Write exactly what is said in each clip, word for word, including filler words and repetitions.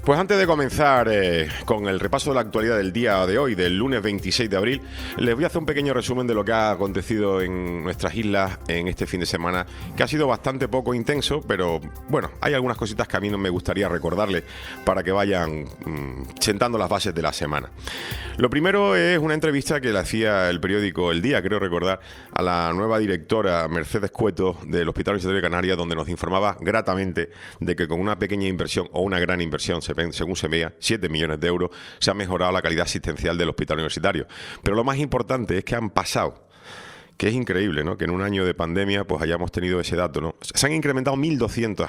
Pues antes de comenzar eh, con el repaso de la actualidad del día de hoy, del lunes veintiséis de abril, les voy a hacer un pequeño resumen de lo que ha acontecido en nuestras islas en este fin de semana, que ha sido bastante poco intenso, pero bueno, hay algunas cositas que a mí no me gustaría recordarles para que vayan mmm, sentando las bases de la semana. Lo primero es una entrevista que le hacía el periódico El Día, creo recordar, a la nueva directora Mercedes Cueto del Hospital Universitario de Canarias, donde nos informaba gratamente de que con una pequeña inversión o una gran inversión, según se veía, siete millones de euros, se ha mejorado la calidad asistencial del hospital universitario. Pero lo más importante es que han pasado, que es increíble, ¿no?, que en un año de pandemia pues hayamos tenido ese dato, ¿no? Se han incrementado mil doscientas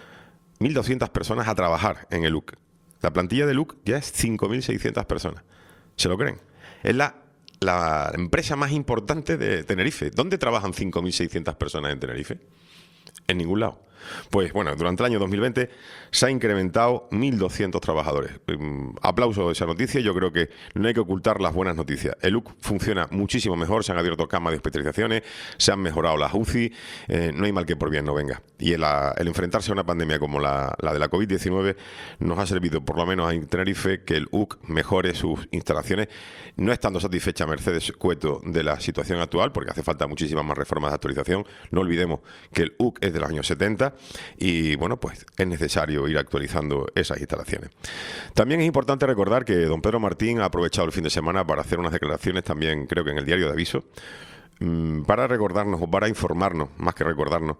personas a trabajar en el U C. La plantilla del U C ya es cinco mil seiscientas personas. ¿Se lo creen? Es la, la empresa más importante de Tenerife. ¿Dónde trabajan cinco mil seiscientas personas en Tenerife? En ningún lado. Pues bueno, durante el año dos mil veinte se ha incrementado mil doscientos trabajadores. Um, aplauso de esa noticia. Yo creo que no hay que ocultar las buenas noticias. El U C funciona muchísimo mejor, se han abierto camas de hospitalizaciones, se han mejorado las U C I, eh, no hay mal que por bien no venga. Y el, el enfrentarse a una pandemia como la, la de la COVID diecinueve nos ha servido, por lo menos en Tenerife, que el U C mejore sus instalaciones, no estando satisfecha Mercedes Cueto de la situación actual, porque hace falta muchísimas más reformas de actualización. No olvidemos que el U C es de los años setenta, y bueno, pues es necesario ir actualizando esas instalaciones. También es importante recordar que don Pedro Martín ha aprovechado el fin de semana para hacer unas declaraciones, también creo que en el diario de Aviso, para recordarnos o para informarnos, más que recordarnos,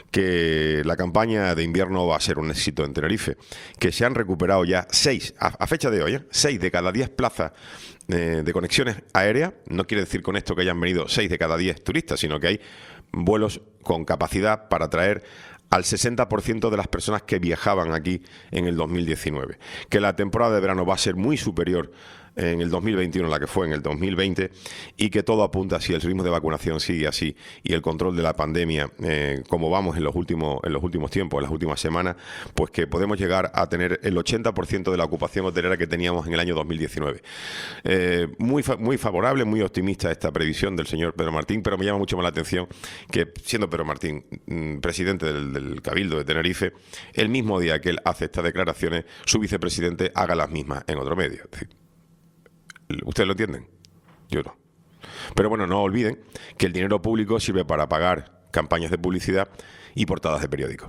que la campaña de invierno va a ser un éxito en Tenerife, que se han recuperado ya seis, a, a fecha de hoy, ¿eh? seis de cada diez plazas eh, de conexiones aéreas. No quiere decir con esto que hayan venido seis de cada diez turistas, sino que hay vuelos con capacidad para traer al sesenta por ciento de las personas que viajaban aquí en el dos mil diecinueve. Que la temporada de verano va a ser muy superior en el dos mil veintiuno a la que fue en el dos mil veinte, y que todo apunta, si el ritmo de vacunación sigue así y el control de la pandemia, eh, como vamos en los últimos en los últimos tiempos, en las últimas semanas, pues que podemos llegar a tener el ochenta por ciento de la ocupación hotelera que teníamos en el año dos mil diecinueve. Eh, muy, fa muy favorable, muy optimista esta previsión del señor Pedro Martín, pero me llama mucho más la atención que, siendo Pedro Martín mmm, presidente del, del Cabildo de Tenerife, el mismo día que él hace estas declaraciones, su vicepresidente haga las mismas en otro medio. Es decir, ¿ustedes lo entienden? Yo no. Pero bueno, no olviden que el dinero público sirve para pagar campañas de publicidad y portadas de periódicos.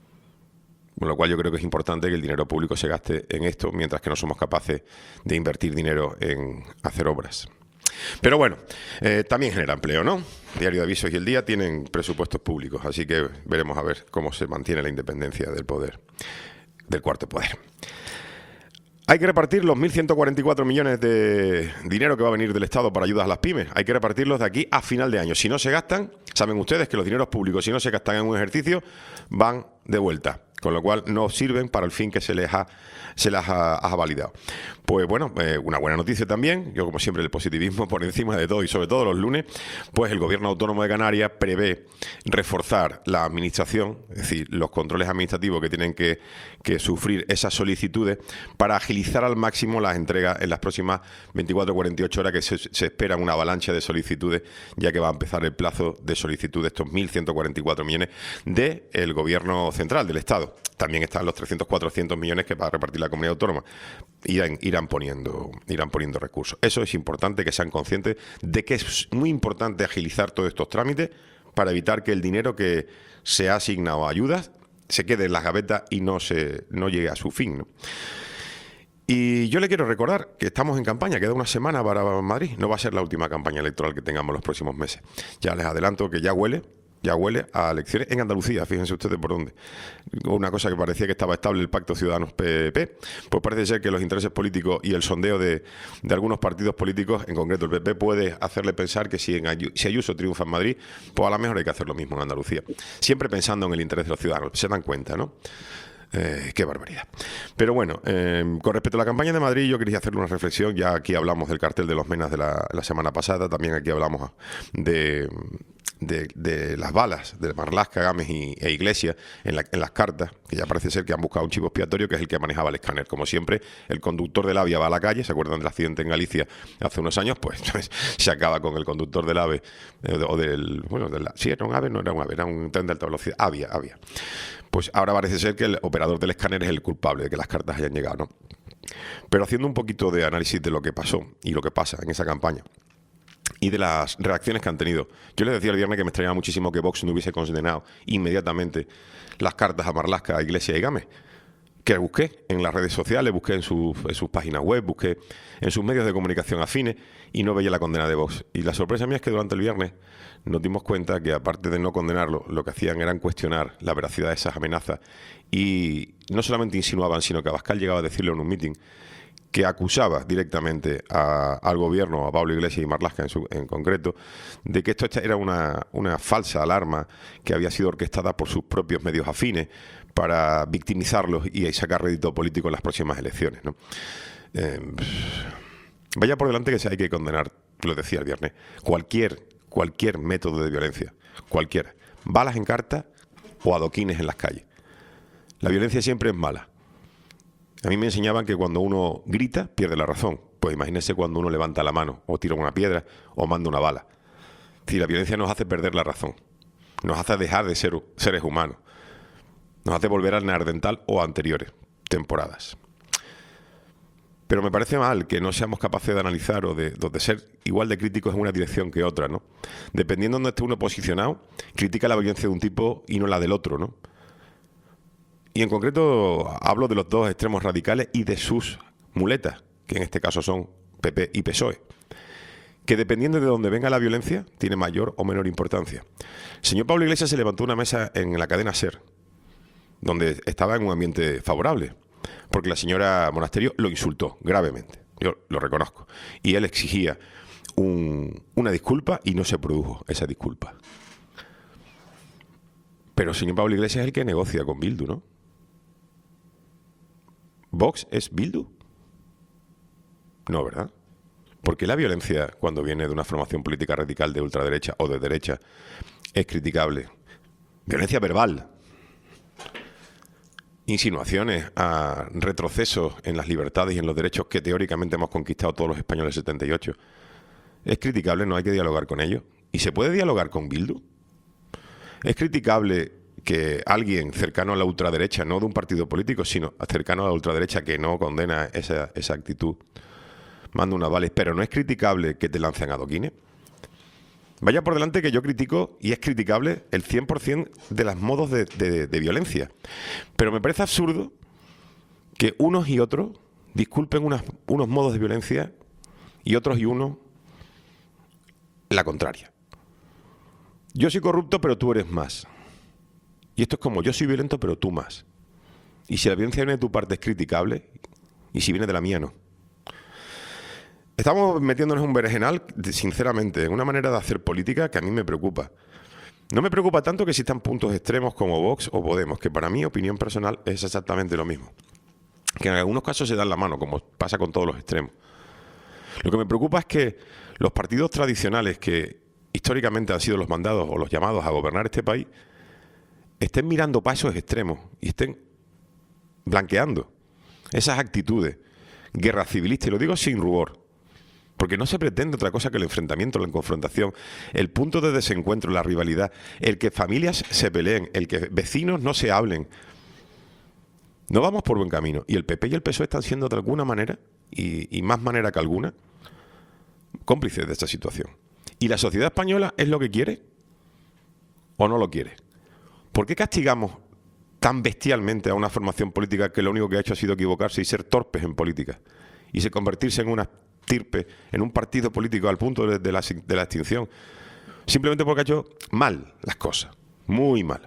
Con lo cual yo creo que es importante que el dinero público se gaste en esto, mientras que no somos capaces de invertir dinero en hacer obras. Pero bueno, eh, también genera empleo, ¿no? Diario de Avisos y El Día tienen presupuestos públicos, así que veremos a ver cómo se mantiene la independencia del poder, del cuarto poder. Hay que repartir los mil ciento cuarenta y cuatro millones de dinero que va a venir del Estado para ayudas a las pymes. Hay que repartirlos de aquí a final de año. Si no se gastan, saben ustedes que los dineros públicos, si no se gastan en un ejercicio, van de vuelta. Con lo cual no sirven para el fin que se les ha, se les ha, ha validado. Pues bueno, eh, una buena noticia también. Yo, como siempre, el positivismo por encima de todo, y sobre todo los lunes, pues el Gobierno Autónomo de Canarias prevé reforzar la administración, es decir, los controles administrativos que tienen que, que sufrir esas solicitudes, para agilizar al máximo las entregas en las próximas veinticuatro a cuarenta y ocho horas, que se, se espera una avalancha de solicitudes, ya que va a empezar el plazo de solicitud de estos mil ciento cuarenta y cuatro millones del Gobierno Central, del Estado. También están los trescientos, cuatrocientos millones que va a repartir la comunidad autónoma. Irán, irán, poniendo, irán poniendo recursos. Eso es importante, que sean conscientes de que es muy importante agilizar todos estos trámites para evitar que el dinero que se ha asignado a ayudas se quede en las gavetas y no, se, no llegue a su fin, ¿no? Y yo le quiero recordar que estamos en campaña, queda una semana para Madrid. No va a ser la última campaña electoral que tengamos los próximos meses. Ya les adelanto que ya huele. Ya huele a elecciones en Andalucía, fíjense ustedes por dónde. Una cosa que parecía que estaba estable, el Pacto Ciudadanos-P P, pues parece ser que los intereses políticos y el sondeo de, de algunos partidos políticos, en concreto el P P, puede hacerle pensar que si, en Ayu si Ayuso triunfa en Madrid, pues a lo mejor hay que hacer lo mismo en Andalucía. Siempre pensando en el interés de los ciudadanos, se dan cuenta, ¿no? Eh, qué barbaridad. Pero bueno, eh, con respecto a la campaña de Madrid, yo quería hacerle una reflexión. Ya aquí hablamos del cartel de los Menas de la, la semana pasada, también aquí hablamos de... De, de las balas de Marlaska, Gámez y, e Iglesias en, la, en las cartas, que ya parece ser que han buscado un chivo expiatorio, que es el que manejaba el escáner. Como siempre, el conductor del AVE va a la calle. ¿Se acuerdan del accidente en Galicia hace unos años? Pues se acaba con el conductor del AVE, eh, o del... Bueno, del, sí, era un AVE, no era un AVE, era un tren de alta velocidad. Había, había. pues ahora parece ser que el operador del escáner es el culpable de que las cartas hayan llegado, ¿no? Pero haciendo un poquito de análisis de lo que pasó y lo que pasa en esa campaña y de las reacciones que han tenido. Yo les decía el viernes que me extrañaba muchísimo que Vox no hubiese condenado inmediatamente las cartas a Marlaska, a Iglesias y Gámez, que busqué en las redes sociales, busqué en, su, en sus páginas web, busqué en sus medios de comunicación afines y no veía la condena de Vox. Y la sorpresa mía es que durante el viernes nos dimos cuenta que, aparte de no condenarlo, lo que hacían era cuestionar la veracidad de esas amenazas y no solamente insinuaban, sino que Abascal llegaba a decirle en un mitin que acusaba directamente a, al gobierno, a Pablo Iglesias y Marlaska en, su, en concreto, de que esto era una, una falsa alarma que había sido orquestada por sus propios medios afines para victimizarlos y sacar rédito político en las próximas elecciones, ¿no? Eh, vaya por delante que se hay que condenar, lo decía el viernes, cualquier, cualquier método de violencia, cualquiera. Balas en carta o adoquines en las calles. La violencia siempre es mala. A mí me enseñaban que cuando uno grita, pierde la razón. Pues imagínense cuando uno levanta la mano, o tira una piedra, o manda una bala. Si la violencia nos hace perder la razón, nos hace dejar de ser seres humanos, nos hace volver al neandertal o a anteriores temporadas. Pero me parece mal que no seamos capaces de analizar o de, de ser igual de críticos en una dirección que otra, ¿no? Dependiendo de donde esté uno posicionado, critica la violencia de un tipo y no la del otro, ¿no? Y en concreto hablo de los dos extremos radicales y de sus muletas, que en este caso son P P y P S O E, que dependiendo de dónde venga la violencia, tiene mayor o menor importancia. El señor Pablo Iglesias se levantó una mesa en la cadena SER, donde estaba en un ambiente favorable, porque la señora Monasterio lo insultó gravemente, yo lo reconozco, y él exigía un, una disculpa y no se produjo esa disculpa. Pero el señor Pablo Iglesias es el que negocia con Bildu, ¿no? ¿Vox es Bildu? No, ¿verdad? Porque la violencia, cuando viene de una formación política radical de ultraderecha o de derecha, es criticable. Violencia verbal. Insinuaciones a retrocesos en las libertades y en los derechos que teóricamente hemos conquistado todos los españoles del setenta y ocho. Es criticable, no hay que dialogar con ellos. ¿Y se puede dialogar con Bildu? Es criticable que alguien cercano a la ultraderecha, no de un partido político, sino cercano a la ultraderecha que no condena esa, esa actitud, manda una bala, pero no es criticable que te lancen adoquines. Vaya por delante que yo critico, y es criticable, el cien por ciento de los modos de, de, de violencia. Pero me parece absurdo que unos y otros disculpen unas, unos modos de violencia y otros y unos la contraria. Yo soy corrupto, pero tú eres más. Y esto es como, yo soy violento, pero tú más. Y si la violencia viene de tu parte es criticable, y si viene de la mía, no. Estamos metiéndonos en un berenjenal, sinceramente, en una manera de hacer política que a mí me preocupa. No me preocupa tanto que existan puntos extremos como Vox o Podemos, que para mi opinión personal es exactamente lo mismo. Que en algunos casos se dan la mano, como pasa con todos los extremos. Lo que me preocupa es que los partidos tradicionales que históricamente han sido los mandados o los llamados a gobernar este país estén mirando para esos extremos y estén blanqueando esas actitudes guerra civilista, y lo digo sin rubor, porque no se pretende otra cosa que el enfrentamiento, la confrontación, el punto de desencuentro, la rivalidad, el que familias se peleen, el que vecinos no se hablen. No vamos por buen camino, y el P P y el P S O E están siendo de alguna manera, y, y más manera que alguna, cómplices de esta situación. ¿Y la sociedad española es lo que quiere o no lo quiere? ¿Por qué castigamos tan bestialmente a una formación política que lo único que ha hecho ha sido equivocarse y ser torpes en política? Y se convertirse en una estirpe, en un partido político al punto de, de, la, de la extinción. Simplemente porque ha hecho mal las cosas. Muy mal.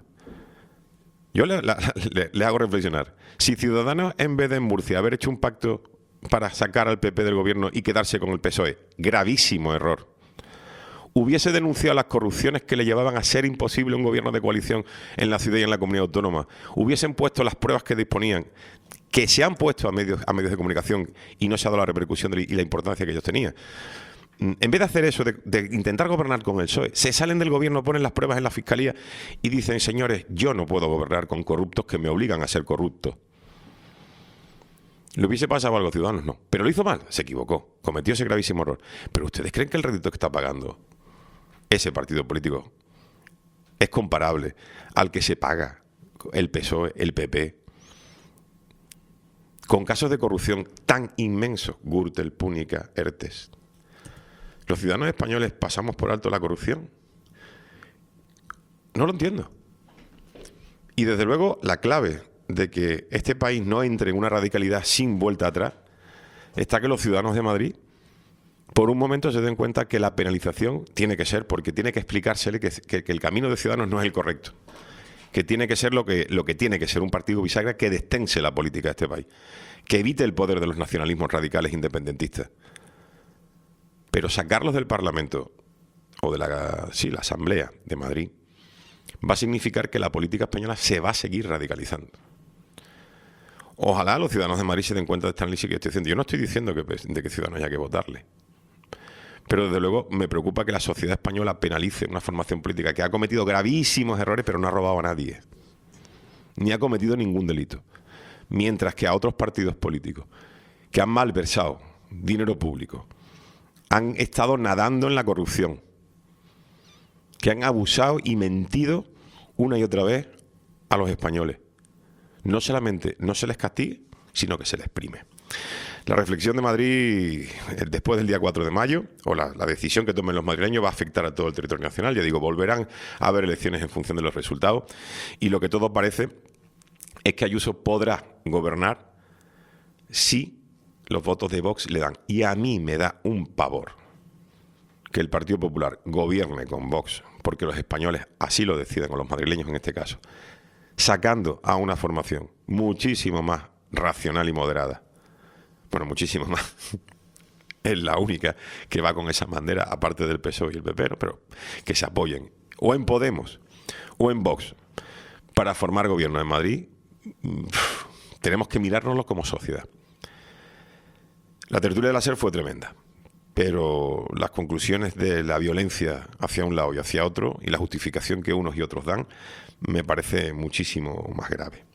Yo le, la, le, le hago reflexionar. Si Ciudadanos, en vez de en Murcia haber hecho un pacto para sacar al P P del gobierno y quedarse con el P S O E, gravísimo error, hubiese denunciado las corrupciones que le llevaban a ser imposible un gobierno de coalición en la ciudad y en la comunidad autónoma, hubiesen puesto las pruebas que disponían, que se han puesto a medios, a medios de comunicación y no se ha dado la repercusión de, y la importancia que ellos tenían. En vez de hacer eso, de, de intentar gobernar con el P S O E, se salen del gobierno, ponen las pruebas en la fiscalía y dicen, señores, yo no puedo gobernar con corruptos que me obligan a ser corruptos. ¿Le hubiese pasado algo a Ciudadanos? No. Pero lo hizo mal, se equivocó, cometió ese gravísimo error. ¿Pero ustedes creen que el rédito que está pagando ese partido político es comparable al que se paga el P S O E, el P P, con casos de corrupción tan inmensos, Gürtel, Púnica, ERTES. ¿Los ciudadanos españoles pasamos por alto la corrupción? No lo entiendo. Y desde luego la clave de que este país no entre en una radicalidad sin vuelta atrás está que los ciudadanos de Madrid por un momento se den cuenta que la penalización tiene que ser, porque tiene que explicársele que, que, que el camino de Ciudadanos no es el correcto, que tiene que ser lo que, lo que tiene que ser un partido bisagra que destense la política de este país, que evite el poder de los nacionalismos radicales independentistas. Pero sacarlos del Parlamento o de la, sí, la Asamblea de Madrid va a significar que la política española se va a seguir radicalizando. Ojalá los ciudadanos de Madrid se den cuenta de este análisis que estoy haciendo. Yo no estoy diciendo que, de que Ciudadanos haya que votarle, pero desde luego me preocupa que la sociedad española penalice una formación política que ha cometido gravísimos errores pero no ha robado a nadie, ni ha cometido ningún delito, mientras que a otros partidos políticos que han malversado dinero público, han estado nadando en la corrupción, que han abusado y mentido una y otra vez a los españoles. No solamente no se les castigue, sino que se les exprime. La reflexión de Madrid después del día cuatro de mayo, o la, la decisión que tomen los madrileños, va a afectar a todo el territorio nacional. Ya digo, volverán a haber elecciones en función de los resultados, y lo que todo parece es que Ayuso podrá gobernar si los votos de Vox le dan. Y a mí me da un pavor que el Partido Popular gobierne con Vox, porque los españoles así lo deciden, o los madrileños en este caso, sacando a una formación muchísimo más racional y moderada. Bueno, muchísimo más. Es la única que va con esa bandera, aparte del P S O E y el P P, ¿no? Pero que se apoyen o en Podemos o en Vox para formar gobierno en Madrid. Uf, tenemos que mirárnoslo como sociedad. La tertulia de la SER fue tremenda, pero las conclusiones de la violencia hacia un lado y hacia otro, y la justificación que unos y otros dan, me parece muchísimo más grave.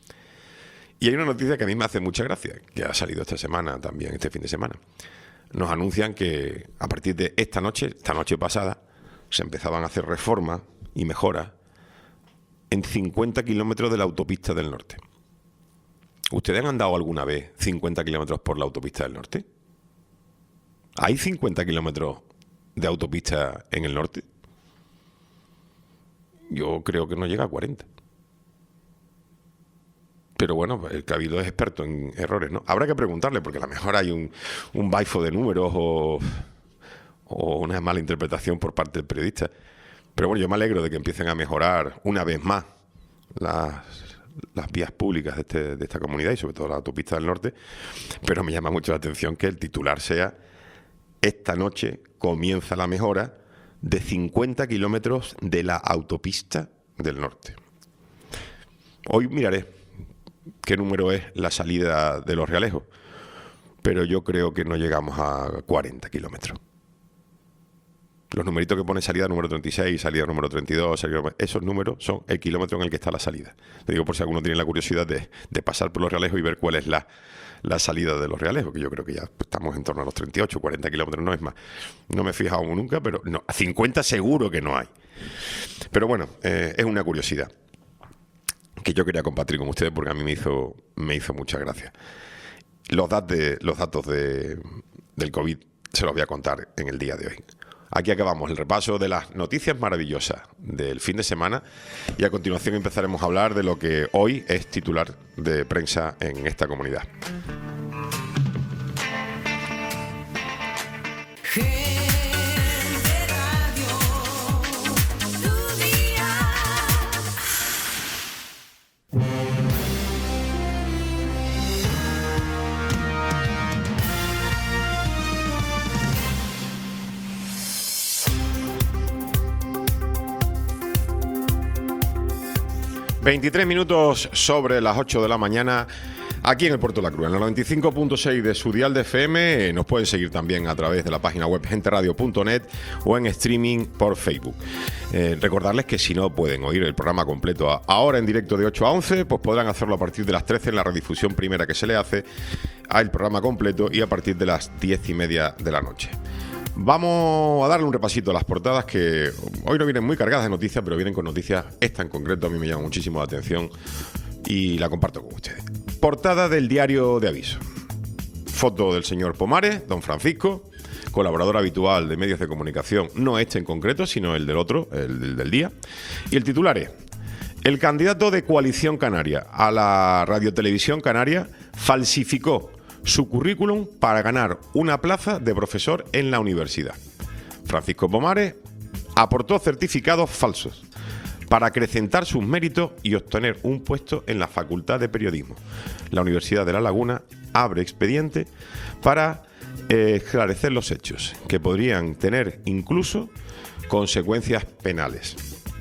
Y hay una noticia que a mí me hace mucha gracia, que ha salido esta semana también, este fin de semana. Nos anuncian que a partir de esta noche, esta noche pasada, se empezaban a hacer reformas y mejoras en cincuenta kilómetros de la autopista del norte. ¿Ustedes han andado alguna vez cincuenta kilómetros por la autopista del norte? ¿Hay cincuenta kilómetros de autopista en el norte? Yo creo que no llega a cuarenta. Pero bueno, el Cabildo es experto en errores, ¿no? Habrá que preguntarle, porque a lo mejor hay un, un baifo de números o, o una mala interpretación por parte del periodista. Pero bueno, yo me alegro de que empiecen a mejorar una vez más las, las vías públicas de, este, de esta comunidad, y sobre todo la autopista del norte. Pero me llama mucho la atención que el titular sea: esta noche comienza la mejora de cincuenta kilómetros de la autopista del norte. Hoy miraré qué número es la salida de Los Realejos, pero yo creo que no llegamos a cuarenta kilómetros. Los numeritos que pone salida número treinta y seis, salida número treinta y dos, salida, esos números son el kilómetro en el que está la salida. Lo digo por si alguno tiene la curiosidad de, de pasar por Los Realejos y ver cuál es la, la salida de Los Realejos, que yo creo que ya estamos en torno a los treinta y ocho, cuarenta kilómetros, no es más. No me he fijado nunca, pero no, a cincuenta seguro que no hay. Pero bueno, eh, es una curiosidad que yo quería compartir con ustedes porque a mí me hizo, me hizo mucha gracia. Los, dat de, los datos de, del COVID se los voy a contar en el día de hoy. Aquí acabamos el repaso de las noticias maravillosas del fin de semana, y a continuación empezaremos a hablar de lo que hoy es titular de prensa en esta comunidad. veintitrés minutos sobre las ocho de la mañana, aquí en el Puerto de la Cruz, en el noventa y cinco punto seis de su dial de F M. Nos pueden seguir también a través de la página web gente radio punto net o en streaming por Facebook. Eh, recordarles que si no pueden oír el programa completo ahora en directo de ocho a once, pues podrán hacerlo a partir de las trece en la redifusión primera que se le hace al programa completo, y a partir de las diez y media de la noche. Vamos a darle un repasito a las portadas que hoy no vienen muy cargadas de noticias, pero vienen con noticias. Esta en concreto a mí me llama muchísimo la atención y la comparto con ustedes. Portada del diario de Aviso. Foto del señor Pomares, don Francisco, colaborador habitual de medios de comunicación, no este en concreto, sino el del otro, el del, del día. Y el titular es: el candidato de Coalición Canaria a la Radiotelevisión Canaria falsificó su currículum para ganar una plaza de profesor en la universidad. Francisco Pomares aportó certificados falsos para acrecentar sus méritos y obtener un puesto en la Facultad de Periodismo. La Universidad de La Laguna abre expediente para eh, esclarecer los hechos, que podrían tener incluso consecuencias penales.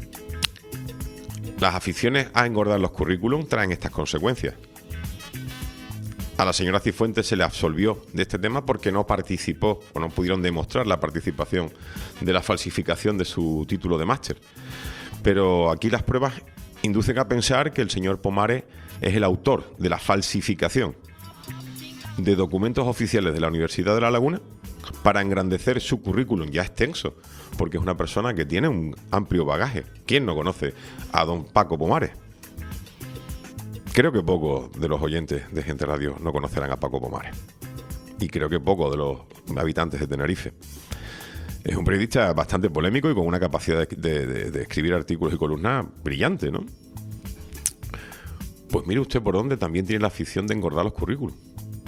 Las aficiones a engordar los currículums traen estas consecuencias. A la señora Cifuentes se le absolvió de este tema porque no participó o no pudieron demostrar la participación de la falsificación de su título de máster. Pero aquí las pruebas inducen a pensar que el señor Pomares es el autor de la falsificación de documentos oficiales de la Universidad de La Laguna para engrandecer su currículum ya extenso, porque es una persona que tiene un amplio bagaje. ¿Quién no conoce a don Paco Pomares? Creo que pocos de los oyentes de Gente Radio no conocerán a Paco Pomares. Y creo que pocos de los habitantes de Tenerife. Es un periodista bastante polémico y con una capacidad de, de, de, de escribir artículos y columnas brillante, ¿no? Pues mire usted por dónde también tiene la afición de engordar los currículos.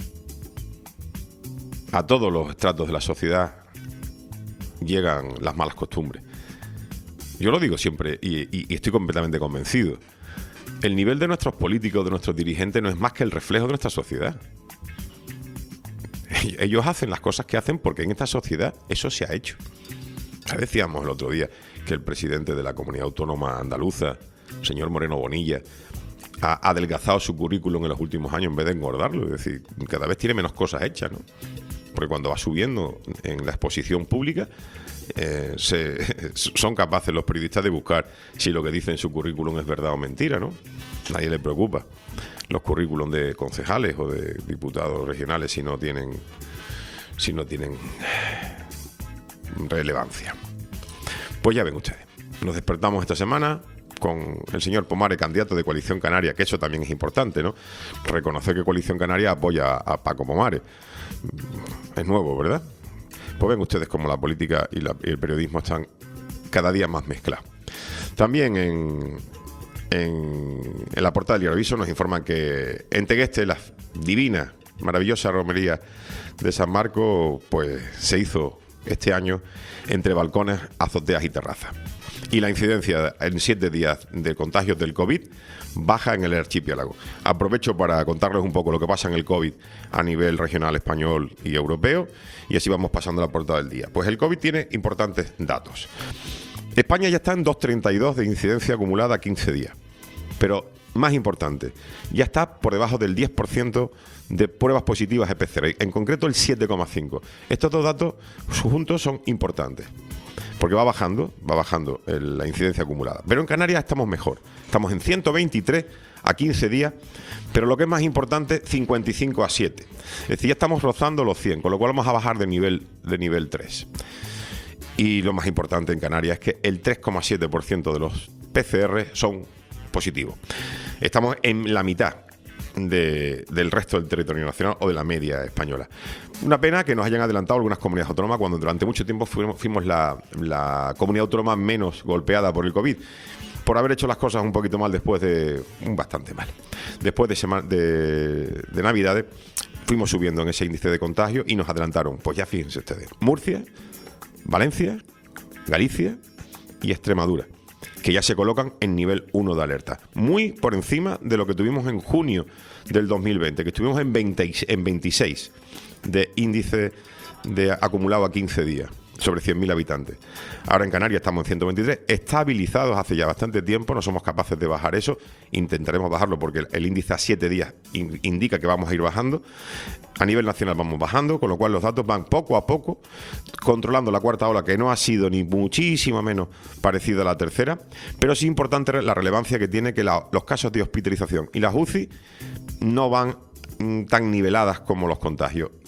A todos los estratos de la sociedad llegan las malas costumbres. Yo lo digo siempre y, y, y estoy completamente convencido. El nivel de nuestros políticos, de nuestros dirigentes, no es más que el reflejo de nuestra sociedad. Ellos hacen las cosas que hacen porque en esta sociedad eso se ha hecho. Ya decíamos el otro día que el presidente de la Comunidad Autónoma Andaluza, señor Moreno Bonilla, ha adelgazado su currículum en los últimos años en vez de engordarlo. Es decir, cada vez tiene menos cosas hechas, ¿no? Porque cuando va subiendo en la exposición pública, eh, se, son capaces los periodistas de buscar si lo que dice en su currículum es verdad o mentira, ¿no? Nadie le preocupa los currículums de concejales o de diputados regionales si no tienen, si no tienen relevancia. Pues ya ven ustedes, nos despertamos esta semana con el señor Pomares, candidato de Coalición Canaria, que eso también es importante, ¿no? Reconocer que Coalición Canaria apoya a Paco Pomares. Es nuevo, ¿verdad? Pues ven ustedes cómo la política y, la, y el periodismo están cada día más mezclados. También en, en, en la portada del Diario Aviso nos informan que en Tegueste, la divina, maravillosa romería de San Marcos, pues se hizo este año entre balcones, azoteas y terrazas. Y la incidencia en siete días de contagios del COVID baja en el archipiélago. Aprovecho para contarles un poco lo que pasa en el COVID a nivel regional español y europeo, y así vamos pasando a la portada del día. Pues el COVID tiene importantes datos. España ya está en dos coma treinta y dos de incidencia acumulada a quince días. Pero, más importante, ya está por debajo del diez por ciento de pruebas positivas de P C R, en concreto el siete coma cinco por ciento. Estos dos datos juntos son importantes, porque va bajando, va bajando el, la incidencia acumulada. Pero en Canarias estamos mejor. Estamos en ciento veintitrés a quince días, pero lo que es más importante, cincuenta y cinco a siete. Es decir, ya estamos rozando los cien, con lo cual vamos a bajar de nivel, de nivel tres. Y lo más importante en Canarias es que el tres coma siete por ciento de los P C R son positivos. Estamos en la mitad De, del resto del territorio nacional o de la media española. Una pena que nos hayan adelantado algunas comunidades autónomas cuando durante mucho tiempo fuimos, fuimos la, la comunidad autónoma menos golpeada por el COVID, por haber hecho las cosas un poquito mal después de... bastante mal. Después de, sema, de, de Navidades fuimos subiendo en ese índice de contagio y nos adelantaron, pues ya fíjense ustedes, Murcia, Valencia, Galicia y Extremadura, que ya se colocan en nivel uno de alerta, muy por encima de lo que tuvimos en junio del dos mil veinte, que estuvimos en, veinte, en veintiséis de índice de acumulado a quince días, sobre cien mil habitantes. Ahora en Canarias estamos en ciento veintitrés, estabilizados hace ya bastante tiempo, no somos capaces de bajar eso, intentaremos bajarlo porque el, el índice a siete días in, indica que vamos a ir bajando. A nivel nacional vamos bajando, con lo cual los datos van poco a poco controlando la cuarta ola, que no ha sido ni muchísimo menos parecida a la tercera, pero sí importante la relevancia que tiene que la, los casos de hospitalización y las U C I no van mm, tan niveladas como los contagios.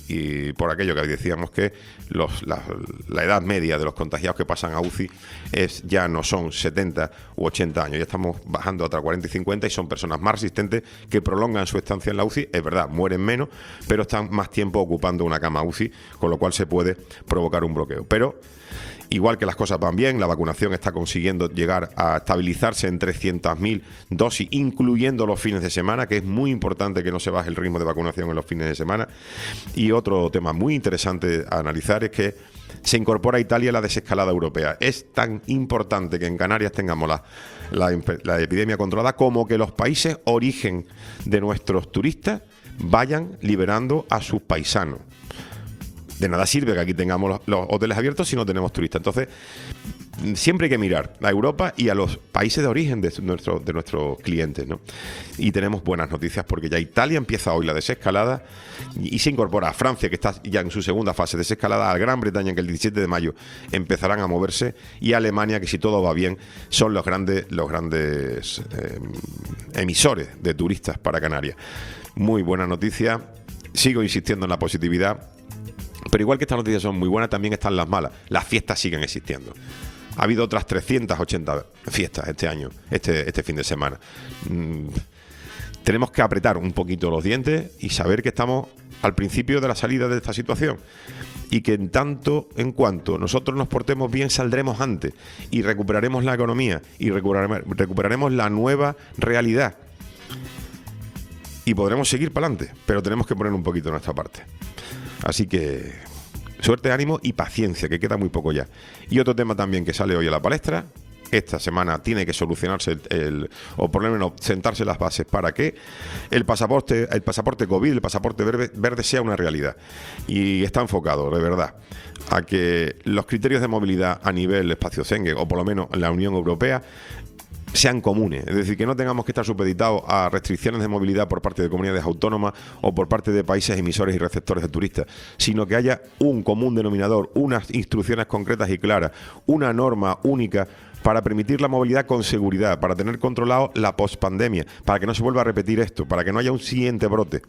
y por aquello que decíamos que los, la, la edad media de los contagiados que pasan a U C I es, ya no son setenta u ochenta años, ya estamos bajando hasta cuarenta y cincuenta y son personas más resistentes que prolongan su estancia en la U C I. Es verdad, mueren menos, pero están más tiempo ocupando una cama U C I, con lo cual se puede provocar un bloqueo. Pero igual que las cosas van bien, la vacunación está consiguiendo llegar a estabilizarse en trescientas mil dosis, incluyendo los fines de semana, que es muy importante que no se baje el ritmo de vacunación en los fines de semana. Y otro tema muy interesante a analizar es que se incorpora a Italia la desescalada europea. Es tan importante que en Canarias tengamos la, la, la epidemia controlada como que los países origen de nuestros turistas vayan liberando a sus paisanos. De nada sirve que aquí tengamos los, los hoteles abiertos si no tenemos turistas. Entonces, siempre hay que mirar a Europa y a los países de origen de, nuestro, de nuestros clientes, ¿no? Y tenemos buenas noticias porque ya Italia empieza hoy la desescalada y, y se incorpora a Francia, que está ya en su segunda fase de desescalada, a Gran Bretaña, que el diecisiete de mayo empezarán a moverse, y a Alemania, que si todo va bien, son los grandes, los grandes eh, emisores de turistas para Canarias. Muy buena noticia. Sigo insistiendo en la positividad. Pero igual que estas noticias son muy buenas, también están las malas. Las fiestas siguen existiendo. Ha habido otras trescientas ochenta fiestas este año, este, este fin de semana. Mm, tenemos que apretar un poquito los dientes y saber que estamos al principio de la salida de esta situación. Y que en tanto en cuanto nosotros nos portemos bien, saldremos antes y recuperaremos la economía y recuperaremos, recuperaremos la nueva realidad. Y podremos seguir para adelante, pero tenemos que poner un poquito de nuestra parte. Así que suerte, ánimo y paciencia, que queda muy poco ya. Y otro tema también que sale hoy a la palestra, esta semana tiene que solucionarse el, el, o por lo menos sentarse las bases para que el pasaporte, el pasaporte COVID, el pasaporte verde, verde sea una realidad. Y está enfocado, de verdad, a que los criterios de movilidad a nivel espacio Schengen, o por lo menos en la Unión Europea, sean comunes, es decir, que no tengamos que estar supeditados a restricciones de movilidad por parte de comunidades autónomas o por parte de países emisores y receptores de turistas, sino que haya un común denominador, unas instrucciones concretas y claras, una norma única para permitir la movilidad con seguridad, para tener controlado la pospandemia, para que no se vuelva a repetir esto, para que no haya un siguiente brote.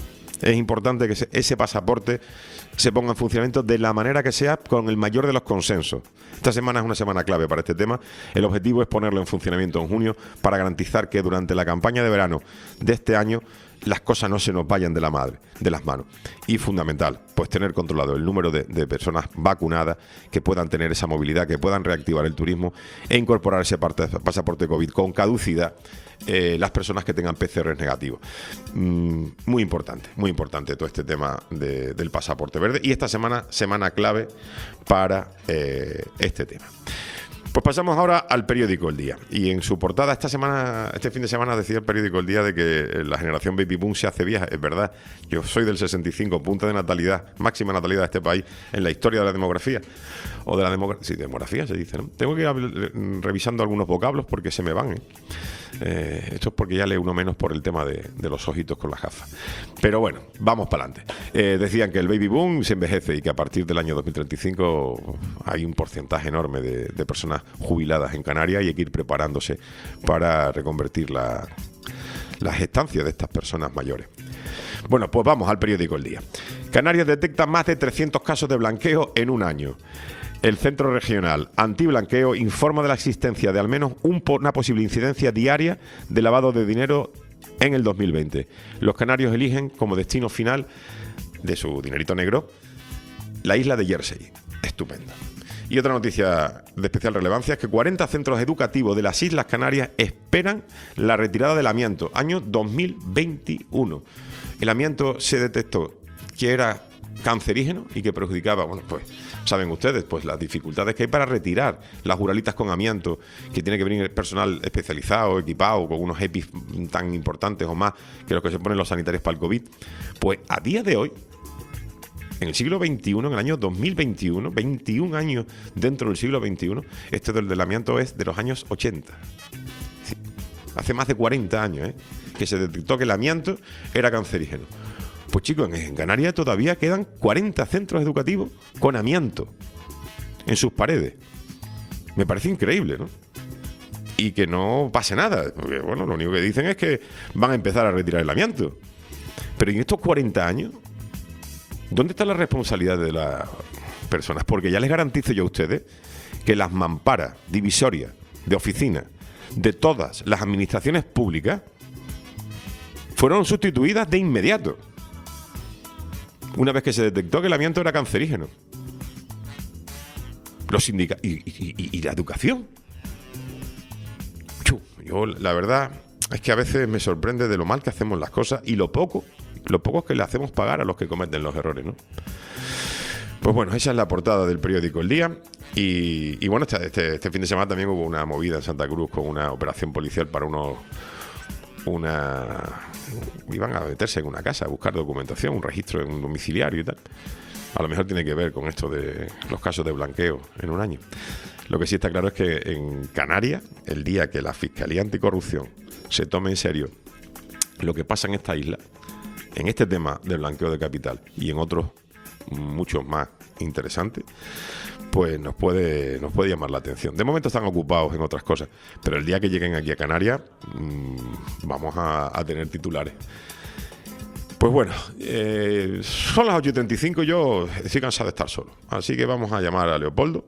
Es importante que ese pasaporte se ponga en funcionamiento de la manera que sea, con el mayor de los consensos. Esta semana es una semana clave para este tema. El objetivo es ponerlo en funcionamiento en junio para garantizar que durante la campaña de verano de este año las cosas no se nos vayan de la madre, de las manos. Y fundamental, pues tener controlado el número de, de personas vacunadas que puedan tener esa movilidad, que puedan reactivar el turismo e incorporar ese pasaporte COVID con caducidad, eh, las personas que tengan P C R negativos. Mm, muy importante, muy importante todo este tema de, del pasaporte verde. Y esta semana, semana clave para eh, este tema. Pues pasamos ahora al periódico El Día. Y en su portada esta semana, este fin de semana decía el periódico El Día de que la generación baby boom se hace vieja. Es verdad, yo soy del sesenta y cinco, punta de natalidad, máxima natalidad de este país en la historia de la demografía. O de la demografía, sí, demografía se dice, ¿no? Tengo que ir revisando algunos vocablos porque se me van, ¿eh? Eh, esto es porque ya lee uno menos por el tema de, de los ojitos con las gafas. Pero bueno, vamos para adelante. Eh, decían que el baby boom se envejece y que a partir del año dos mil treinta y cinco hay un porcentaje enorme de, de personas jubiladas en Canarias y hay que ir preparándose para reconvertir la, las estancias de estas personas mayores. Bueno, pues vamos al periódico El Día. Canarias detecta más de trescientos casos de blanqueo en un año. El Centro Regional Antiblanqueo informa de la existencia de al menos un, una posible incidencia diaria de lavado de dinero en el dos mil veinte. Los canarios eligen como destino final de su dinerito negro la isla de Jersey. Estupendo. Y otra noticia de especial relevancia es que cuarenta centros educativos de las Islas Canarias esperan la retirada del amianto. Año dos mil veintiuno. El amianto se detectó que era cancerígeno y que perjudicaba, bueno, pues saben ustedes, pues las dificultades que hay para retirar las uralitas con amianto, que tiene que venir personal especializado, equipado, con unos EPIs tan importantes o más que los que se ponen los sanitarios para el COVID. Pues a día de hoy, en el siglo veintiuno, en el año dos mil veintiuno, veintiún años dentro del siglo veintiuno, este del, del amianto es de los años ochenta. Sí, hace más de cuarenta años, ¿eh?, que se detectó que el amianto era cancerígeno. Pues chicos, en Canarias todavía quedan cuarenta centros educativos con amianto en sus paredes. Me parece increíble, ¿no? Y que no pase nada. Porque, bueno, lo único que dicen es que van a empezar a retirar el amianto. Pero en estos cuarenta años ¿Dónde está la responsabilidad de las personas? Porque ya les garantizo yo a ustedes que las mamparas divisorias de oficina de todas las administraciones públicas fueron sustituidas de inmediato, una vez que se detectó que el amianto era cancerígeno. Los sindicatos y, y, y, y la educación. Chu, yo la verdad es que a veces me sorprende de lo mal que hacemos las cosas y lo poco, lo poco que le hacemos pagar a los que cometen los errores, ¿no? Pues bueno, esa es la portada del periódico El Día. Y, y bueno, este, este, este fin de semana también hubo una movida en Santa Cruz con una operación policial para unos... una iban a meterse en una casa a buscar documentación, un registro en un domiciliario y tal. A lo mejor tiene que ver con esto de los casos de blanqueo en un año. Lo que sí está claro es que en Canarias, el día que la Fiscalía Anticorrupción se tome en serio lo que pasa en esta isla, en este tema del blanqueo de capital y en otros muchos más interesantes, pues nos puede, nos puede llamar la atención. De momento están ocupados en otras cosas, pero el día que lleguen aquí a Canarias mmm, vamos a, a tener titulares. Pues bueno, eh, son las ocho y treinta y cinco, yo estoy cansado de estar solo, así que vamos a llamar a Leopoldo,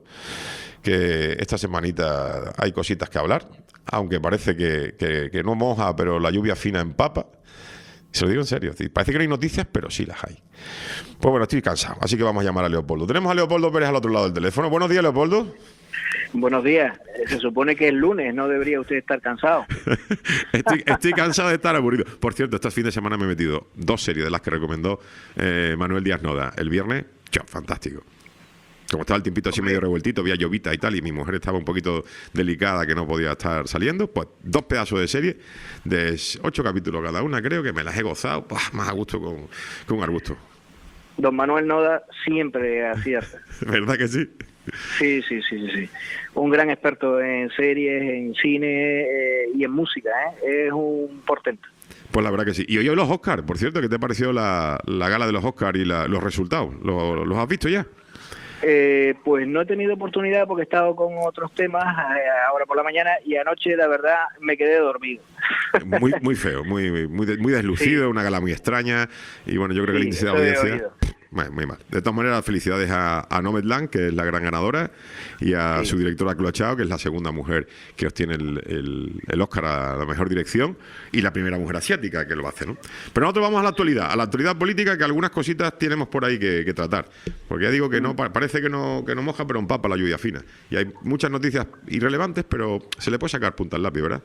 que esta semanita hay cositas que hablar, aunque parece que, que, que no moja, pero la lluvia fina empapa. Se lo digo en serio, parece que no hay noticias, pero sí las hay. Pues bueno, estoy cansado, así que vamos a llamar a Leopoldo. Tenemos a Leopoldo Pérez al otro lado del teléfono. Buenos días, Leopoldo. Buenos días. Se supone que es lunes, no debería usted estar cansado. estoy, estoy cansado de estar aburrido. Por cierto, este fin de semana me he metido dos series de las que recomendó eh, Manuel Díaz Noda. El viernes, chao, fantástico. Como estaba el tiempito así medio revueltito, había llovita y tal, y mi mujer estaba un poquito delicada que no podía estar saliendo, pues dos pedazos de serie de ocho capítulos cada una, creo que me las he gozado, pues, más a gusto con, con arbusto. Don Manuel Noda siempre acierta. ¿Verdad que sí? Sí, sí, sí, sí, sí. Un gran experto en series, en cine eh, y en música, ¿eh? Es un portento. Pues la verdad que sí. Y hoy los Oscars, por cierto, ¿qué te pareció la, la gala de los Oscars y la, los resultados? ¿Los, ¿Los has visto ya? Eh, pues no he tenido oportunidad porque he estado con otros temas eh, ahora por la mañana y anoche la verdad me quedé dormido. Muy muy feo, muy muy, muy deslucido, sí. Una gala muy extraña y bueno, yo creo que sí, el índice de audiencia... Muy, muy mal. De todas maneras, felicidades a, a Nomadland, que es la gran ganadora, y a sí. su directora Chloe Zhao, que es la segunda mujer que obtiene el, el, el Oscar a la mejor dirección, y la primera mujer asiática que lo hace, ¿no? Pero nosotros vamos a la actualidad, a la actualidad política, que algunas cositas tenemos por ahí que, que tratar. Porque ya digo que no parece que no, que no moja, pero empapa la lluvia fina. Y hay muchas noticias irrelevantes, pero se le puede sacar punta al lápiz, ¿verdad?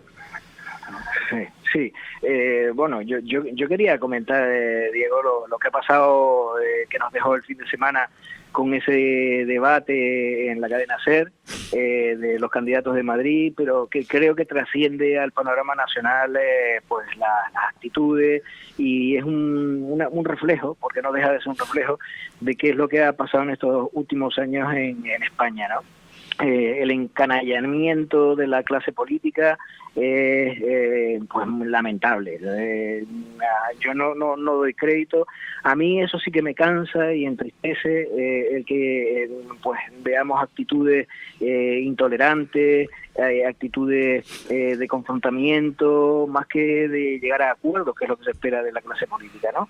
Sí, sí. Eh, bueno, yo, yo yo quería comentar, eh, Diego, lo, lo que ha pasado, eh, que nos dejó el fin de semana con ese debate en la cadena SER eh, de los candidatos de Madrid, pero que creo que trasciende al panorama nacional eh, pues la, las actitudes y es un, una, un reflejo, porque no deja de ser un reflejo, de qué es lo que ha pasado en estos últimos años en, en España, ¿no? Eh, el encanallamiento de la clase política es eh, pues lamentable. Eh, yo no, no, no doy crédito. A mí eso sí que me cansa y entristece eh, el que eh, pues veamos actitudes eh, intolerantes, eh, actitudes eh, de confrontamiento, más que de llegar a acuerdos, que es lo que se espera de la clase política, ¿no?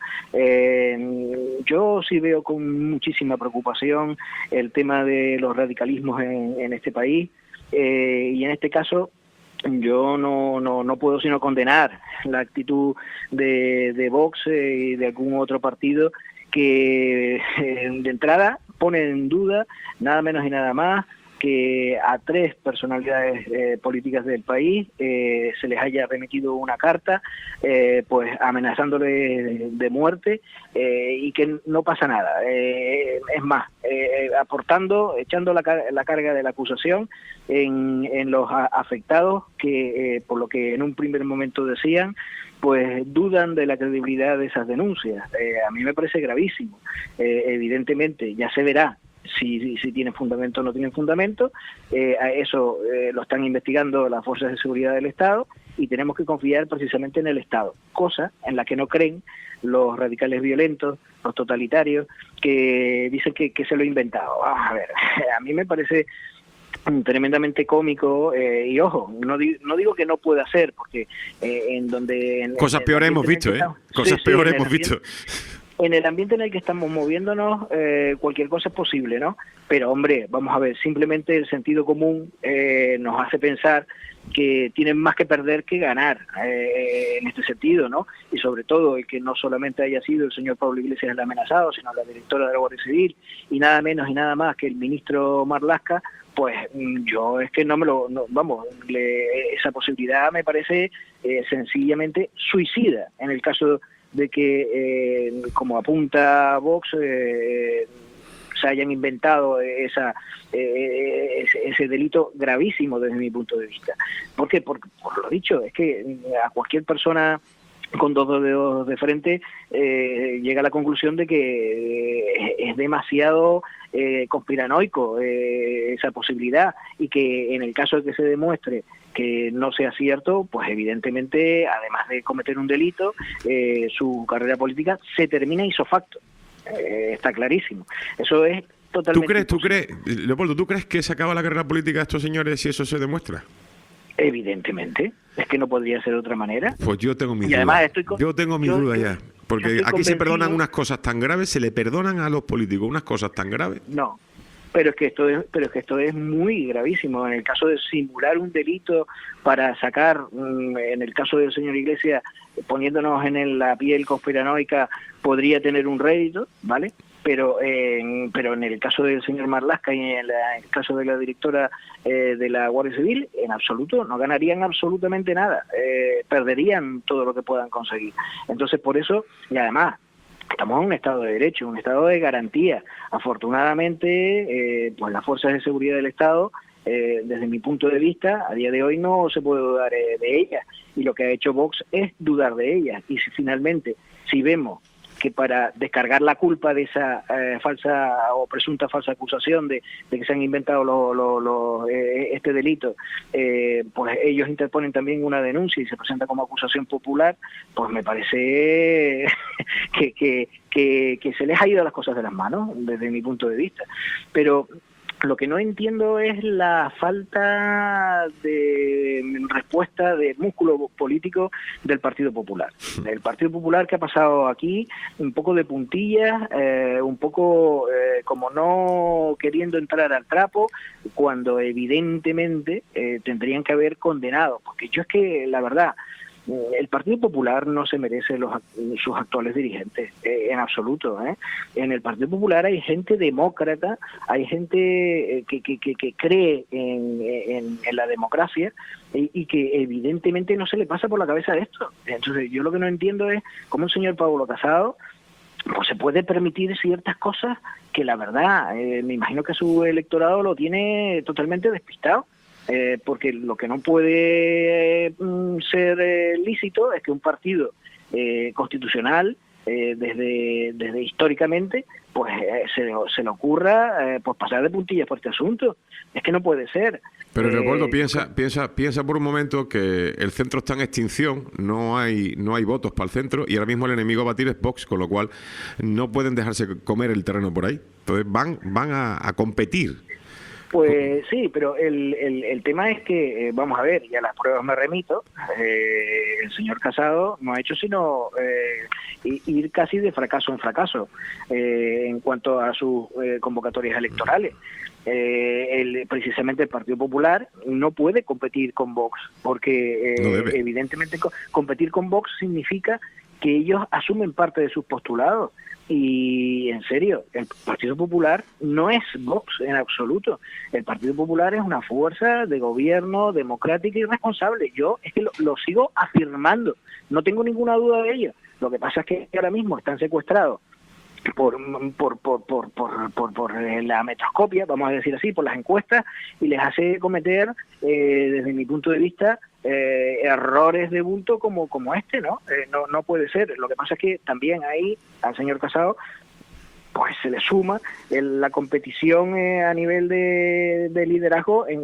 Eh, yo sí veo con muchísima preocupación el tema de los radicalismos en, en este país eh, y en este caso yo no, no, no puedo sino condenar la actitud de, de Vox eh, y de algún otro partido que eh, de entrada pone en duda nada menos y nada más que a tres personalidades eh, políticas del país eh, se les haya remitido una carta eh, pues amenazándole de, de muerte eh, y que no pasa nada. Eh, es más, eh, aportando, echando la, la carga de la acusación en, en los a, afectados que, eh, por lo que en un primer momento decían, pues dudan de la credibilidad de esas denuncias. Eh, a mí me parece gravísimo. Eh, evidentemente, ya se verá si, si tienen fundamento o no tienen fundamento. Eh, a eso eh, lo están investigando las fuerzas de seguridad del Estado y tenemos que confiar precisamente en el Estado, cosa en la que no creen los radicales violentos, los totalitarios, que dicen que, que se lo ha inventado. Vamos a ver, a mí me parece tremendamente cómico eh, y ojo, no, di no digo que no pueda ser, porque eh, en donde... En, Cosas en, peores en hemos visto, ¿eh? Cosas sí, peores sí, hemos visto. en el ambiente en el que estamos moviéndonos, eh, cualquier cosa es posible, ¿no? Pero, hombre, vamos a ver, simplemente el sentido común eh, nos hace pensar que tienen más que perder que ganar eh, en este sentido, ¿no? Y sobre todo el que no solamente haya sido el señor Pablo Iglesias el amenazado, sino la directora de la Guardia Civil, y nada menos y nada más que el ministro Marlaska, pues yo es que no me lo, no, vamos, le, esa posibilidad me parece eh, sencillamente suicida en el caso de que, eh, como apunta Vox, eh, se hayan inventado esa eh, ese, ese delito gravísimo desde mi punto de vista. ¿Por qué? Por, por lo dicho, es que a cualquier persona con dos dedos de frente eh, llega a la conclusión de que eh, es demasiado eh, conspiranoico eh, esa posibilidad, y que en el caso de que se demuestre que no sea cierto, pues evidentemente, además de cometer un delito, eh, su carrera política se termina ipso facto. Eh, está clarísimo. Eso es totalmente... ¿Tú crees, tú crees, Leopoldo, ¿tú crees que se acaba la carrera política de estos señores si eso se demuestra? Evidentemente, es que no podría ser de otra manera. Pues yo tengo mis y además dudas. estoy con, yo tengo mis yo, dudas yo, ya. Porque aquí se perdonan unas cosas tan graves, se le perdonan a los políticos unas cosas tan graves. No, pero es que esto es, pero es que esto es muy gravísimo. En el caso de simular un delito para sacar, en el caso del señor Iglesias, poniéndonos en la piel conspiranoica, podría tener un rédito, ¿vale? Pero en, pero en el caso del señor Marlaska y en, la, en el caso de la directora eh, de la Guardia Civil, en absoluto, no ganarían absolutamente nada, eh, perderían todo lo que puedan conseguir. Entonces, por eso, y además, estamos en un Estado de Derecho, un Estado de garantía. Afortunadamente, eh, pues las fuerzas de seguridad del Estado, eh, desde mi punto de vista, a día de hoy no se puede dudar eh, de ellas, y lo que ha hecho Vox es dudar de ellas. Y si finalmente, si vemos que para descargar la culpa de esa eh, falsa o presunta falsa acusación de, de que se han inventado lo, lo, lo, eh, este delito, eh, pues ellos interponen también una denuncia y se presenta como acusación popular, pues me parece que, que, que, que se les ha ido las cosas de las manos desde mi punto de vista. Pero lo que no entiendo es la falta de respuesta de músculo político del Partido Popular. El Partido Popular, que ha pasado aquí un poco de puntillas, eh, un poco eh, como no queriendo entrar al trapo, cuando evidentemente eh, tendrían que haber condenado. Porque yo es que, la verdad, el Partido Popular no se merece los, sus actuales dirigentes, eh, en absoluto. ¿eh? En el Partido Popular hay gente demócrata, hay gente eh, que, que, que, que cree en, en, en la democracia y, y que evidentemente no se le pasa por la cabeza esto. Entonces yo lo que no entiendo es cómo el señor Pablo Casado pues se puede permitir ciertas cosas que la verdad, eh, me imagino que su electorado lo tiene totalmente despistado. Eh, porque lo que no puede eh, ser eh, lícito es que un partido eh, constitucional, eh, desde, desde históricamente, pues eh, se, se le ocurra eh, pues pasar de puntillas por este asunto. Es que no puede ser. Pero eh, Leopoldo, piensa, piensa, piensa por un momento que el centro está en extinción, no hay, no hay votos para el centro, y ahora mismo el enemigo a batir es Vox, con lo cual no pueden dejarse comer el terreno por ahí. Entonces van, van a, a competir. Pues sí, pero el, el, el tema es que, eh, vamos a ver, y a las pruebas me remito, eh, el señor Casado no ha hecho sino eh, ir casi de fracaso en fracaso eh, en cuanto a sus eh, convocatorias electorales. Eh, el, precisamente el Partido Popular no puede competir con Vox, porque eh, no evidentemente co competir con Vox significa que ellos asumen parte de sus postulados. Y en serio, el Partido Popular no es Vox en absoluto. El Partido Popular es una fuerza de gobierno democrática y responsable. Yo es que lo, lo sigo afirmando, no tengo ninguna duda de ello. Lo que pasa es que ahora mismo están secuestrados por por por por por, por, por la metroscopia, vamos a decir así, por las encuestas, y les hace cometer, eh, desde mi punto de vista, eh, errores de bulto como como este, ¿no? Eh, no no puede ser. Lo que pasa es que también ahí al señor Casado pues se le suma el, la competición eh, a nivel de, de liderazgo en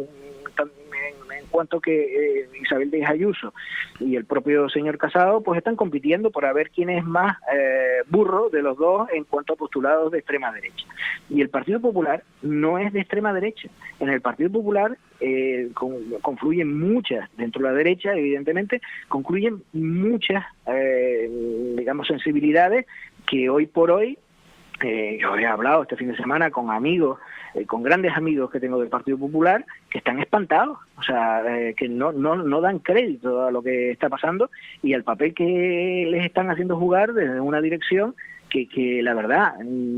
en cuanto que eh, Isabel Díaz Ayuso y el propio señor Casado pues están compitiendo por a ver quién es más eh, burro de los dos en cuanto a postulados de extrema derecha. Y el Partido Popular no es de extrema derecha. En el Partido Popular eh, con, confluyen muchas, dentro de la derecha evidentemente, confluyen muchas, eh, digamos, sensibilidades que hoy por hoy, eh, yo he hablado este fin de semana con amigos, eh, con grandes amigos que tengo del Partido Popular, que están espantados, o sea, eh, que no, no, no dan crédito a lo que está pasando y al papel que les están haciendo jugar desde una dirección que, que la verdad,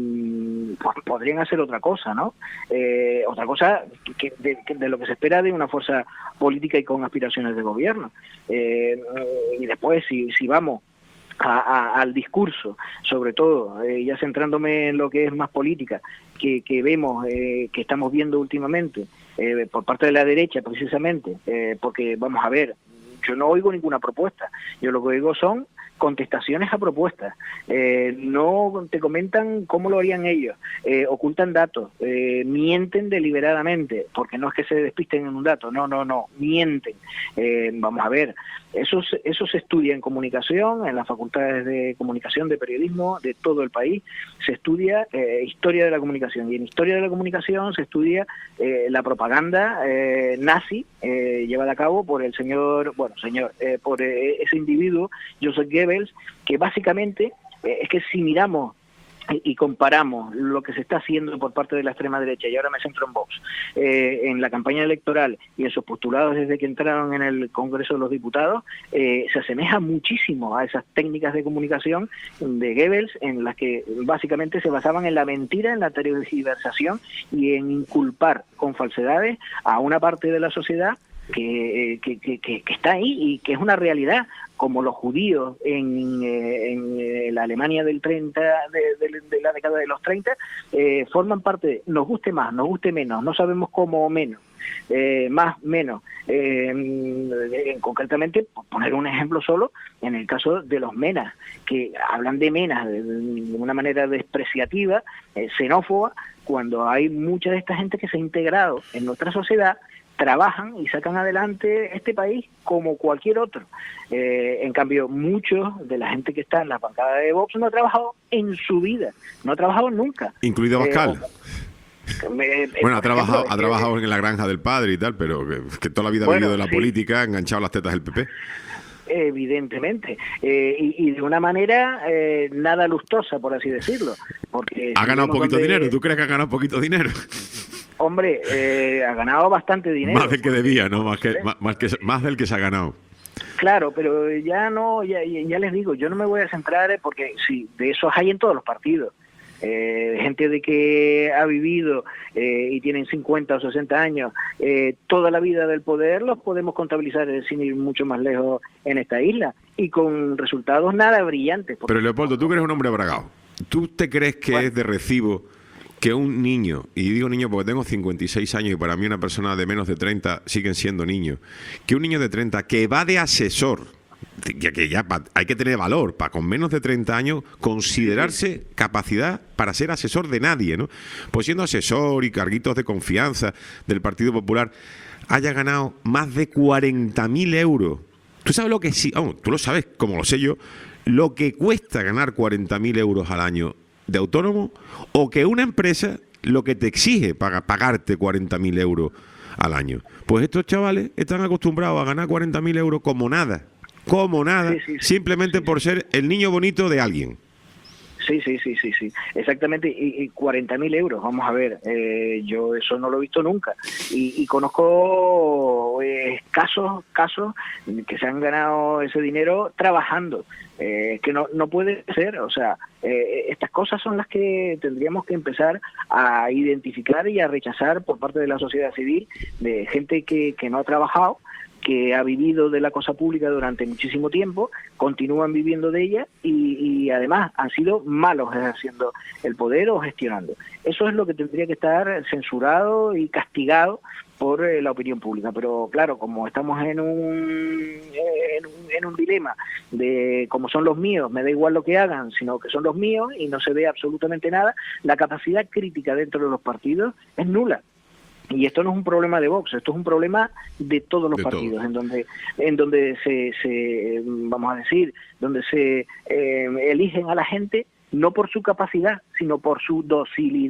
pues podrían hacer otra cosa, ¿no? Eh, otra cosa que de, de lo que se espera de una fuerza política y con aspiraciones de gobierno. Eh, y después, si, si vamos a, a, al discurso, sobre todo, eh, ya centrándome en lo que es más política, que, que vemos, eh, que estamos viendo últimamente, eh, por parte de la derecha precisamente, eh, porque vamos a ver, yo no oigo ninguna propuesta, yo lo que oigo son contestaciones a propuestas, eh, no te comentan cómo lo harían ellos, eh, ocultan datos, eh, mienten deliberadamente, porque no es que se despisten en un dato, no, no, no, mienten. Eh, vamos a ver, eso, eso se estudia en comunicación, en las facultades de comunicación, de periodismo, de todo el país, se estudia eh, historia de la comunicación, y en historia de la comunicación se estudia eh, la propaganda eh, nazi eh, llevada a cabo por el señor, bueno, señor, eh, por eh, ese individuo, Joseph Goebbels, que básicamente eh, es que si miramos y, y comparamos lo que se está haciendo por parte de la extrema derecha, y ahora me centro en Vox, eh, en la campaña electoral y en sus postulados desde que entraron en el Congreso de los Diputados, eh, se asemeja muchísimo a esas técnicas de comunicación de Goebbels, en las que básicamente se basaban en la mentira, en la tergiversación y en inculpar con falsedades a una parte de la sociedad Que, que, que, que está ahí y que es una realidad, como los judíos en, eh, en la Alemania del treinta, de, de, de la década de los treinta, eh, forman parte, nos guste más, nos guste menos, no sabemos cómo o menos, eh, más, menos. Eh, eh, concretamente, por poner un ejemplo solo, en el caso de los menas, que hablan de menas de, de una manera despreciativa, eh, xenófoba, cuando hay mucha de esta gente que se ha integrado en nuestra sociedad, trabajan y sacan adelante este país como cualquier otro. Eh, en cambio, muchos de la gente que está en la bancada de Vox no ha trabajado en su vida, no ha trabajado nunca. Incluido Abascal. Eh, me, bueno, ha trabajado, ejemplo, ha trabajado eh, en la granja del padre y tal, pero que, que toda la vida ha bueno, vivido de la sí. política, ha enganchado las tetas del P P. Evidentemente, eh, y, y de una manera eh, nada lustrosa, por así decirlo. Porque ha ganado poquito donde... dinero, ¿tú crees que ha ganado poquito dinero? Hombre, eh, ha ganado bastante dinero. Más del que debía, ¿no? Más, que, más, más, que, más del que se ha ganado. Claro, pero ya no, ya, ya les digo, yo no me voy a centrar porque sí, de esos hay en todos los partidos. Eh, gente de que ha vivido eh, y tienen cincuenta o sesenta años, eh, toda la vida del poder, los podemos contabilizar sin ir mucho más lejos en esta isla y con resultados nada brillantes. Pero Leopoldo, tú que eres un hombre bragado, ¿tú te crees que bueno. es de recibo que un niño, y digo niño porque tengo cincuenta y seis años y para mí una persona de menos de treinta siguen siendo niños, que un niño de treinta que va de asesor, que, que ya pa, hay que tener valor para con menos de treinta años considerarse capacidad para ser asesor de nadie, ¿no? Pues siendo asesor y carguitos de confianza del Partido Popular, haya ganado más de cuarenta mil euros. ¿Tú sabes lo que sí? Oh, tú lo sabes, como lo sé yo, lo que cuesta ganar cuarenta mil euros al año de autónomo, o que una empresa lo que te exige para pagarte cuarenta mil euros al año. Pues estos chavales están acostumbrados a ganar cuarenta mil euros como nada, como nada, sí, sí, sí, simplemente sí, por ser el niño bonito de alguien. Sí, sí, sí, sí, sí, exactamente, y, y cuarenta mil euros, vamos a ver, eh, yo eso no lo he visto nunca, y, y conozco eh, casos, casos que se han ganado ese dinero trabajando, eh, que no, no puede ser, o sea, eh, estas cosas son las que tendríamos que empezar a identificar y a rechazar por parte de la sociedad civil, de gente que, que no ha trabajado, que ha vivido de la cosa pública durante muchísimo tiempo, continúan viviendo de ella y, y además han sido malos ejerciendo el poder o gestionando. Eso es lo que tendría que estar censurado y castigado por eh, la opinión pública. Pero claro, como estamos en un, en un en un dilema de como son los míos, me da igual lo que hagan, sino que son los míos y no se ve absolutamente nada, la capacidad crítica dentro de los partidos es nula. Y esto no es un problema de Vox, esto es un problema de todos los de partidos, todos. en donde en donde se, se, vamos a decir, donde se eh, eligen a la gente no por su capacidad, sino por su docilidad.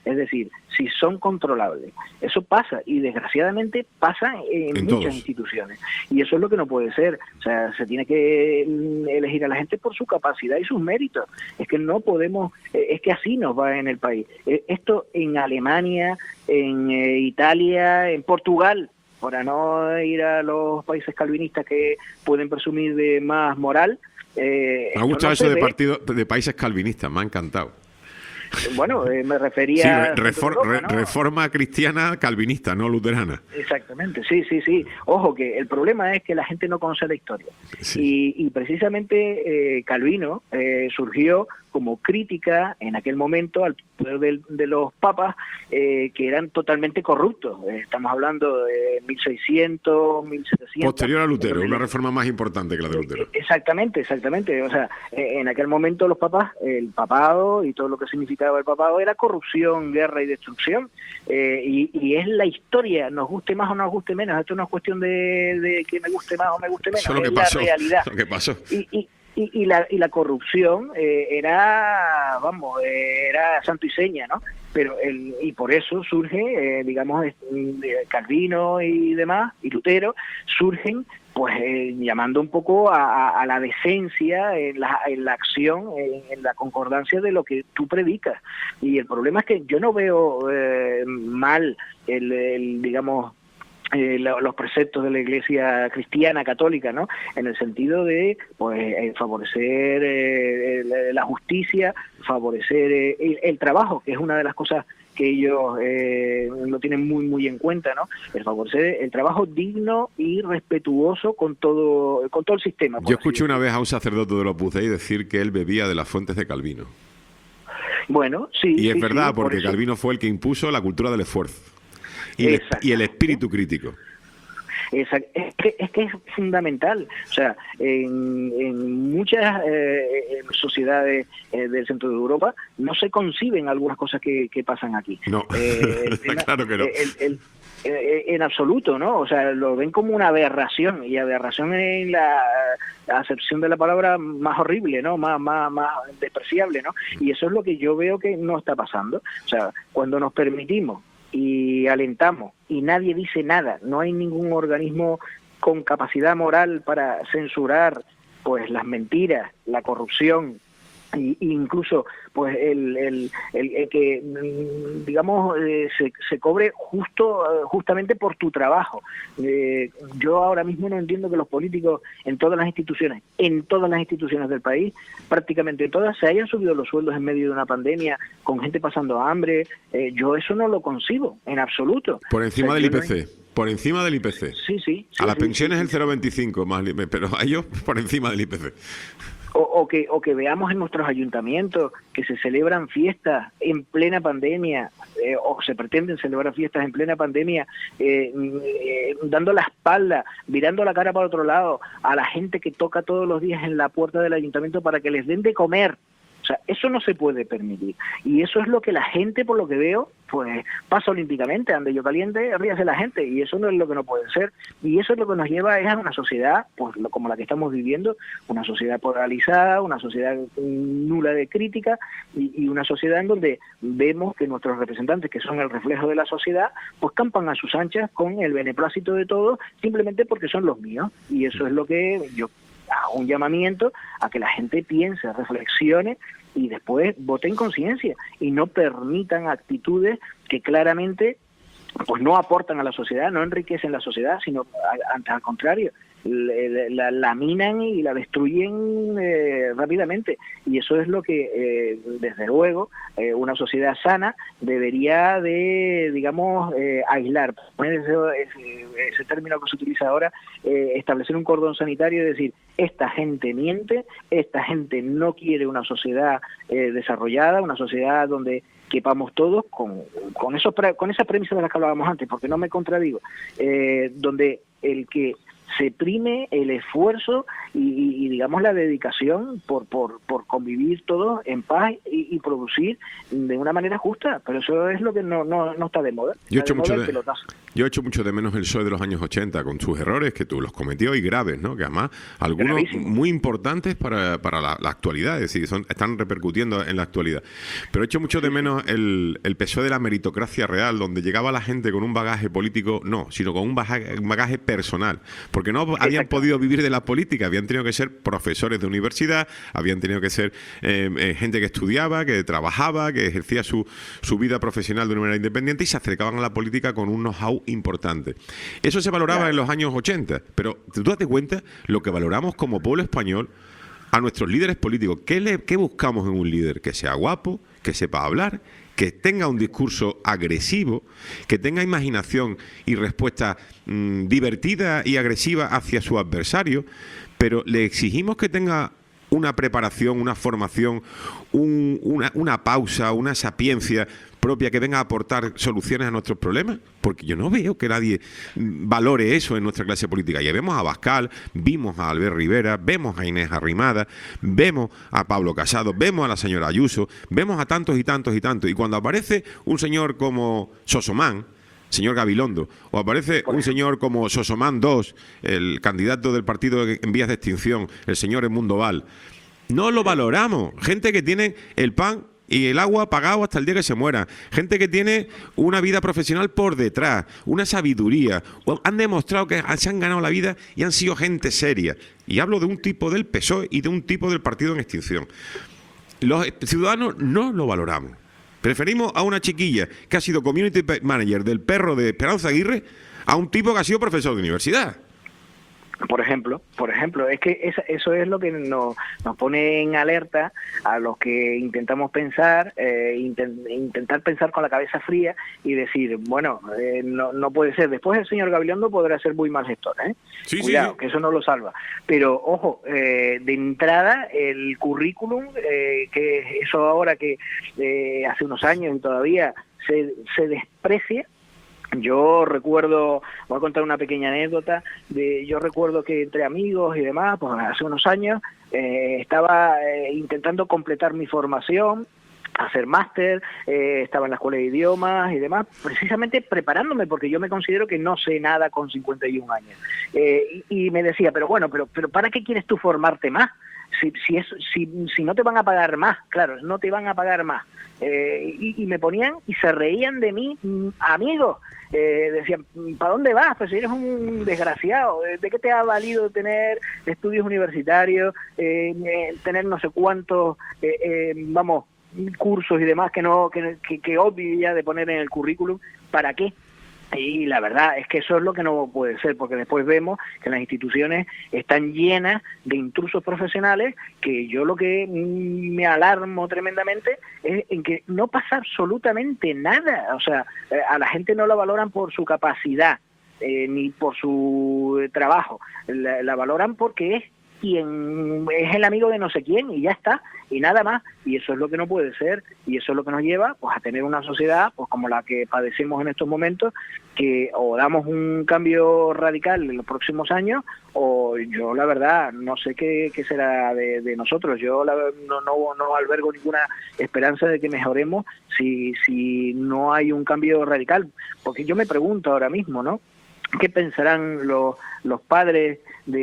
Es decir, si son controlables. Eso pasa, y desgraciadamente pasa en, en muchas todos. instituciones. Y eso es lo que no puede ser. O sea, se tiene que elegir a la gente por su capacidad y sus méritos. Es que no podemos, es que así nos va en el país. Esto en Alemania, en eh, Italia, en Portugal, para no ir a los países calvinistas que pueden presumir de más moral. Eh, me ha gustado no eso de ve. partido de países calvinistas, me ha encantado. Bueno, eh, me refería sí, refor Europa, re ¿no? reforma cristiana calvinista, no luterana. Exactamente, sí, sí, sí. Ojo, que el problema es que la gente no conoce la historia. Sí. Y, y precisamente eh, Calvino eh, surgió como crítica en aquel momento al poder de, de los papas, eh, que eran totalmente corruptos. Eh, estamos hablando de mil seiscientos, mil setecientos. Posterior a Lutero, una reforma más importante que la de Lutero. Exactamente, exactamente. O sea, eh, en aquel momento los papas, el papado y todo lo que significaba el papado era corrupción, guerra y destrucción. Eh, y, y es la historia, nos guste más o nos guste menos. Esto no es cuestión de, de que me guste más o me guste menos. Eso es lo que es pasó, la realidad. lo que pasó. Y, y, Y, y, la, y la corrupción eh, era, vamos, eh, era santo y seña, ¿no? Pero el, y por eso surge, eh, digamos, eh, Calvino y demás, y Lutero, surgen pues eh, llamando un poco a, a, a la decencia en la, en la acción, en, en la concordancia de lo que tú predicas. Y el problema es que yo no veo eh, mal el, el digamos, Eh, los preceptos de la Iglesia cristiana católica, ¿no? En el sentido de pues eh, favorecer eh, la justicia, favorecer eh, el, el trabajo, que es una de las cosas que ellos eh, lo tienen muy muy en cuenta, ¿no? El favorecer el trabajo digno y respetuoso con todo con todo el sistema. Yo escuché una vez a un sacerdote de los Opus Dei decir que él bebía de las fuentes de Calvino. Bueno, sí. Y es sí, verdad, sí, porque por Calvino fue el que impuso la cultura del esfuerzo. Y el, y el espíritu crítico. Es que, es que es fundamental. O sea, en, en muchas eh, sociedades eh, del centro de Europa no se conciben algunas cosas que, que pasan aquí. No, eh, el tema, claro que no. El, el, el, en absoluto, ¿no? O sea, lo ven como una aberración, y aberración en la, la acepción de la palabra más horrible, ¿no? Más, más, más despreciable, ¿no? Y eso es lo que yo veo que no está pasando. O sea, cuando nos permitimos y alentamos y nadie dice nada, no hay ningún organismo con capacidad moral para censurar pues las mentiras, la corrupción, y, incluso pues el, el, el, el que digamos eh, se, se cobre justo justamente por tu trabajo. Eh, yo ahora mismo no entiendo que los políticos en todas las instituciones, en todas las instituciones del país, prácticamente todas, se hayan subido los sueldos en medio de una pandemia, con gente pasando hambre. Eh, yo eso no lo concibo en absoluto. Por encima o sea, del I P C. No hay... Por encima del I P C. Sí, sí. sí a las sí, pensiones sí, el cero coma veinticinco más, pero a ellos por encima del I P C. O, o que o que veamos en nuestros ayuntamientos que se celebran fiestas en plena pandemia, eh, o se pretenden celebrar fiestas en plena pandemia, eh, eh, dando la espalda, mirando la cara para otro lado a la gente que toca todos los días en la puerta del ayuntamiento para que les den de comer. O sea, eso no se puede permitir. Y eso es lo que la gente, por lo que veo, pues pasa olímpicamente. Ande yo caliente, ríase la gente. Y eso no es lo que no puede ser. Y eso es lo que nos lleva a una sociedad, pues como la que estamos viviendo, una sociedad polarizada, una sociedad nula de crítica, y, y una sociedad en donde vemos que nuestros representantes, que son el reflejo de la sociedad, pues campan a sus anchas con el beneplácito de todos, simplemente porque son los míos. Y eso es lo que yo hago un llamamiento a que la gente piense, reflexione y después vote en conciencia y no permitan actitudes que claramente pues no aportan a la sociedad, no enriquecen la sociedad, sino a, al contrario, la, la laminan y la destruyen eh, rápidamente. Y eso es lo que, eh, desde luego, eh, una sociedad sana debería de, digamos, eh, aislar. Ese, ese, ese término que se utiliza ahora, eh, establecer un cordón sanitario y decir, esta gente miente, esta gente no quiere una sociedad eh, desarrollada, una sociedad donde quepamos todos con, con, esos, con esas premisas de las que hablábamos antes, porque no me contradigo, eh, donde el que se prime el esfuerzo y, y, y digamos la dedicación por, por, por convivir todos en paz y, y producir de una manera justa, pero eso es lo que no, no, no está de moda. Yo he hecho mucho de, yo he hecho mucho de menos el P S O E de los años ochenta, con sus errores, que tú los cometió, y graves, ¿no? Que además algunos Gravísimo. muy importantes para, para la, la actualidad, es decir, son, están repercutiendo en la actualidad. Pero he hecho mucho de menos el, el P S O E de la meritocracia real, donde llegaba la gente con un bagaje político, no, sino con un bagaje, un bagaje personal, porque no habían podido vivir de la política, habían tenido que ser profesores de universidad, habían tenido que ser eh, eh, gente que estudiaba, que trabajaba, que ejercía su, su vida profesional de una manera independiente, y se acercaban a la política con un know-how importante. Eso se valoraba claro. en los años ochenta, pero tú date cuenta lo que valoramos como pueblo español a nuestros líderes políticos. ¿Qué, le, qué buscamos en un líder? Que sea guapo, que sepa hablar, que tenga un discurso agresivo, que tenga imaginación y respuesta mmm, divertida y agresiva hacia su adversario, pero le exigimos que tenga una preparación, una formación, un, una, una pausa, una sapiencia propia que venga a aportar soluciones a nuestros problemas, porque yo no veo que nadie valore eso en nuestra clase política. Ya vemos a Abascal, vimos a Albert Rivera, vemos a Inés Arrimada, vemos a Pablo Casado, vemos a la señora Ayuso, vemos a tantos y tantos y tantos, y cuando aparece un señor como Sosomán, señor Gabilondo, o aparece un señor como Sosomán dos, el candidato del partido en vías de extinción, el señor Edmundo Val, no lo valoramos. Gente que tiene el pan y el agua pagado hasta el día que se muera. Gente que tiene una vida profesional por detrás, una sabiduría. Han demostrado que se han ganado la vida y han sido gente seria. Y hablo de un tipo del P S O E y de un tipo del partido en extinción. Los ciudadanos no lo valoramos. Preferimos a una chiquilla que ha sido community manager del perro de Esperanza Aguirre a un tipo que ha sido profesor de universidad. Por ejemplo, por ejemplo, es que esa, eso es lo que nos, nos pone en alerta a los que intentamos pensar, eh, intent, intentar pensar con la cabeza fría y decir, bueno, eh, no, no puede ser. Después el señor Gabilondo podrá ser muy mal gestor, ¿eh? Sí, Cuidado, sí, sí. que eso no lo salva. Pero, ojo, eh, de entrada, el currículum, eh, que eso ahora que eh, hace unos años y todavía se, se desprecia. Yo recuerdo, voy a contar una pequeña anécdota, de yo recuerdo que entre amigos y demás, pues hace unos años, eh, estaba eh, intentando completar mi formación, hacer máster, eh, estaba en la escuela de idiomas y demás, precisamente preparándome, porque yo me considero que no sé nada con cincuenta y un años. Eh, y, y me decía, pero bueno, pero, pero ¿para qué quieres tú formarte más? Si, si, es, si, si no te van a pagar más, claro, no te van a pagar más. Eh, y, y me ponían y se reían de mí, amigos. Eh, decían, ¿para dónde vas? Pues eres un desgraciado. ¿De qué te ha valido tener estudios universitarios, eh, eh, tener no sé cuántos, eh, eh, vamos, cursos y demás que no que, que, que obvio ya de poner en el currículum? ¿Para qué? Y la verdad es que eso es lo que no puede ser, porque después vemos que las instituciones están llenas de intrusos profesionales, que yo lo que me alarmo tremendamente es en que no pasa absolutamente nada. O sea, a la gente no la valoran por su capacidad, eh, ni por su trabajo, la, la valoran porque es quien es el amigo de no sé quién y ya está, y nada más. Y eso es lo que no puede ser, y eso es lo que nos lleva pues a tener una sociedad pues como la que padecemos en estos momentos, que o damos un cambio radical en los próximos años, o yo la verdad no sé qué, qué será de, de nosotros. Yo la, no, no, no albergo ninguna esperanza de que mejoremos si, si no hay un cambio radical, porque yo me pregunto ahora mismo, ¿no? ¿Qué pensarán los, los padres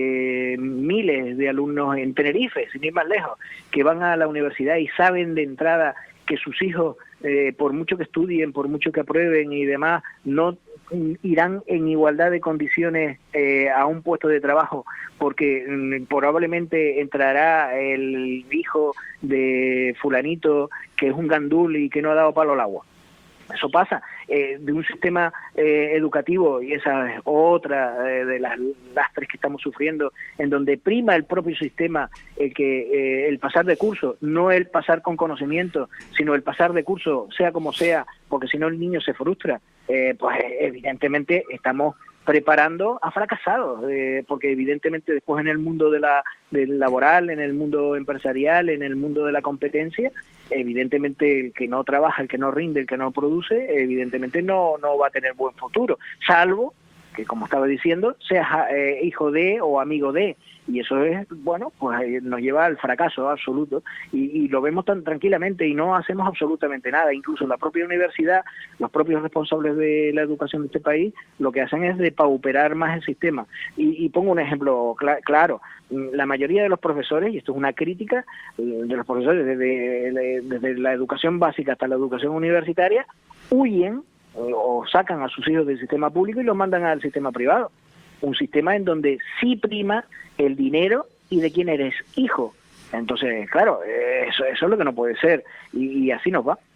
de miles de alumnos en Tenerife, sin ir más lejos, que van a la universidad y saben de entrada que sus hijos, eh, por mucho que estudien, por mucho que aprueben y demás, no irán en igualdad de condiciones eh, a un puesto de trabajo, porque mm, probablemente entrará el hijo de fulanito que es un gandul y que no ha dado palo al agua? Eso pasa eh, de un sistema eh, educativo, y esa es otra eh, de las lastres que estamos sufriendo, en donde prima el propio sistema el que eh, el pasar de curso, no el pasar con conocimiento, sino el pasar de curso, sea como sea, porque si no el niño se frustra. Eh, pues evidentemente estamos preparando a fracasados, eh, porque evidentemente después en el mundo de la del laboral, en el mundo empresarial, en el mundo de la competencia, evidentemente el que no trabaja, el que no rinde, el que no produce, evidentemente no no va a tener buen futuro, salvo que como estaba diciendo, seas eh, hijo de o amigo de, y eso es, bueno, pues eh, nos lleva al fracaso absoluto, y, y lo vemos tan tranquilamente y no hacemos absolutamente nada. Incluso la propia universidad, los propios responsables de la educación de este país, lo que hacen es depauperar más el sistema. Y, y pongo un ejemplo cl- claro, la mayoría de los profesores, y esto es una crítica, de los profesores desde, desde la educación básica hasta la educación universitaria, huyen o sacan a sus hijos del sistema público y los mandan al sistema privado. Un sistema en donde sí prima el dinero y de quién eres hijo. Entonces, claro, eso, eso es lo que no puede ser, y, y así nos va.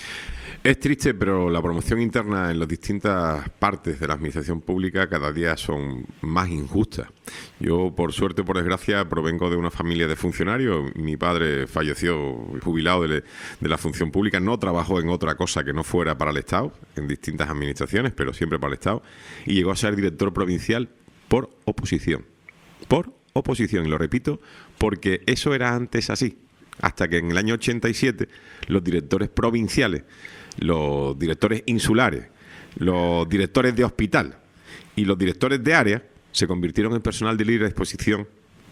Es triste, pero la promoción interna en las distintas partes de la administración pública cada día son más injustas. Yo, por suerte o por desgracia, provengo de una familia de funcionarios. Mi padre falleció jubilado de, de la función pública. No trabajó en otra cosa que no fuera para el Estado, en distintas administraciones, pero siempre para el Estado. Y llegó a ser director provincial por oposición. Por oposición, y lo repito, porque eso era antes así. Hasta que en el año ochenta y siete los directores provinciales, los directores insulares, los directores de hospital y los directores de área se convirtieron en personal de libre disposición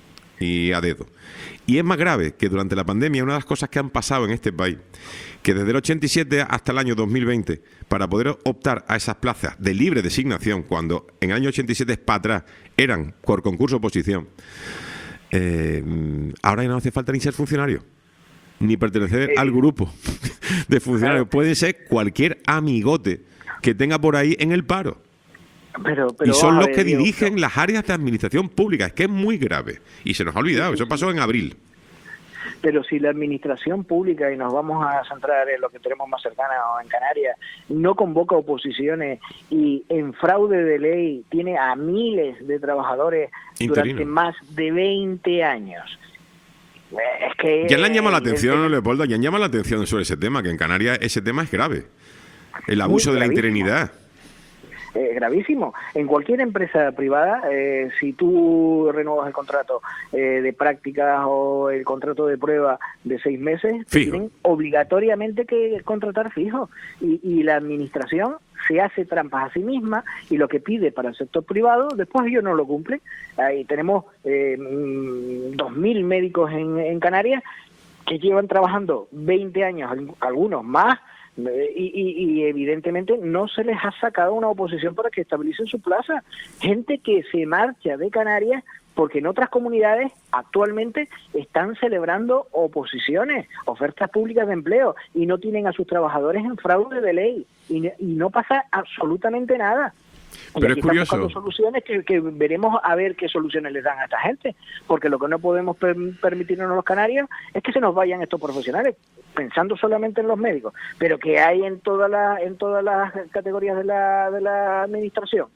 y a dedo. Y es más grave que durante la pandemia, una de las cosas que han pasado en este país, que desde el ochenta y siete hasta el año dos mil veinte, para poder optar a esas plazas de libre designación, cuando en el año ochenta y siete para atrás eran por concurso oposición, eh, ahora ya no hace falta ni ser funcionario, ni pertenecer al grupo de funcionarios. Puede ser cualquier amigote que tenga por ahí en el paro. Pero, pero y son los ver, que Diego, dirigen las áreas de administración pública. Es que es muy grave. Y se nos ha olvidado. Eso pasó en abril. Pero si la administración pública, y nos vamos a centrar en lo que tenemos más cercana en Canarias, no convoca oposiciones y en fraude de ley tiene a miles de trabajadores Interino. durante más de veinte años. Es que Ya le han llamado la atención, el, Leopoldo, ya han llamado la atención sobre ese tema, que en Canarias ese tema es grave. El abuso de la interinidad. Eh, gravísimo. En cualquier empresa privada, eh, si tú renuevas el contrato eh, de prácticas o el contrato de prueba de seis meses, tienen obligatoriamente que contratar fijo. Y, y la administración se hace trampas a sí misma, y lo que pide para el sector privado, después ellos no lo cumplen. Ahí tenemos eh, dos mil médicos en, en Canarias que llevan trabajando veinte años, algunos más, Y, y, y evidentemente no se les ha sacado una oposición para que estabilicen su plaza. Gente que se marcha de Canarias porque en otras comunidades actualmente están celebrando oposiciones, ofertas públicas de empleo, y no tienen a sus trabajadores en fraude de ley, y, y no pasa absolutamente nada. Pero y aquí es curioso. estamos buscando soluciones que, que veremos a ver qué soluciones les dan a esta gente, porque lo que no podemos per permitirnos los canarios es que se nos vayan estos profesionales, pensando solamente en los médicos, pero que hay en todas las en todas las categorías de la, de la administración,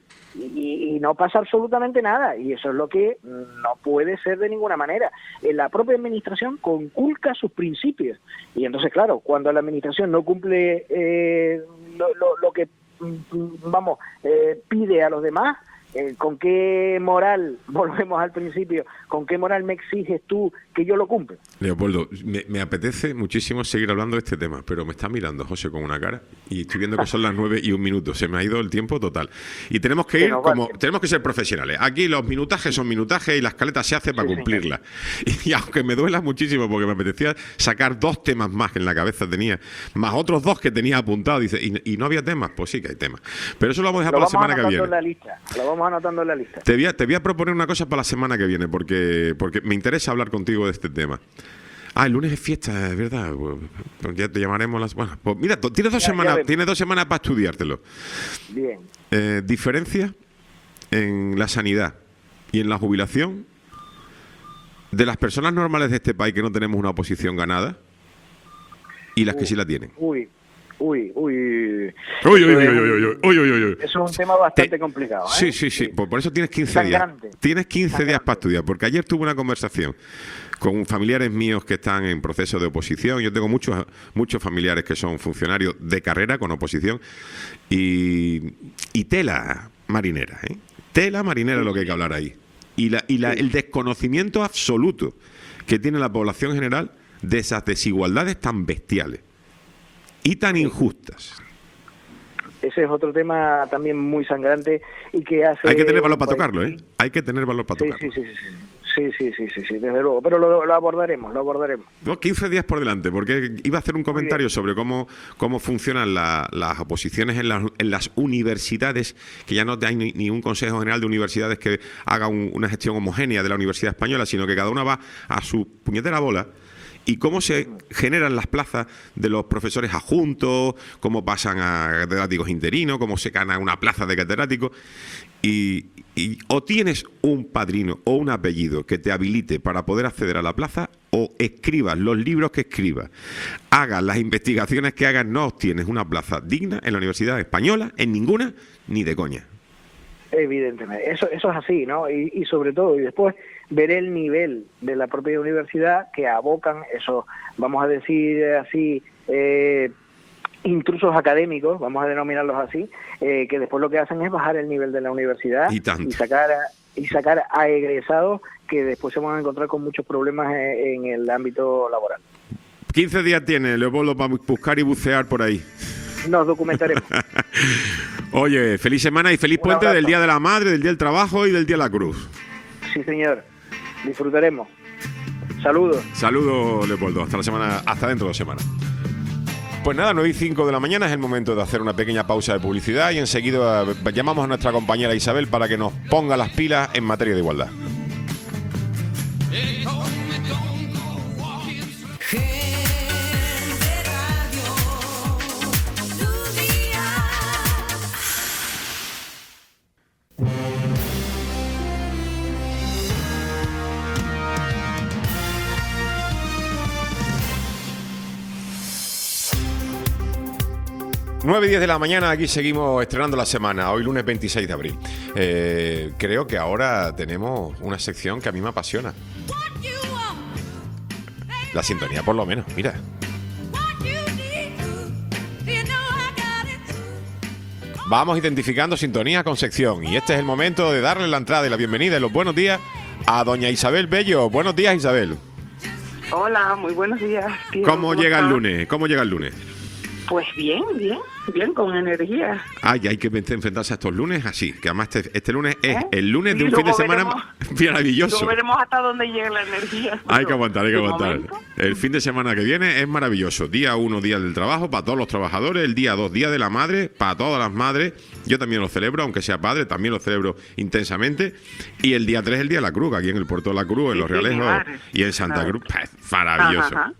y, y no pasa absolutamente nada, y eso es lo que no puede ser de ninguna manera. La propia administración conculca sus principios, y entonces, claro, cuando la administración no cumple eh, lo, lo, lo que vamos, eh, pide a los demás, eh, ¿con qué moral, volvemos al principio, con qué moral me exiges tú que yo lo cumpla? Leopoldo, me, me apetece muchísimo seguir hablando de este tema, pero me está mirando José con una cara y estoy viendo que son las nueve y un minuto. Se me ha ido el tiempo total. Y tenemos que ir como, tenemos que ser profesionales. Aquí los minutajes son minutajes y la escaleta se hace para sí, cumplirla. Y, y aunque me duela muchísimo porque me apetecía sacar dos temas más que en la cabeza tenía, más otros dos que tenía apuntados, dice, ¿y, y no había temas? Pues sí que hay temas. Pero eso lo vamos a dejar lo para la semana que viene. En la lista. Lo vamos anotando en la lista. Te voy a, te voy a proponer una cosa para la semana que viene, porque, porque me interesa hablar contigo de este tema. Ah, el lunes es fiesta, es verdad. Pues ya te llamaremos las. Bueno, pues mira, tienes dos, semanas, tienes dos semanas para estudiártelo. Bien. Eh, diferencia en la sanidad y en la jubilación de las personas normales de este país que no tenemos una oposición ganada y las uy, que sí la tienen. Uy, uy, uy. Uy, uy, uy, uy, uy, uy, uy, uy, uy. Eso es un tema bastante Te, complicado, ¿eh? Sí, sí, sí. Por, por eso tienes quince días. Grande. Tienes quince Tan días grande. para estudiar, porque ayer tuve una conversación con familiares míos que están en proceso de oposición. Yo tengo muchos muchos familiares que son funcionarios de carrera con oposición y, y tela marinera, ¿eh? Tela marinera es lo que hay que hablar ahí. Y, la, y la, el desconocimiento absoluto que tiene la población general de esas desigualdades tan bestiales y tan injustas. ese es otro tema también muy sangrante y que hace... Hay que tener valor para tocarlo, ¿eh? Hay que tener valor para sí, tocarlo. Sí, sí, sí, sí. Sí, sí, sí, sí, sí, desde luego, pero lo, lo abordaremos, lo abordaremos. No, quince días por delante, porque iba a hacer un comentario sobre cómo, cómo funcionan la, las oposiciones en, la, en las universidades, que ya no hay ni, ni un Consejo General de Universidades que haga un, una gestión homogénea de la Universidad Española, sino que cada una va a su puñetera bola. Y cómo se generan las plazas de los profesores adjuntos, cómo pasan a catedráticos interinos, cómo se gana una plaza de catedrático. Y, y o tienes un padrino o un apellido que te habilite para poder acceder a la plaza, o escribas los libros que escribas, hagas las investigaciones que hagas, no obtienes una plaza digna en la Universidad Española, en ninguna, ni de coña. Evidentemente, eso eso es así, ¿no? Y, y sobre todo, y después ver el nivel de la propia universidad que abocan esos, vamos a decir así, eh, intrusos académicos, vamos a denominarlos así, eh, que después lo que hacen es bajar el nivel de la universidad y, y sacar a, y sacar a egresados que después se van a encontrar con muchos problemas en, en el ámbito laboral. quince días tiene, Leopoldo, para buscar y bucear por ahí. Nos documentaremos. Oye, feliz semana y feliz Un puente abrazo. del Día de la Madre, del Día del Trabajo y del Día de la Cruz. Sí, señor. Disfrutaremos. Saludos. Saludos, Leopoldo. Hasta la semana, hasta dentro de dos semanas. Pues nada, nueve y cinco de la mañana es el momento de hacer una pequeña pausa de publicidad y enseguida llamamos a nuestra compañera Isabel para que nos ponga las pilas en materia de igualdad. nueve y diez de la mañana, aquí seguimos estrenando la semana, hoy lunes veintiséis de abril. Eh, creo que ahora tenemos una sección que a mí me apasiona. La sintonía, por lo menos, mira. Vamos identificando sintonía con sección y este es el momento de darle la entrada y la bienvenida y los buenos días a doña Isabel Bello. Buenos días, Isabel. Hola, muy buenos días, tío. ¿Cómo, ¿Cómo llega estás? el lunes? ¿Cómo llega el lunes? Pues bien, bien, bien, con energía. Ay, hay que enfrentarse a estos lunes así, que además este, este lunes es ¿Eh? el lunes de Y un fin de luego semana veremos- maravilloso. Luego veremos hasta dónde llega la energía. Hay que pero aguantar, hay que de aguantar. momento, El fin de semana que viene es maravilloso. Día uno, día del trabajo para todos los trabajadores. El día dos, día de la madre para todas las madres. Yo también lo celebro, aunque sea padre, también lo celebro intensamente. Y el día tres, el día de la Cruz, aquí en el Puerto de la Cruz, en Sí, Los sí, Realejos mi madre. y en Santa Claro. Cruz. Pues, maravilloso. Ajá, ajá.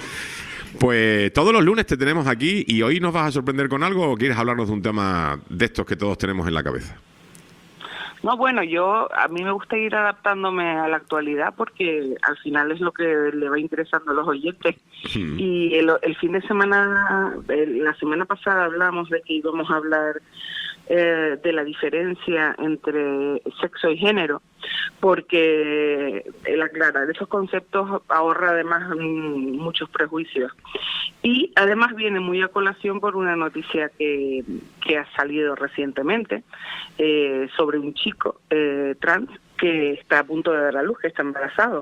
Pues todos los lunes te tenemos aquí y hoy nos vas a sorprender con algo o quieres hablarnos de un tema de estos que todos tenemos en la cabeza. No, bueno, yo a mí me gusta ir adaptándome a la actualidad porque al final es lo que le va interesando a los oyentes. Hmm. Y el, el fin de semana, el- la semana pasada hablamos de que íbamos a hablar eh, de la diferencia entre sexo y género, porque el aclarar esos conceptos ahorra además mm, muchos prejuicios. Y además viene muy a colación por una noticia que, que ha salido recientemente eh, sobre un chico eh, trans que está a punto de dar a luz, que está embarazado.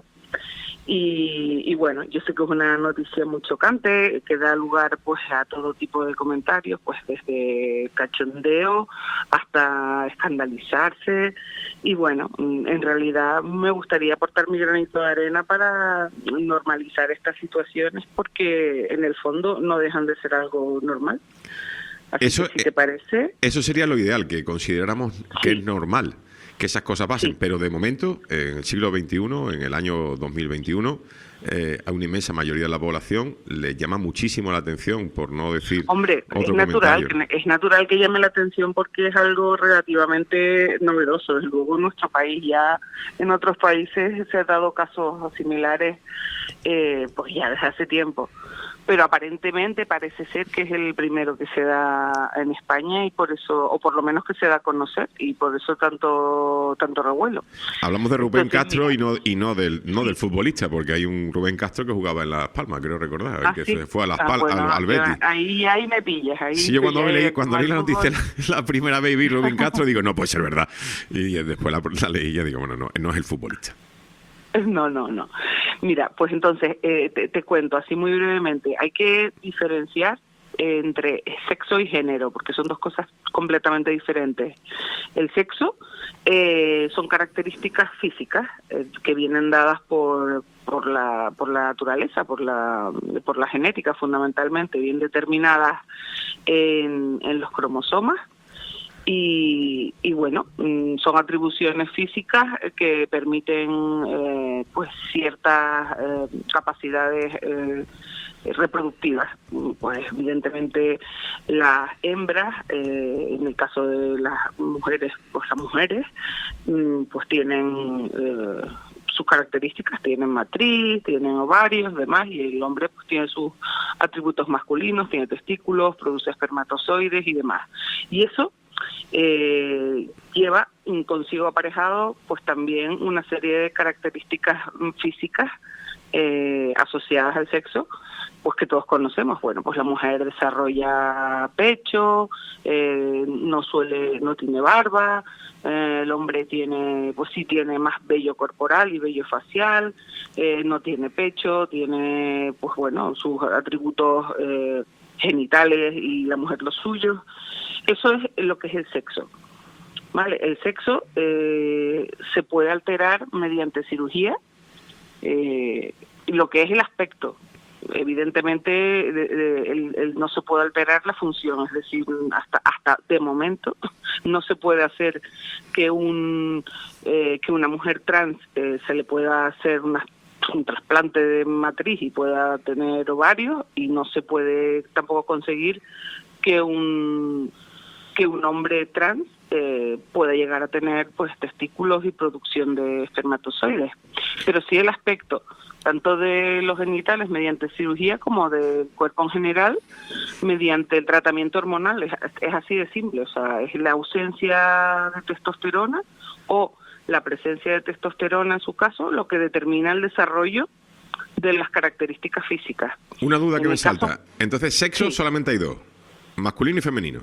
Y, y bueno, yo sé que es una noticia muy chocante, que da lugar pues a todo tipo de comentarios, pues desde cachondeo hasta escandalizarse. Y bueno, en realidad me gustaría aportar mi granito de arena para normalizar estas situaciones, porque en el fondo no dejan de ser algo normal. Así Eso, que, si te parece... Eso sería lo ideal, que consideráramos que Sí. es normal que esas cosas pasen, Sí. pero de momento, en el siglo veintiuno, en el año dos mil veintiuno, eh, a una inmensa mayoría de la población le llama muchísimo la atención, por no decir Hombre, otro es natural, comentario. que- es natural que llame la atención porque es algo relativamente novedoso. Desde luego en nuestro país, ya en otros países se han dado casos similares eh, pues ya desde hace tiempo. Pero aparentemente parece ser que es el primero que se da en España y por eso, o por lo menos que se da a conocer, y por eso tanto tanto revuelo. Hablamos de Rubén Entonces, Castro mira. y no y no del no Sí. del futbolista, porque hay un Rubén Castro que jugaba en Las Palmas, creo recordar, el Ah, que sí. se fue a Las Ah, Palmas, bueno, al, al Betis. ahí, ahí me pillas. Ahí Sí, yo cuando pillas, leí, eh, cuando como leí la el noticia fútbol. la, la primera vez vi Rubén Castro, digo, no puede ser verdad. Y después la, la leí y ya digo, bueno, no, no es el futbolista. No, no, no. Mira, pues entonces eh, te, te cuento así muy brevemente. Hay que diferenciar entre sexo y género, porque son dos cosas completamente diferentes. El sexo eh, son características físicas eh, que vienen dadas por por la por la naturaleza, por la por la genética fundamentalmente, bien determinadas en, en los cromosomas. Y, y bueno, son atribuciones físicas que permiten eh, pues ciertas eh, capacidades eh, reproductivas. Pues evidentemente las hembras, eh, en el caso de las mujeres, pues las mujeres pues tienen eh, sus características, tienen matriz, tienen ovarios, demás, y el hombre pues tiene sus atributos masculinos, tiene testículos, produce espermatozoides y demás. Y eso Eh, lleva consigo aparejado pues también una serie de características físicas eh, asociadas al sexo, pues que todos conocemos. Bueno, pues la mujer desarrolla pecho, eh, no suele, no tiene barba, eh, el hombre tiene, pues sí tiene más vello corporal y vello facial, eh, no tiene pecho, tiene pues bueno sus atributos eh, genitales y la mujer los suyos. Eso es lo que es el sexo, ¿vale? El sexo eh, se puede alterar mediante cirugía, eh, lo que es el aspecto. Evidentemente de, de, el, el, no se puede alterar la función, es decir, hasta hasta de momento no se puede hacer que un eh, que una mujer trans eh, se le pueda hacer una un trasplante de matriz y pueda tener ovarios, y no se puede tampoco conseguir que un que un hombre trans eh, pueda llegar a tener pues testículos y producción de espermatozoides. Pero sí el aspecto tanto de los genitales mediante cirugía como del cuerpo en general mediante el tratamiento hormonal, es, es así de simple. O sea, es la ausencia de testosterona o la presencia de testosterona en su caso lo que determina el desarrollo de las características físicas. Una duda que en me caso, salta. Entonces, sexo sí. solamente hay dos, masculino y femenino.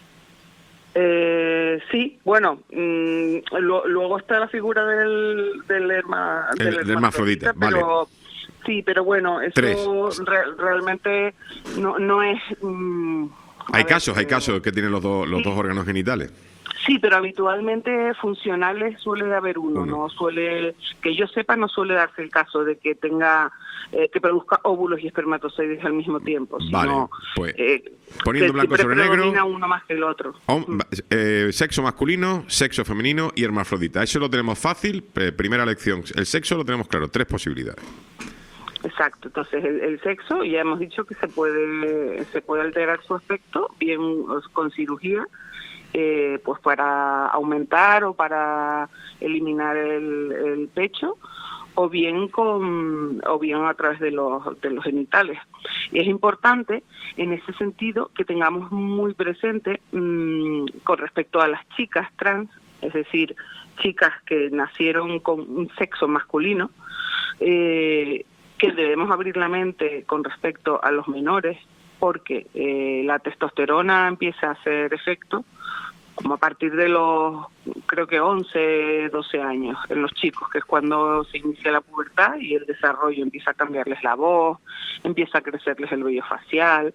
Eh, sí, bueno, mmm, lo, luego está la figura del del, herma, el, del hermafrodita, pero vale. Sí, pero bueno, eso re, realmente no no es. Mmm, hay ver, casos, hay eh, casos que tienen los dos los sí. dos órganos genitales. Sí, pero habitualmente funcionales suele haber uno, uno. no suele, que yo sepa, no suele darse el caso de que tenga, eh, que produzca óvulos y espermatozoides al mismo tiempo, vale, sino pues eh, poniendo que blanco sobre negro, uno más que el otro. Hom, eh, sexo masculino, sexo femenino y hermafrodita. Eso lo tenemos fácil. Eh, primera lección, el sexo lo tenemos claro, tres posibilidades. Exacto, entonces el, el sexo ya hemos dicho que se puede se puede alterar su aspecto bien con cirugía. Eh, pues para aumentar o para eliminar el, el pecho, o bien con o bien a través de los de los genitales. Y es importante en ese sentido que tengamos muy presente mmm, con respecto a las chicas trans, es decir, chicas que nacieron con un sexo masculino, eh, que debemos abrir la mente con respecto a los menores, porque eh, la testosterona empieza a hacer efecto como a partir de los, creo que once, doce años, en los chicos, que es cuando se inicia la pubertad y el desarrollo empieza a cambiarles la voz, empieza a crecerles el vello facial,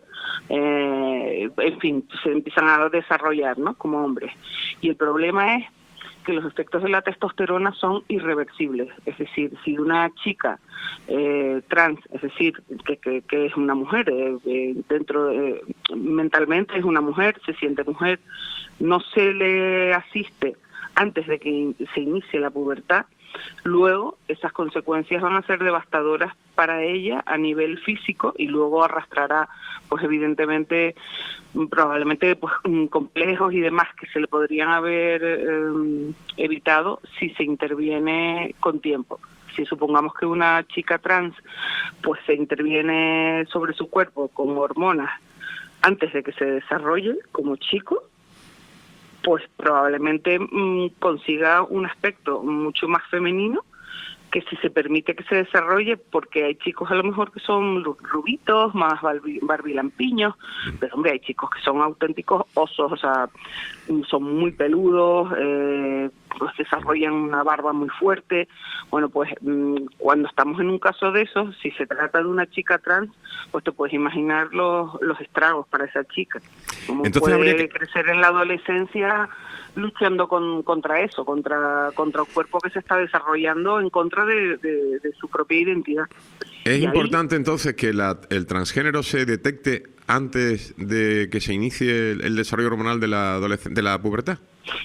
eh, en fin, se empiezan a desarrollar, ¿no?, como hombres. Y el problema es que los efectos de la testosterona son irreversibles, es decir, si una chica eh, trans, es decir, que, que, que es una mujer, eh, eh, dentro de, mentalmente es una mujer, se siente mujer, no se le asiste antes de que se inicie la pubertad, luego esas consecuencias van a ser devastadoras para ella a nivel físico y luego arrastrará, pues evidentemente, probablemente pues complejos y demás que se le podrían haber eh, evitado si se interviene con tiempo. Si supongamos que una chica trans pues se interviene sobre su cuerpo con hormonas antes de que se desarrolle como chico, pues probablemente mmm, consiga un aspecto mucho más femenino que si se permite que se desarrolle, porque hay chicos a lo mejor que son rubitos, más barbilampiños, pero hombre, hay chicos que son auténticos osos, o sea, son muy peludos, eh, pues desarrollan una barba muy fuerte. Bueno, pues cuando estamos en un caso de eso, si se trata de una chica trans, pues te puedes imaginar los, los estragos para esa chica. Cómo Entonces puede habría que... crecer en la adolescencia luchando con, contra eso, contra contra un cuerpo que se está desarrollando en contra de, de, de su propia identidad. Es y importante ahí, entonces que la, el transgénero se detecte antes de que se inicie el, el desarrollo hormonal de la adolesc- de la pubertad.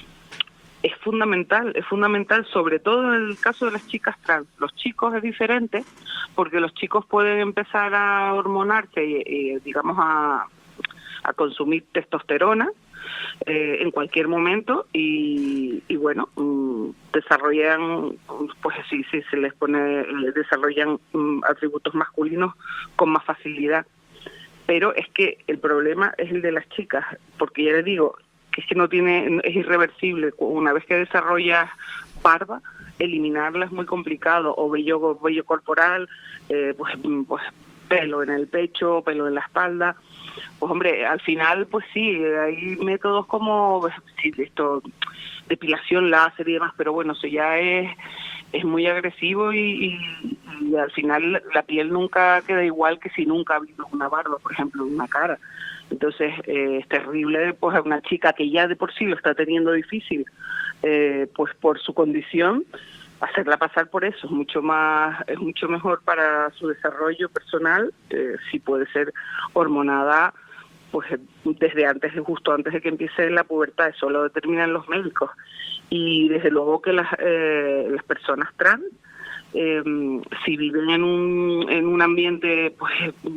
Es fundamental, es fundamental, sobre todo en el caso de las chicas trans. Los chicos es diferente, porque los chicos pueden empezar a hormonarse y, y digamos, a, a consumir testosterona eh, en cualquier momento y, y bueno, mm, desarrollan, pues sí, sí, se les pone, desarrollan mm, atributos masculinos con más facilidad. Pero es que el problema es el de las chicas, porque ya les digo, que es que no tiene, es irreversible. Una vez que desarrollas barba, eliminarla es muy complicado, o vello, vello corporal, eh, pues, pues pelo en el pecho, pelo en la espalda. Pues hombre, al final, pues sí, hay métodos como sí, esto, depilación láser y demás, pero bueno, eso ya es es muy agresivo y, y, y al final la piel nunca queda igual que si nunca ha habido una barba, por ejemplo, en una cara. Entonces eh, es terrible, pues a una chica que ya de por sí lo está teniendo difícil, eh, pues por su condición, hacerla pasar por eso es mucho más, es mucho mejor para su desarrollo personal, eh, si puede ser hormonada, pues desde antes, justo antes de que empiece la pubertad. Eso lo determinan los médicos. Y desde luego que las, eh, las personas trans, eh, si viven en un, en un ambiente, pues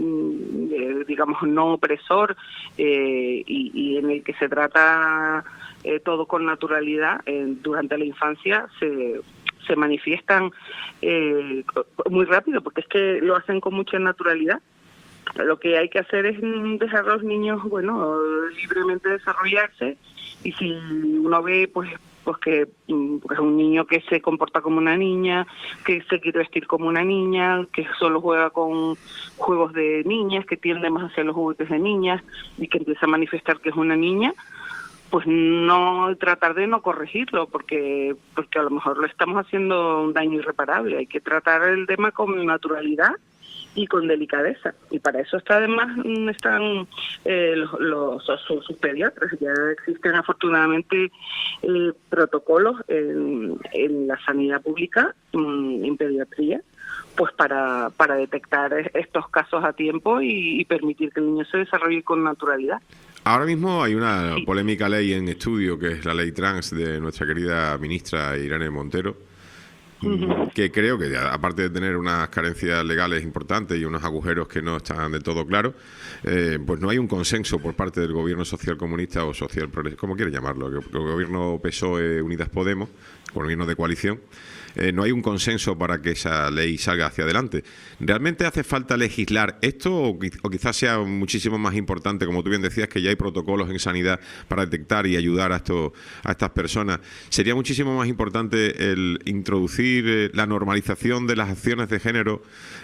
eh, digamos, no opresor eh, y, y en el que se trata eh, todo con naturalidad, eh, durante la infancia se se manifiestan eh, muy rápido, porque es que lo hacen con mucha naturalidad. Lo que hay que hacer es dejar a los niños, bueno, libremente desarrollarse, y si uno ve, pues, pues que pues un niño que se comporta como una niña, que se quiere vestir como una niña, que solo juega con juegos de niñas, que tiende más hacia los juguetes de niñas y que empieza a manifestar que es una niña, pues no tratar de no corregirlo, porque porque a lo mejor le estamos haciendo un daño irreparable. Hay que tratar el tema con naturalidad y con delicadeza, y para eso está además están eh, los, los sus, sus pediatras. Ya existen afortunadamente eh, protocolos en, en la sanidad pública, en, en pediatría, pues para para detectar estos casos a tiempo y, y permitir que el niño se desarrolle con naturalidad. Ahora mismo hay una polémica ley en estudio, que es la ley trans de nuestra querida ministra Irene Montero, uh-huh. que creo que, aparte de tener unas carencias legales importantes y unos agujeros que no están del todo claros, eh, pues no hay un consenso por parte del gobierno socialcomunista o social progresista, como quiere llamarlo, el gobierno P S O E Unidas Podemos, gobierno de coalición. Eh, no hay un consenso para que esa ley salga hacia adelante. ¿Realmente hace falta legislar esto o, o quizás sea muchísimo más importante, como tú bien decías, que ya hay protocolos en sanidad para detectar y ayudar a, esto, a estas personas? ¿Sería muchísimo más importante el introducir eh, la normalización de las acciones de género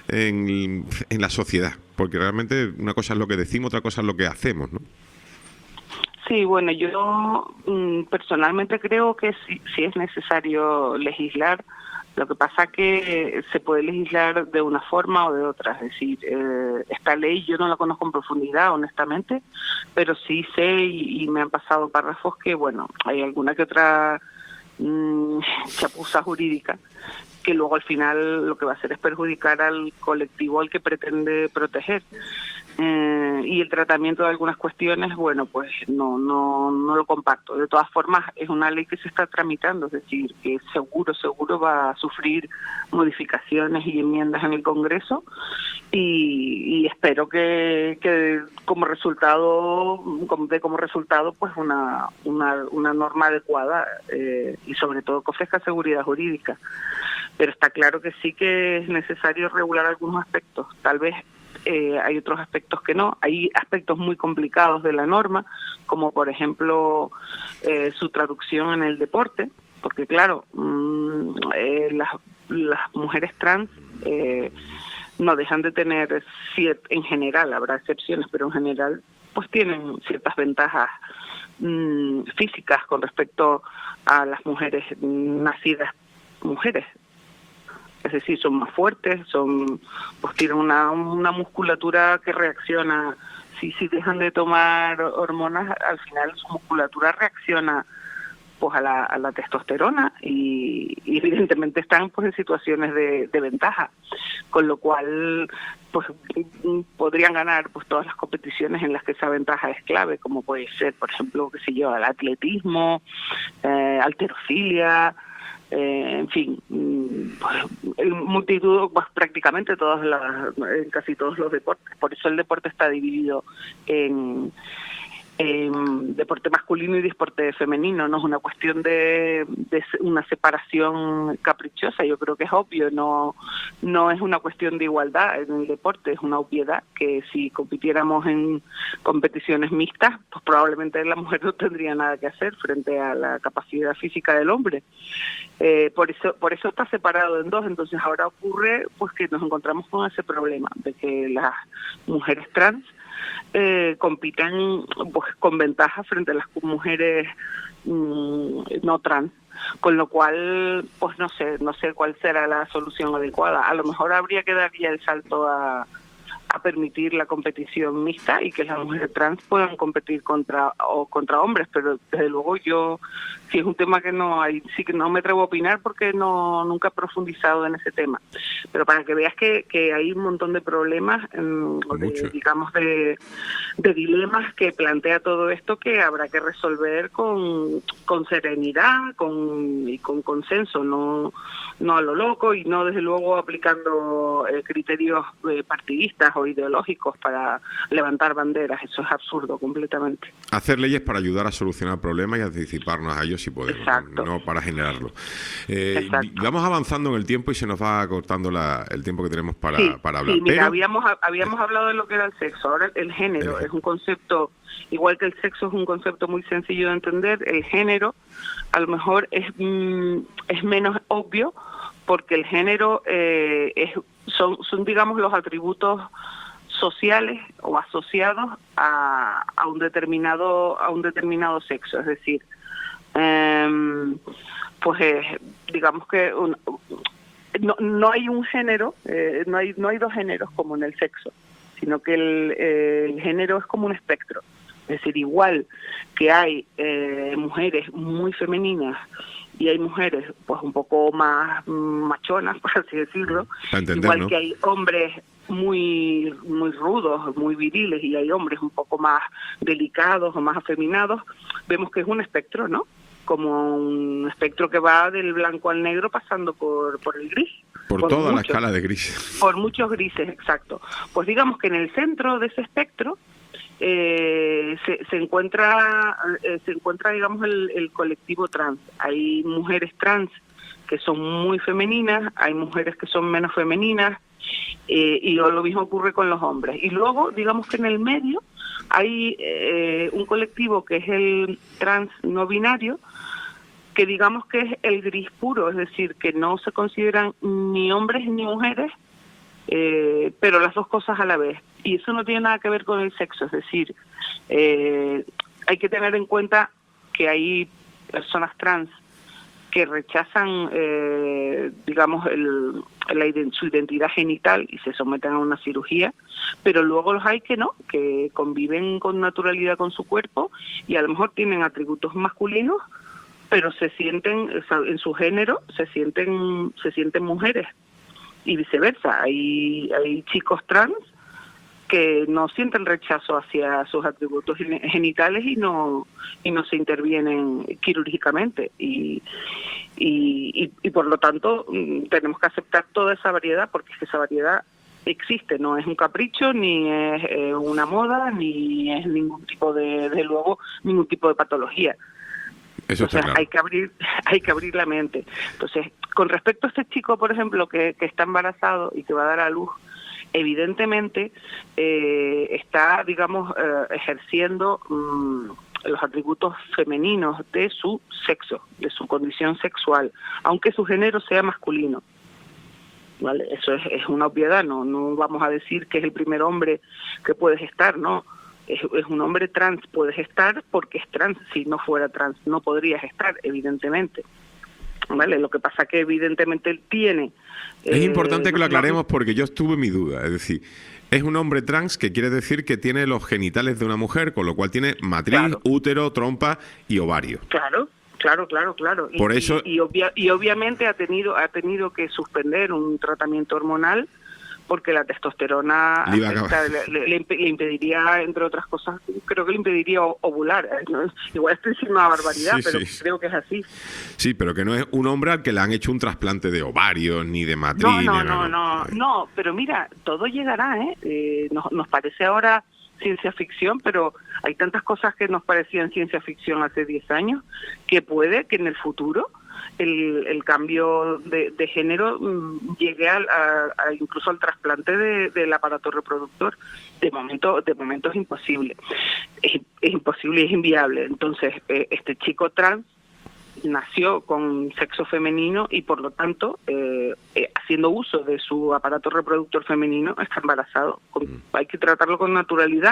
en, en la sociedad? Porque realmente una cosa es lo que decimos, otra cosa es lo que hacemos, ¿no? Sí, bueno, yo mm, personalmente creo que sí, sí es necesario legislar. Lo que pasa que se puede legislar de una forma o de otra. Es decir, eh, esta ley yo no la conozco en profundidad, honestamente, pero sí sé y, y me han pasado párrafos que, bueno, hay alguna que otra mmm, chapuza jurídica que luego al final lo que va a hacer es perjudicar al colectivo al que pretende proteger. Eh, y el tratamiento de algunas cuestiones, bueno, pues no no no lo comparto. De todas formas, es una ley que se está tramitando, es decir, que seguro, seguro va a sufrir modificaciones y enmiendas en el Congreso, y, y espero que, que como resultado, como, de como resultado, pues una una, una norma adecuada eh, y sobre todo que ofrezca seguridad jurídica. Pero está claro que sí que es necesario regular algunos aspectos. Tal vez Eh, hay otros aspectos que no. Hay aspectos muy complicados de la norma, como por ejemplo eh, su traducción en el deporte, porque claro, mmm, eh, las, las mujeres trans eh, no dejan de tener, ciert- en general, habrá excepciones, pero en general pues tienen ciertas ventajas mmm, físicas con respecto a las mujeres nacidas mujeres. Es decir, son más fuertes, son, pues tienen una, una musculatura que reacciona. Si, si dejan de tomar hormonas, al final su musculatura reacciona pues a la, a la testosterona y, y evidentemente están pues en situaciones de, de ventaja, con lo cual pues podrían ganar pues todas las competiciones en las que esa ventaja es clave, como puede ser, por ejemplo, qué sé yo, el atletismo, eh, halterofilia, Eh, en fin, pues, el multitud, pues prácticamente todas las, en casi todos los deportes. Por eso el deporte está dividido en, en deporte masculino y deporte femenino. No es una cuestión de, de una separación caprichosa, yo creo que es obvio, no, no es una cuestión de igualdad en el deporte, es una obviedad que si compitiéramos en competiciones mixtas, pues probablemente la mujer no tendría nada que hacer frente a la capacidad física del hombre. Eh, por eso por eso está separado en dos. Entonces ahora ocurre pues que nos encontramos con ese problema de que las mujeres trans eh, compiten pues con ventaja frente a las mujeres mmm, no trans, con lo cual pues no sé no sé cuál será la solución adecuada. A lo mejor habría que dar ya el salto a a permitir la competición mixta y que las mujeres trans puedan competir contra o contra hombres, pero desde luego yo sí es un tema que no hay, sí que no me atrevo a opinar porque no nunca he profundizado en ese tema, pero para que veas que, que hay un montón de problemas, um, de, digamos de, de dilemas que plantea todo esto que habrá que resolver con, con serenidad, con y con consenso, no no a lo loco y no desde luego aplicando eh, criterios eh, partidistas o ideológicos para levantar banderas. Eso es absurdo completamente. Hacer leyes para ayudar a solucionar problemas y anticiparnos a ellos si podemos, no, no para generarlo. Eh, vamos avanzando en el tiempo y se nos va cortando la, el tiempo que tenemos para, sí, para hablar. Sí, mira, Pero... habíamos, habíamos hablado de lo que era el sexo, ahora el género el... es un concepto, igual que el sexo es un concepto muy sencillo de entender, el género a lo mejor es, mm, es menos obvio porque el género eh, es, son, son, digamos, los atributos sociales o asociados a, a un determinado a un determinado sexo, es decir, eh, pues eh, digamos que un, no, no hay un género, eh, no hay no hay dos géneros como en el sexo, sino que el, eh, el género es como un espectro, es decir, igual que hay eh, mujeres muy femeninas y hay mujeres pues un poco más machonas, por así decirlo, entender, igual ¿no? que hay hombres muy muy rudos, muy viriles, y hay hombres un poco más delicados o más afeminados, vemos que es un espectro, ¿no? Como un espectro que va del blanco al negro pasando por, por el gris. Por, por toda muchos, la escala de grises. Por muchos grises, exacto. Pues digamos que en el centro de ese espectro Eh, se, se encuentra eh, se encuentra digamos el, el colectivo trans. Hay mujeres trans que son muy femeninas, hay mujeres que son menos femeninas, eh, y lo mismo ocurre con los hombres. Y luego digamos que en el medio hay eh, un colectivo que es el trans no binario, que digamos que es el gris puro, es decir, que no se consideran ni hombres ni mujeres, Eh, pero las dos cosas a la vez, y eso no tiene nada que ver con el sexo, es decir, eh, hay que tener en cuenta que hay personas trans que rechazan eh, digamos el, la, su identidad genital y se someten a una cirugía, pero luego los hay que no, que conviven con naturalidad con su cuerpo y a lo mejor tienen atributos masculinos, pero se sienten en su género se sienten se sienten mujeres. Y viceversa, hay, hay chicos trans que no sienten rechazo hacia sus atributos genitales y no y no se intervienen quirúrgicamente y y, y, y por lo tanto tenemos que aceptar toda esa variedad, porque es que esa variedad existe, no es un capricho, ni es eh, una moda, ni es ningún tipo de, de luego, ningún tipo de patología. Eso o sea, claro. hay que abrir, hay que abrir la mente. Entonces, con respecto a este chico, por ejemplo, que, que está embarazado y que va a dar a luz, evidentemente eh, está, digamos, eh, ejerciendo mmm, los atributos femeninos de su sexo, de su condición sexual, aunque su género sea masculino. ¿Vale? Eso es, es una obviedad, no, no vamos a decir que es el primer hombre que puedes estar, ¿no? es, es un hombre trans, puedes estar porque es trans. Si no fuera trans no podrías estar, evidentemente. Vale, lo que pasa que evidentemente él tiene... Es eh, importante que lo no- aclaremos porque yo estuve mi duda, es decir, es un hombre trans que quiere decir que tiene los genitales de una mujer, con lo cual tiene matriz, Claro. útero, trompa y ovario. Claro, claro, claro, claro. Y, Por eso- y, y, obvia- y obviamente ha tenido ha tenido que suspender un tratamiento hormonal porque la testosterona Le iba a afecta- acabar. le, le imp- le impediría, entre otras cosas, creo que le impediría o- ovular. ¿eh? No, igual estoy diciendo una barbaridad, Sí, pero sí. creo que es así. Sí, pero que no es un hombre al que le han hecho un trasplante de ovarios, ni de matriz. No, ni- no, no, no, no, pero mira, todo llegará, ¿eh? eh nos, nos parece ahora ciencia ficción, pero hay tantas cosas que nos parecían ciencia ficción hace diez años, que puede que en el futuro el, el cambio de, de género mm, llegue al, a, a incluso al trasplante de, del aparato reproductor. De momento, de momento es imposible, es, es imposible y es inviable. Entonces, eh, este chico trans nació con sexo femenino y por lo tanto eh, eh, haciendo uso de su aparato reproductor femenino está embarazado. Con, hay que tratarlo con naturalidad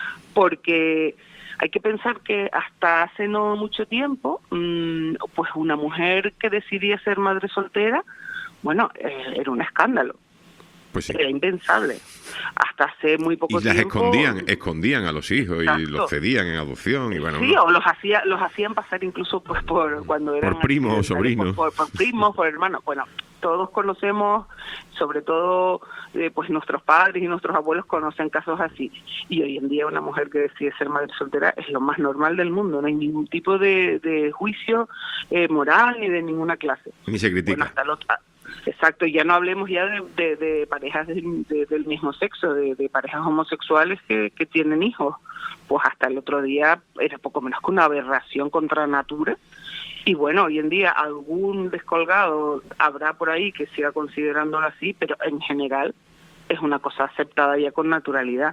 porque hay que pensar que hasta hace no mucho tiempo mmm, pues una mujer que decidía ser madre soltera, bueno, eh, era un escándalo. Pues sí. Era impensable. Hasta hace muy poco Y las tiempo... escondían, escondían a los hijos y Exacto. los cedían en adopción y bueno. Sí, no. o los hacía, los hacían pasar incluso pues por cuando eran Por primos o accidentales, sobrinos. por, por, por primos, por hermanos. Bueno, todos conocemos, sobre todo eh, pues nuestros padres y nuestros abuelos conocen casos así. Y hoy en día una mujer que decide ser madre soltera es lo más normal del mundo. No hay ningún tipo de, de juicio eh, moral ni de ninguna clase. Ni se critica. Bueno, hasta el otro, exacto, y ya no hablemos ya de, de, de parejas de, de, del mismo sexo, de, de parejas homosexuales que, que tienen hijos. Pues hasta el otro día era poco menos que una aberración contra natura. Y bueno, hoy en día algún descolgado habrá por ahí que siga considerándolo así, pero en general es una cosa aceptada ya con naturalidad.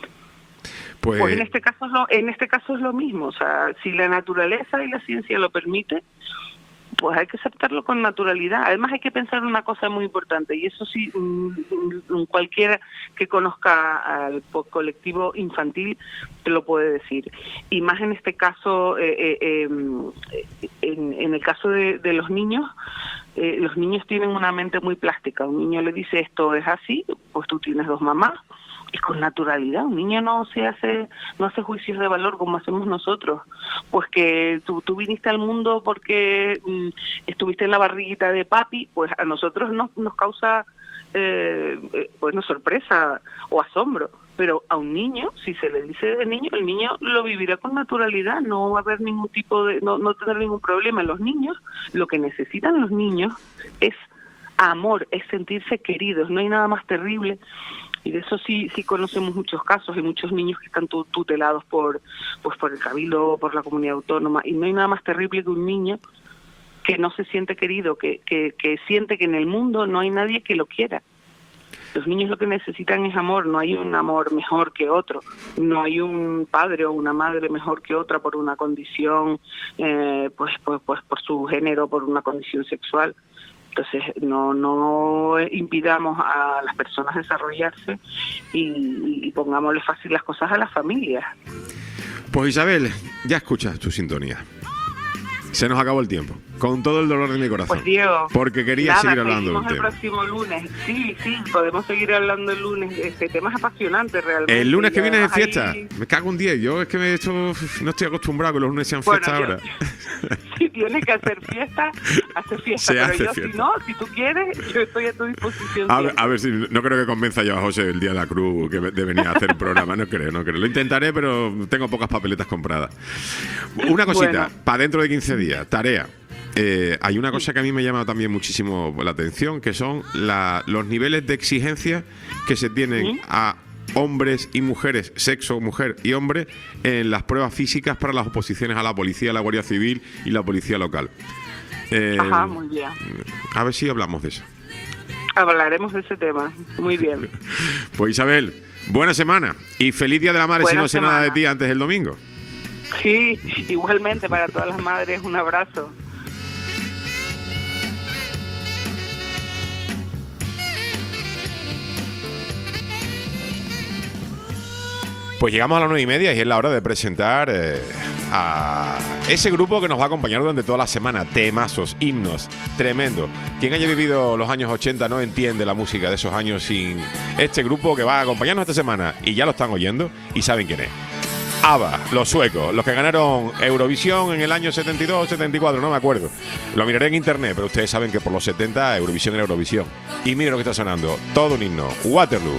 Pues, Pues en este caso es lo, en este caso es lo mismo, o sea, si la naturaleza y la ciencia lo permite, pues hay que aceptarlo con naturalidad. Además hay que pensar una cosa muy importante, y eso sí, mm, cualquiera que conozca al colectivo infantil te lo puede decir. Y más en este caso, eh, eh, eh, en, en el caso de, de los niños, eh, los niños tienen una mente muy plástica. Un niño le dice esto es así, pues tú tienes dos mamás. Y con naturalidad, un niño no se hace no hace juicios de valor como hacemos nosotros, pues que tú, tú viniste al mundo porque mm, estuviste en la barriguita de papi, pues a nosotros nos, nos causa eh, eh, pues no sorpresa o asombro, pero a un niño, si se le dice de niño, el niño lo vivirá con naturalidad, no va a haber ningún tipo de, no, no tener ningún problema. Los niños, lo que necesitan los niños es amor, es sentirse queridos, no hay nada más terrible. Y de eso sí sí conocemos muchos casos, hay muchos niños que están tutelados por pues por el Cabildo, por la comunidad autónoma, y no hay nada más terrible que un niño que no se siente querido, que, que, que siente que en el mundo no hay nadie que lo quiera. Los niños lo que necesitan es amor, no hay un amor mejor que otro, no hay un padre o una madre mejor que otra por una condición, eh, pues, pues, pues por su género, por una condición sexual. Entonces, no no impidamos a las personas desarrollarse y, y pongámosle fácil las cosas a las familias. pues Isabel, ya escuchas tu sintonía. Se nos acabó el tiempo, con todo el dolor de mi corazón. Pues Diego, porque quería nada, seguir hablando del el tema. próximo lunes. Sí, sí, podemos seguir hablando el lunes. Este tema es apasionante realmente. El lunes que Y viene es además fiesta. ahí- Me cago un diez. Yo es que me he hecho, no estoy acostumbrado a que los lunes sean Bueno, fiesta yo- ahora. Si tienes que hacer fiesta, hace fiesta. Se pero hace yo, fiesta. si no, si tú quieres, yo estoy a tu disposición. A ver, siempre. a ver si no creo que convenza yo a José el día de la cruz que de venir a hacer un programa. No creo, no creo. Lo intentaré, pero tengo pocas papeletas compradas. Una cosita, Bueno. para dentro de quince días, tarea. Eh, hay una cosa que a mí me llama también muchísimo la atención, que son la, los niveles de exigencia que se tienen ¿Sí? a hombres y mujeres, sexo, mujer y hombre, en las pruebas físicas para las oposiciones a la policía, la Guardia Civil y la policía local. Eh, Ajá, muy bien. a ver si hablamos de eso. Hablaremos de ese tema. Muy bien. Pues Isabel, buena semana y feliz Día de la Madre. Buena si no sé nada de semana. ti antes del domingo. Sí, igualmente para todas las madres, un abrazo. Pues llegamos a las nueve y media y es la hora de presentar eh, a ese grupo que nos va a acompañar durante toda la semana. Temazos, himnos, tremendo. Quien haya vivido los años ochenta no entiende la música de esos años sin este grupo que va a acompañarnos esta semana. Y ya lo están oyendo y saben quién es. ABBA, los suecos, los que ganaron Eurovisión en el año setenta y dos o setenta y cuatro, no me acuerdo. Lo miraré en internet, pero ustedes saben que por los setenta Eurovisión era Eurovisión. Y miren lo que está sonando, todo un himno, Waterloo.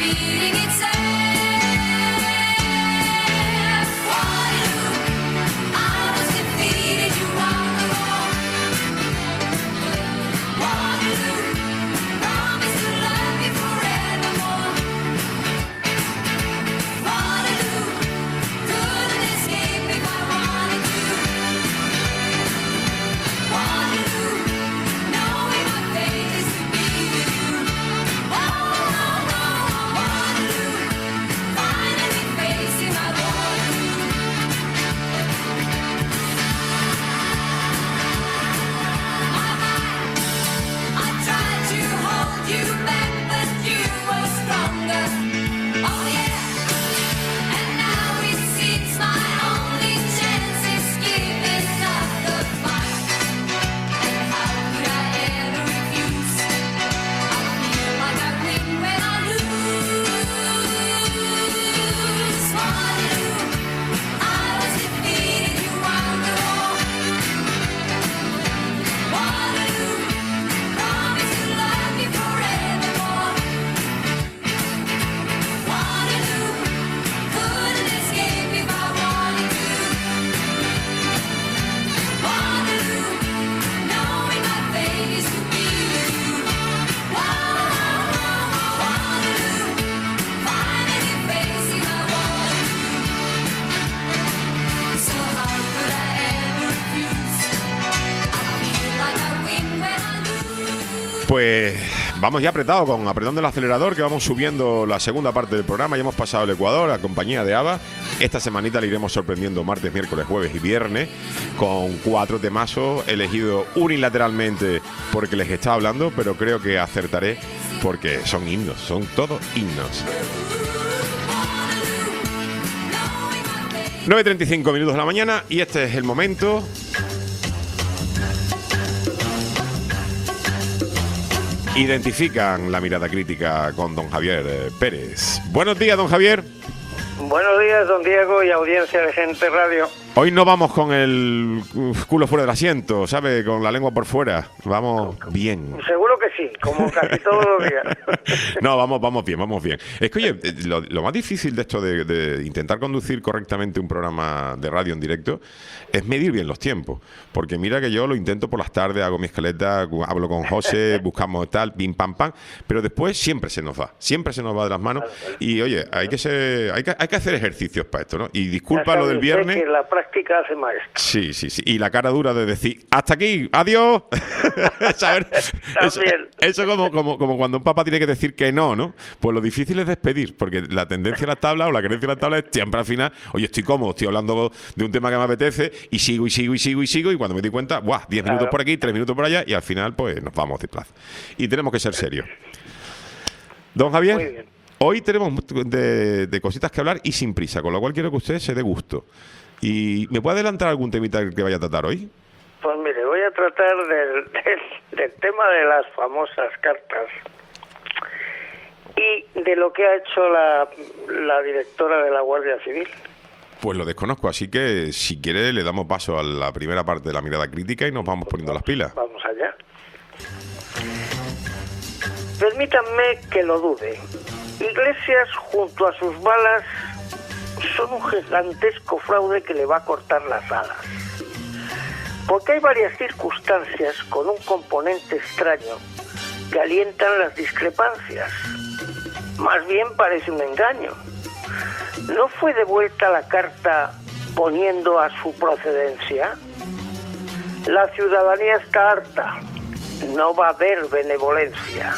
Pues vamos ya apretado, con apretando el acelerador, que vamos subiendo la segunda parte del programa. Ya hemos pasado el Ecuador a compañía de ABBA. Esta semanita le iremos sorprendiendo martes, miércoles, jueves y viernes con cuatro temazos elegidos unilateralmente porque les estaba hablando, pero creo que acertaré porque son himnos, son todos himnos. nueve y treinta y cinco minutos de la mañana y este es el momento. Identifican la mirada crítica con don Javier Pérez. Buenos días, don Javier. Buenos días, don Diego y audiencia de Gente Radio. Hoy no vamos con el culo fuera del asiento, ¿sabe? Con la lengua por fuera. Vamos bien. Seguro que sí, como casi todos los días. No, vamos, vamos bien, vamos bien. Es que, oye, lo, lo más difícil de esto de, de intentar conducir correctamente un programa de radio en directo es medir bien los tiempos. Porque mira que yo lo intento por las tardes, hago mi escaleta, hablo con José, buscamos tal, pim, pam, pam. Pero después siempre se nos va, siempre se nos va de las manos. Y, oye, hay que ser, hay que, hay que hacer ejercicios para esto, ¿no? Y disculpa lo del viernes. Que la práctica hace maestro. Sí, sí, sí. Y la cara dura de decir, hasta aquí, adiós. ¿Saber? Eso, eso como, como, como cuando un papá tiene que decir que no, ¿no? Pues lo difícil es despedir, porque la tendencia a la tabla o la creencia de la tabla es siempre al final, oye, estoy cómodo, estoy hablando de un tema que me apetece y sigo y sigo y sigo y sigo y cuando me di cuenta, ¡buah! diez minutos claro. por aquí, tres minutos por allá y al final, pues nos vamos de plaza. Y tenemos que ser serios. Don Javier. Muy bien. Hoy tenemos de, de cositas que hablar y sin prisa, con lo cual quiero que usted se dé gusto. ¿Y me puede adelantar algún temita que vaya a tratar hoy? Pues mire, voy a tratar del, del, del tema de las famosas cartas y de lo que ha hecho la, la directora de la Guardia Civil. Pues lo desconozco, así que si quiere le damos paso a la primera parte de la mirada crítica y nos vamos poniendo las pilas. Vamos allá. Permítanme que lo dude. Iglesias, junto a sus balas, son un gigantesco fraude que le va a cortar las alas. Porque hay varias circunstancias con un componente extraño que alientan las discrepancias. Más bien parece un engaño. ¿No fue devuelta la carta poniendo a su procedencia? La ciudadanía está harta. No va a haber benevolencia.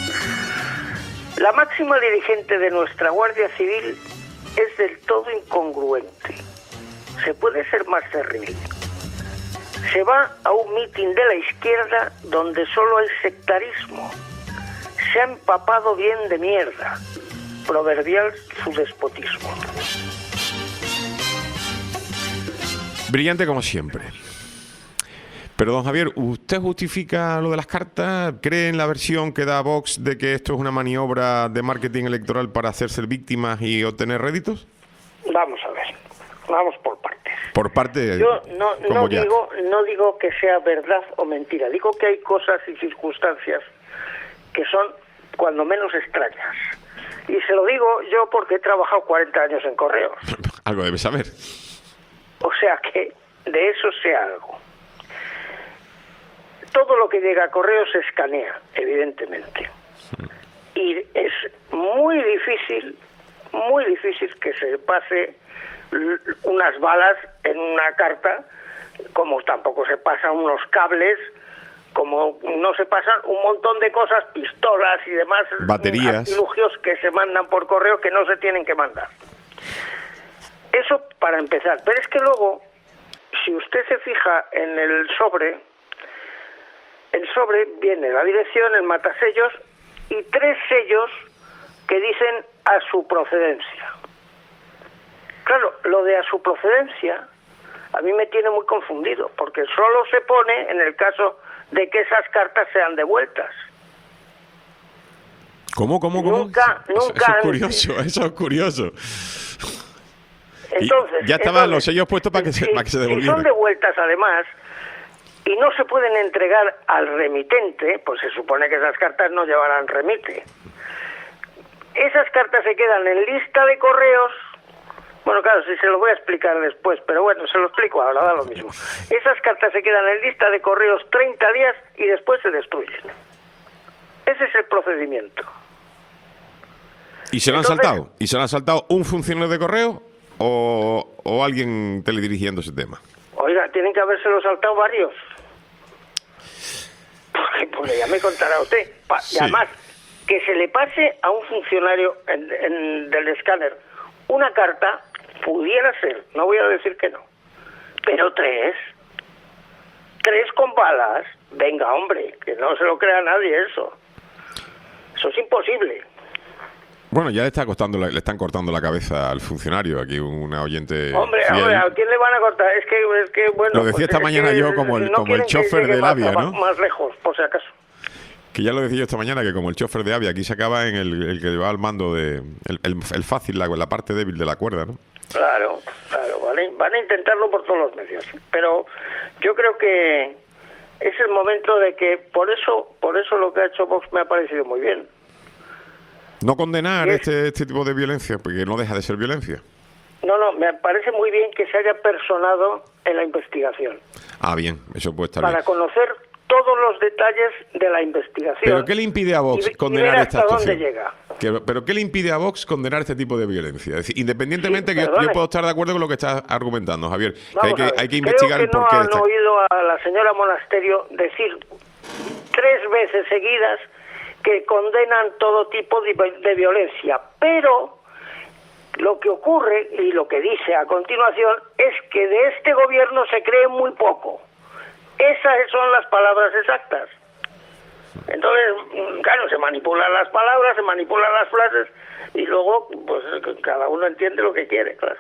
La máxima dirigente de nuestra Guardia Civil es del todo incongruente. Se puede ser más terrible. Se va a un mitin de la izquierda donde solo hay sectarismo. Se ha empapado bien de mierda. proverbial su despotismo. Brillante como siempre. Pero, don Javier, ¿usted justifica lo de las cartas? ¿Cree en la versión que da Vox de que esto es una maniobra de marketing electoral para hacerse víctimas y obtener réditos? Vamos a ver, vamos por partes. Por parte. Yo no, no digo, no digo que sea verdad o mentira, digo que hay cosas y circunstancias que son cuando menos extrañas. Y se lo digo yo porque he trabajado cuarenta años en correos. Algo debe saber. O sea que de eso sé algo. Todo lo que llega a correo se escanea, evidentemente. Y es muy difícil, muy difícil que se pase unas balas en una carta, como tampoco se pasan unos cables, como no se pasan un montón de cosas, pistolas y demás, baterías, artilugios que se mandan por correo que no se tienen que mandar. Eso para empezar. Pero es que luego, si usted se fija en el sobre, el sobre viene la dirección, el matasellos y tres sellos que dicen a su procedencia. Claro, lo de a su procedencia a mí me tiene muy confundido, porque solo se pone en el caso de que esas cartas sean devueltas. ¿Cómo, cómo, cómo? Nunca, eso, nunca eso es curioso, eso es curioso. Entonces, y ya estaban entonces, los sellos puestos para que se, si, para que se si devolvieran. son devueltas además y no se pueden entregar al remitente, pues se supone que esas cartas no llevarán remite. Esas cartas se quedan en lista de correos. Bueno, claro, sí se lo voy a explicar después, pero bueno, se lo explico ahora, da lo mismo. Esas cartas se quedan en lista de correos treinta días y después se destruyen. Ese es el procedimiento. ¿Y se lo han Entonces, saltado? ¿Y se lo han saltado un funcionario de correo o, o alguien teledirigiendo ese tema? Oiga, tienen que habérselo saltado varios. Porque, porque ya me contará usted. Pa- Sí. Y además, que se le pase a un funcionario en, en, del escáner una carta, pudiera ser, no voy a decir que no, pero tres, tres con balas, venga hombre, que no se lo crea nadie eso. Eso es imposible. Bueno, ya le está costando la- le están cortando la cabeza al funcionario, aquí una oyente Hombre, fiel. hombre, ¿a quién le van a cortar? Es que, es que bueno... Lo decía pues esta es mañana que yo como el- no como el quieren que chofer llegue del más- Avia, ¿no? Más lejos, por si acaso. Que ya lo decía yo esta mañana, que como el chofer de Avia, aquí se acaba en el, el que lleva al mando de el, el, el fácil, la, la parte débil de la cuerda, ¿no? Claro, claro, van a, van a intentarlo por todos los medios. Pero yo creo que es el momento de que, por eso, por eso lo que ha hecho Vox me ha parecido muy bien. No condenar Y es- este, este tipo de violencia, porque no deja de ser violencia. No, no, me parece muy bien que se haya personado en la investigación, Ah, bien, eso puede estar para bien. conocer todos los detalles de la investigación. ¿Pero qué le impide a Vox y ve- y condenar ver esta hasta dónde actuación? llega. Que- ¿Pero qué le impide a Vox condenar este tipo de violencia? Es decir, independientemente Sí, que yo, perdone. yo puedo estar de acuerdo con lo que estás argumentando, Javier, que hay Vamos que, a ver, hay que investigar creo el que porqué no de han esta... oído a la señora Monasterio decir tres veces seguidas que condenan todo tipo de, de violencia, pero lo que ocurre y lo que dice a continuación es que de este gobierno se cree muy poco. Esas son las palabras exactas. Entonces, claro, se manipulan las palabras, se manipulan las frases y luego, pues, cada uno entiende lo que quiere, claro.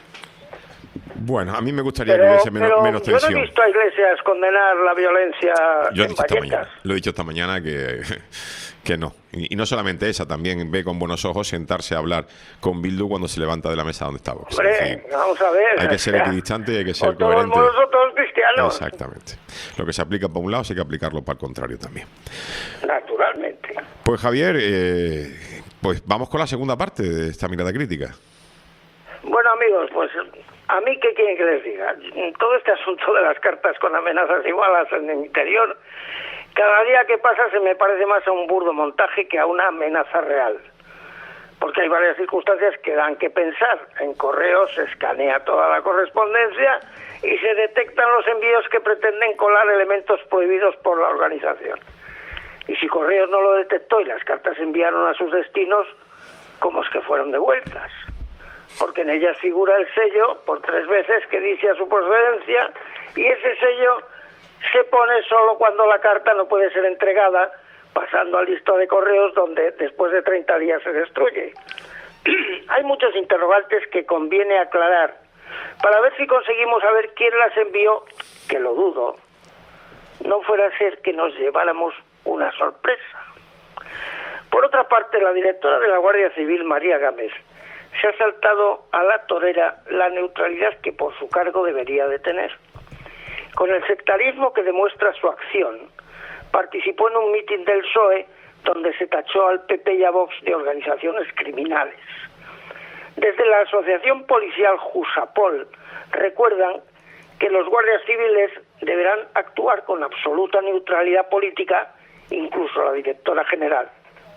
Bueno, a mí me gustaría Pero, que hubiese menos, pero menos yo no tensión. he visto a Iglesias condenar la violencia Yo he en dicho esta Vallecas. mañana, lo he dicho esta mañana que, que no. Y, y no solamente esa, también ve con buenos ojos sentarse a hablar con Bildu cuando se levanta de la mesa donde está Vox. Es Hombre, decir, vamos a ver. hay que o ser sea, equidistante y hay que ser o todos coherente. moros o todos cristianos. Exactamente. Lo que se aplica para un lado, sí hay que aplicarlo para el contrario también. Naturalmente. Pues Javier, eh, pues vamos con la segunda parte de esta mirada crítica. Bueno, amigos, pues a mí, ¿qué quieren que les diga? Todo este asunto de las cartas con amenazas y balas en el interior, cada día que pasa se me parece más a un burdo montaje que a una amenaza real. Porque hay varias circunstancias que dan que pensar. En correos se escanea toda la correspondencia y se detectan los envíos que pretenden colar elementos prohibidos por la organización. Y si Correos no lo detectó y las cartas se enviaron a sus destinos, ¿cómo es que fueron devueltas? Porque en ellas figura el sello por tres veces que dice a su procedencia y ese sello se pone solo cuando la carta no puede ser entregada, pasando al listo de correos donde después de treinta días se destruye. Hay muchos interrogantes que conviene aclarar para ver si conseguimos saber quién las envió, que lo dudo. No fuera a ser que nos lleváramos una sorpresa. Por otra parte, la directora de la Guardia Civil, María Gámez, se ha saltado a la torera la neutralidad que por su cargo debería de tener. Con el sectarismo que demuestra su acción, participó en un mitin del P S O E donde se tachó al P P y a Vox de organizaciones criminales. Desde la Asociación Policial Jusapol recuerdan que los guardias civiles deberán actuar con absoluta neutralidad política, incluso la directora general.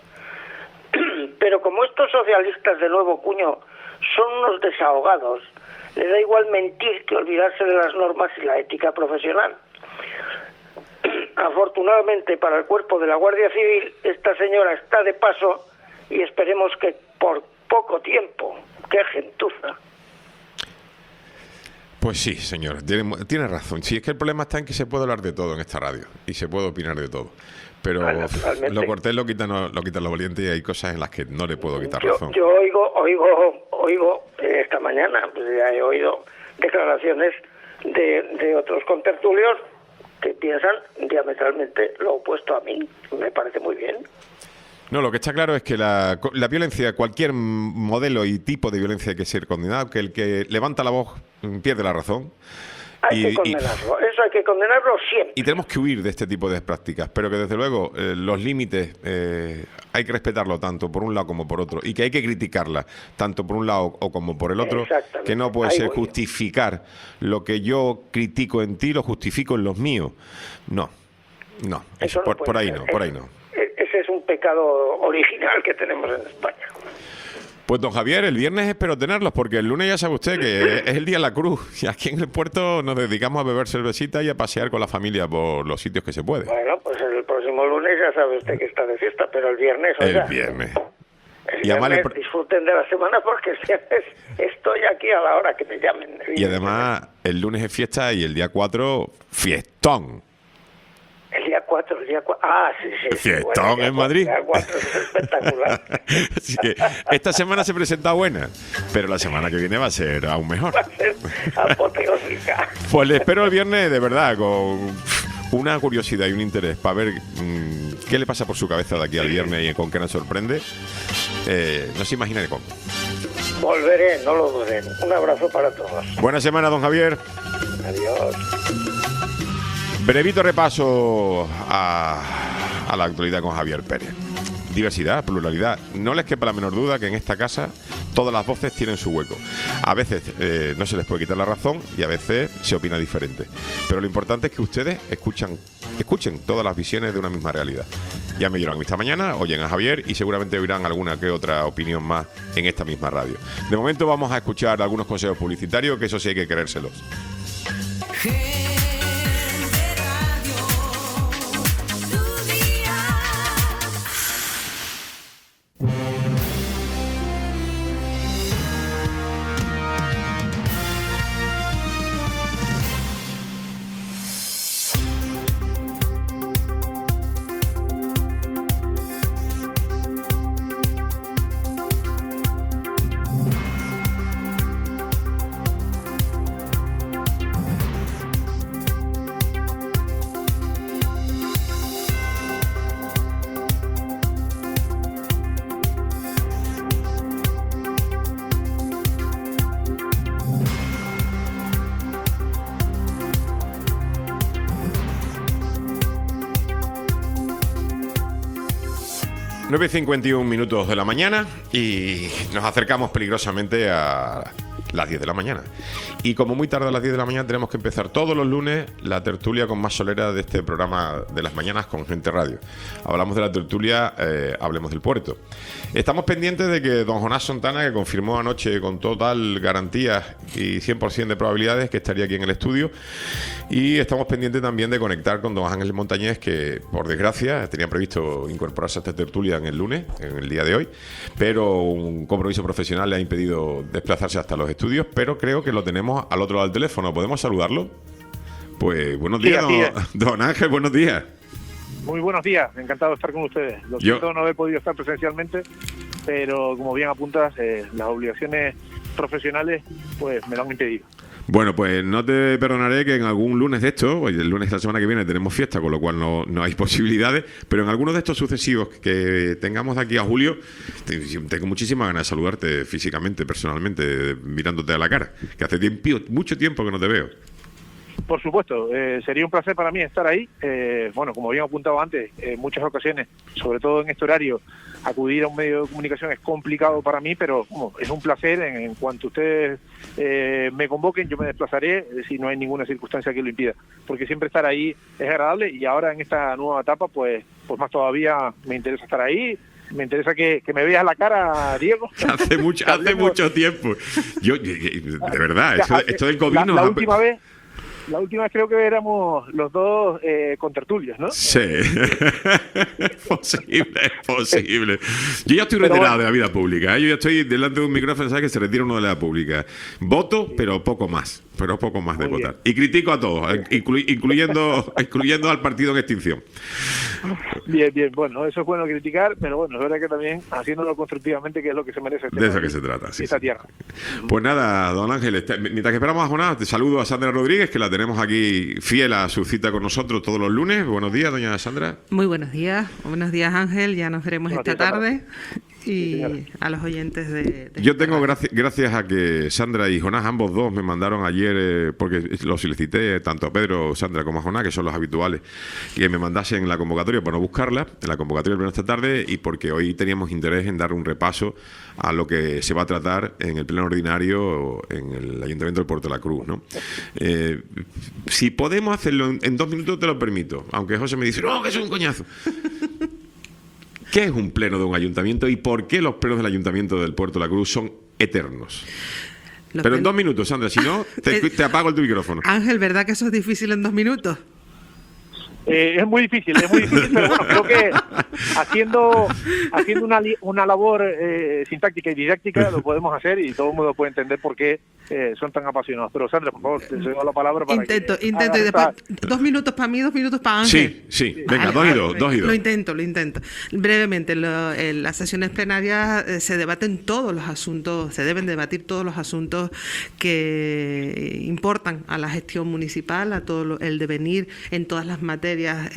Pero como estos socialistas de nuevo cuño son unos desahogados, les da igual mentir que olvidarse de las normas y la ética profesional. Afortunadamente para el cuerpo de la Guardia Civil, esta señora está de paso y esperemos que por poco tiempo. ¡Qué gentuza! Pues sí, señor, tiene, tiene razón. Sí, es que el problema está en que se puede hablar de todo en esta radio y se puede opinar de todo. Pero ah, lo cortés lo quita, no, lo quita lo valiente, y hay cosas en las que no le puedo quitar yo, razón. Yo oigo, oigo, oigo eh, esta mañana, pues ya he oído declaraciones de, de otros contertulios que piensan diametralmente lo opuesto a mí. Me parece muy bien. No, lo que está claro es que la, la violencia, cualquier modelo y tipo de violencia hay que ser condenado, que el que levanta la voz pierde la razón. Hay y, que condenarlo, y, eso hay que condenarlo siempre. Y tenemos que huir de este tipo de prácticas, pero que desde luego eh, los límites eh, hay que respetarlo tanto por un lado como por otro, y que hay que criticarla tanto por un lado o como por el otro, que no puede Ahí ser justificar yo. Lo que yo critico en ti, lo justifico en los míos. No, no, eso no por, por ahí ser. no, por ahí no. Ese es un pecado original que tenemos en España. Pues don Javier, el viernes espero tenerlos, porque el lunes ya sabe usted que es el Día de la Cruz, y aquí en el puerto nos dedicamos a beber cervecita y a pasear con la familia por los sitios que se puede. Bueno, pues el próximo lunes ya sabe usted que está de fiesta, pero el viernes... El oiga, viernes. El y viernes le... disfruten de la semana, porque el viernes estoy aquí a la hora que me llamen. Y además el lunes es fiesta y el día cuatro, fiestón. El día cuatro, el día cuatro. Ah, sí, sí. Fiestón sí, bueno, en Madrid. El día cuatro es espectacular. Así que esta semana se presenta buena, pero la semana que viene va a ser aún mejor. Va a ser apoteósica. Pues le espero el viernes, de verdad, con una curiosidad y un interés para ver mmm, qué le pasa por su cabeza de aquí al viernes y con qué nos sorprende. Eh, no se imagina cómo. Volveré, no lo duden. Un abrazo para todos. Buena semana, don Javier. Adiós. Brevito repaso a, a la actualidad con Javier Pérez. Diversidad, pluralidad. No les quepa la menor duda que en esta casa todas las voces tienen su hueco. A veces eh, no se les puede quitar la razón y a veces se opina diferente. Pero lo importante es que ustedes escuchan, escuchen todas las visiones de una misma realidad. Ya me dieron esta mañana, oyen a Javier y seguramente oirán alguna que otra opinión más en esta misma radio. De momento vamos a escuchar algunos consejos publicitarios, que eso sí hay que creérselos. nueve y cincuenta y un minutos de la mañana y nos acercamos peligrosamente a las diez de la mañana. Y como muy tarde a las diez de la mañana tenemos que empezar todos los lunes la tertulia con más solera de este programa de las mañanas con Gente Radio. Hablamos de la tertulia, eh, hablemos del puerto. Estamos pendientes de que don Jonás Sontana, que confirmó anoche con total garantía y cien por ciento de probabilidades que estaría aquí en el estudio, y estamos pendientes también de conectar con don Ángel Montañés, que por desgracia tenía previsto incorporarse a esta tertulia en el lunes, en el día de hoy, pero un compromiso profesional le ha impedido desplazarse hasta los estudios, pero creo que lo tenemos al otro lado del teléfono. ¿Podemos saludarlo? Pues buenos días, sí, don, don Ángel, buenos días. Muy buenos días, encantado de estar con ustedes. Lo siento, no he podido estar presencialmente, pero como bien apuntas, eh, las obligaciones profesionales pues me lo han impedido. Bueno, pues no te perdonaré que en algún lunes de estos, el lunes de la semana que viene tenemos fiesta, con lo cual no, no hay posibilidades, pero en algunos de estos sucesivos que tengamos de aquí a julio, tengo muchísimas ganas de saludarte físicamente, personalmente, mirándote a la cara, que hace tiempo, mucho tiempo que no te veo. Por supuesto, eh, sería un placer para mí estar ahí. Eh, bueno, como bien apuntado antes, en muchas ocasiones, sobre todo en este horario, acudir a un medio de comunicación es complicado para mí, pero bueno, es un placer. En, en cuanto ustedes eh, me convoquen, yo me desplazaré si no hay ninguna circunstancia que lo impida, porque siempre estar ahí es agradable, y ahora en esta nueva etapa, pues, pues más todavía me interesa estar ahí. Me interesa que, que me veas la cara, Diego. Hace mucho, hace mucho tiempo. Yo, de verdad, esto, esto del COVID la, nos la ha... última vez. La última vez creo que éramos los dos eh, contertulios, ¿no? Sí, es posible, es posible. Yo ya estoy retirado bueno. de la vida pública, ¿eh? Yo ya estoy delante de un micrófono, ¿sabes? Que se retira uno de la pública. Voto, pero poco más, pero poco más de Muy votar. Bien. Y critico a todos, inclu incluyendo, incluyendo al partido en extinción. Bien, bien, bueno, eso es bueno criticar, pero bueno, es verdad que también haciéndolo constructivamente, que es lo que se merece este de eso que se trata, sí, esta sí. tierra. Pues nada, don Ángel, mientras que esperamos a Jonás, te saludo a Sandra Rodríguez, que la tenemos aquí fiel a su cita con nosotros todos los lunes. Buenos días, doña Sandra. Muy buenos días, buenos días, Ángel, ya nos veremos esta tarde. Y sí, a los oyentes de... de Yo tengo, gracias, gracias a que Sandra y Jonás, ambos dos, me mandaron ayer, eh, porque los solicité tanto a Pedro, Sandra como a Jonás, que son los habituales, que me mandasen la convocatoria para no buscarla, en la convocatoria del pleno esta tarde, y porque hoy teníamos interés en dar un repaso a lo que se va a tratar en el pleno ordinario en el Ayuntamiento del Puerto de la Cruz, ¿no? Eh, si podemos hacerlo en, en dos minutos, te lo permito, aunque José me dice, no, que es un coñazo. ¿Qué es un pleno de un ayuntamiento y por qué los plenos del Ayuntamiento del Puerto de la Cruz son eternos? Los Pero en dos minutos, Sandra, si no, te, te apago el tu micrófono. Ángel, ¿verdad que eso es difícil en dos minutos? Eh, es muy difícil, es muy difícil, pero bueno, creo que haciendo haciendo una, una labor eh, sintáctica y didáctica lo podemos hacer y todo el mundo puede entender por qué eh, son tan apasionados. Pero Sandra, por favor, te cedo la palabra para intento, que... Intento, y después esta... dos minutos para mí, dos minutos para Ángel. Sí, sí, venga, dos y dos, dos y dos. Lo intento, lo intento. Brevemente, lo, en las sesiones plenarias eh, se debaten todos los asuntos, se deben debatir todos los asuntos que importan a la gestión municipal, a todo lo, el devenir en todas las materias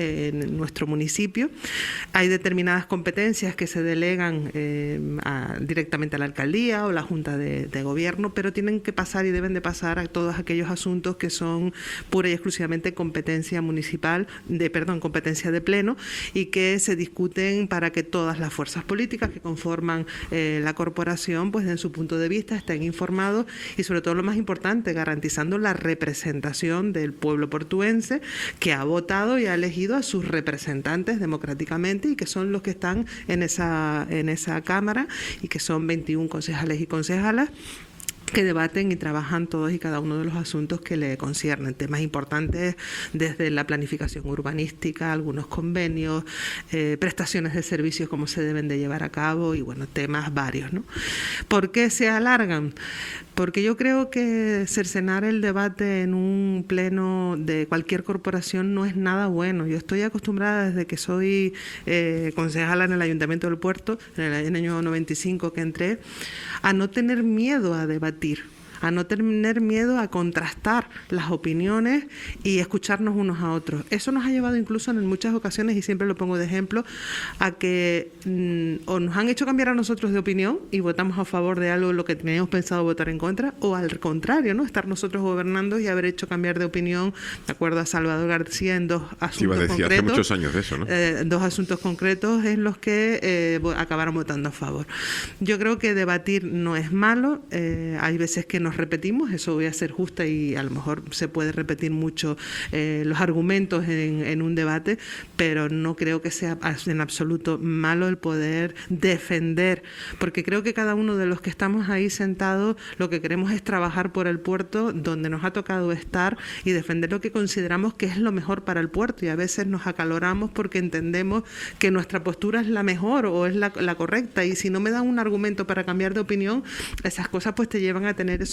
en nuestro municipio. Hay determinadas competencias que se delegan eh, a, directamente a la alcaldía o la Junta de, de Gobierno, pero tienen que pasar y deben de pasar a todos aquellos asuntos que son pura y exclusivamente competencia municipal, de perdón, competencia de pleno, y que se discuten para que todas las fuerzas políticas que conforman eh, la corporación pues den su punto de vista, estén informados y sobre todo lo más importante, garantizando la representación del pueblo portuense que ha votado y ha elegido a sus representantes democráticamente y que son los que están en esa, en esa Cámara y que son veintiún concejales y concejalas que debaten y trabajan todos y cada uno de los asuntos que le conciernen, temas importantes desde la planificación urbanística, algunos convenios, eh, prestaciones de servicios, cómo se deben de llevar a cabo y bueno, temas varios, ¿no? ¿Por qué se alargan? Porque yo creo que cercenar el debate en un pleno de cualquier corporación no es nada bueno. Yo estoy acostumbrada desde que soy eh, concejala en el Ayuntamiento del Puerto, en el, en el año noventa y cinco que entré, a no tener miedo a debatir, a no tener miedo a contrastar las opiniones y escucharnos unos a otros. Eso nos ha llevado incluso en muchas ocasiones, y siempre lo pongo de ejemplo, a que mmm, o nos han hecho cambiar a nosotros de opinión y votamos a favor de algo lo que teníamos pensado votar en contra, o al contrario, ¿no? Estar nosotros gobernando y haber hecho cambiar de opinión, de acuerdo a Salvador García, en dos asuntos sí, iba a decir, concretos. Hace muchos años de eso, ¿no? Eh, dos asuntos concretos en los que eh, acabaron votando a favor. Yo creo que debatir no es malo, eh, hay veces que nos repetimos, eso voy a ser justa y a lo mejor se puede repetir mucho eh, los argumentos en, en un debate, pero no creo que sea en absoluto malo el poder defender, porque creo que cada uno de los que estamos ahí sentados lo que queremos es trabajar por el puerto donde nos ha tocado estar y defender lo que consideramos que es lo mejor para el puerto, y a veces nos acaloramos porque entendemos que nuestra postura es la mejor o es la, la correcta, y si no me dan un argumento para cambiar de opinión, esas cosas pues te llevan a tener esos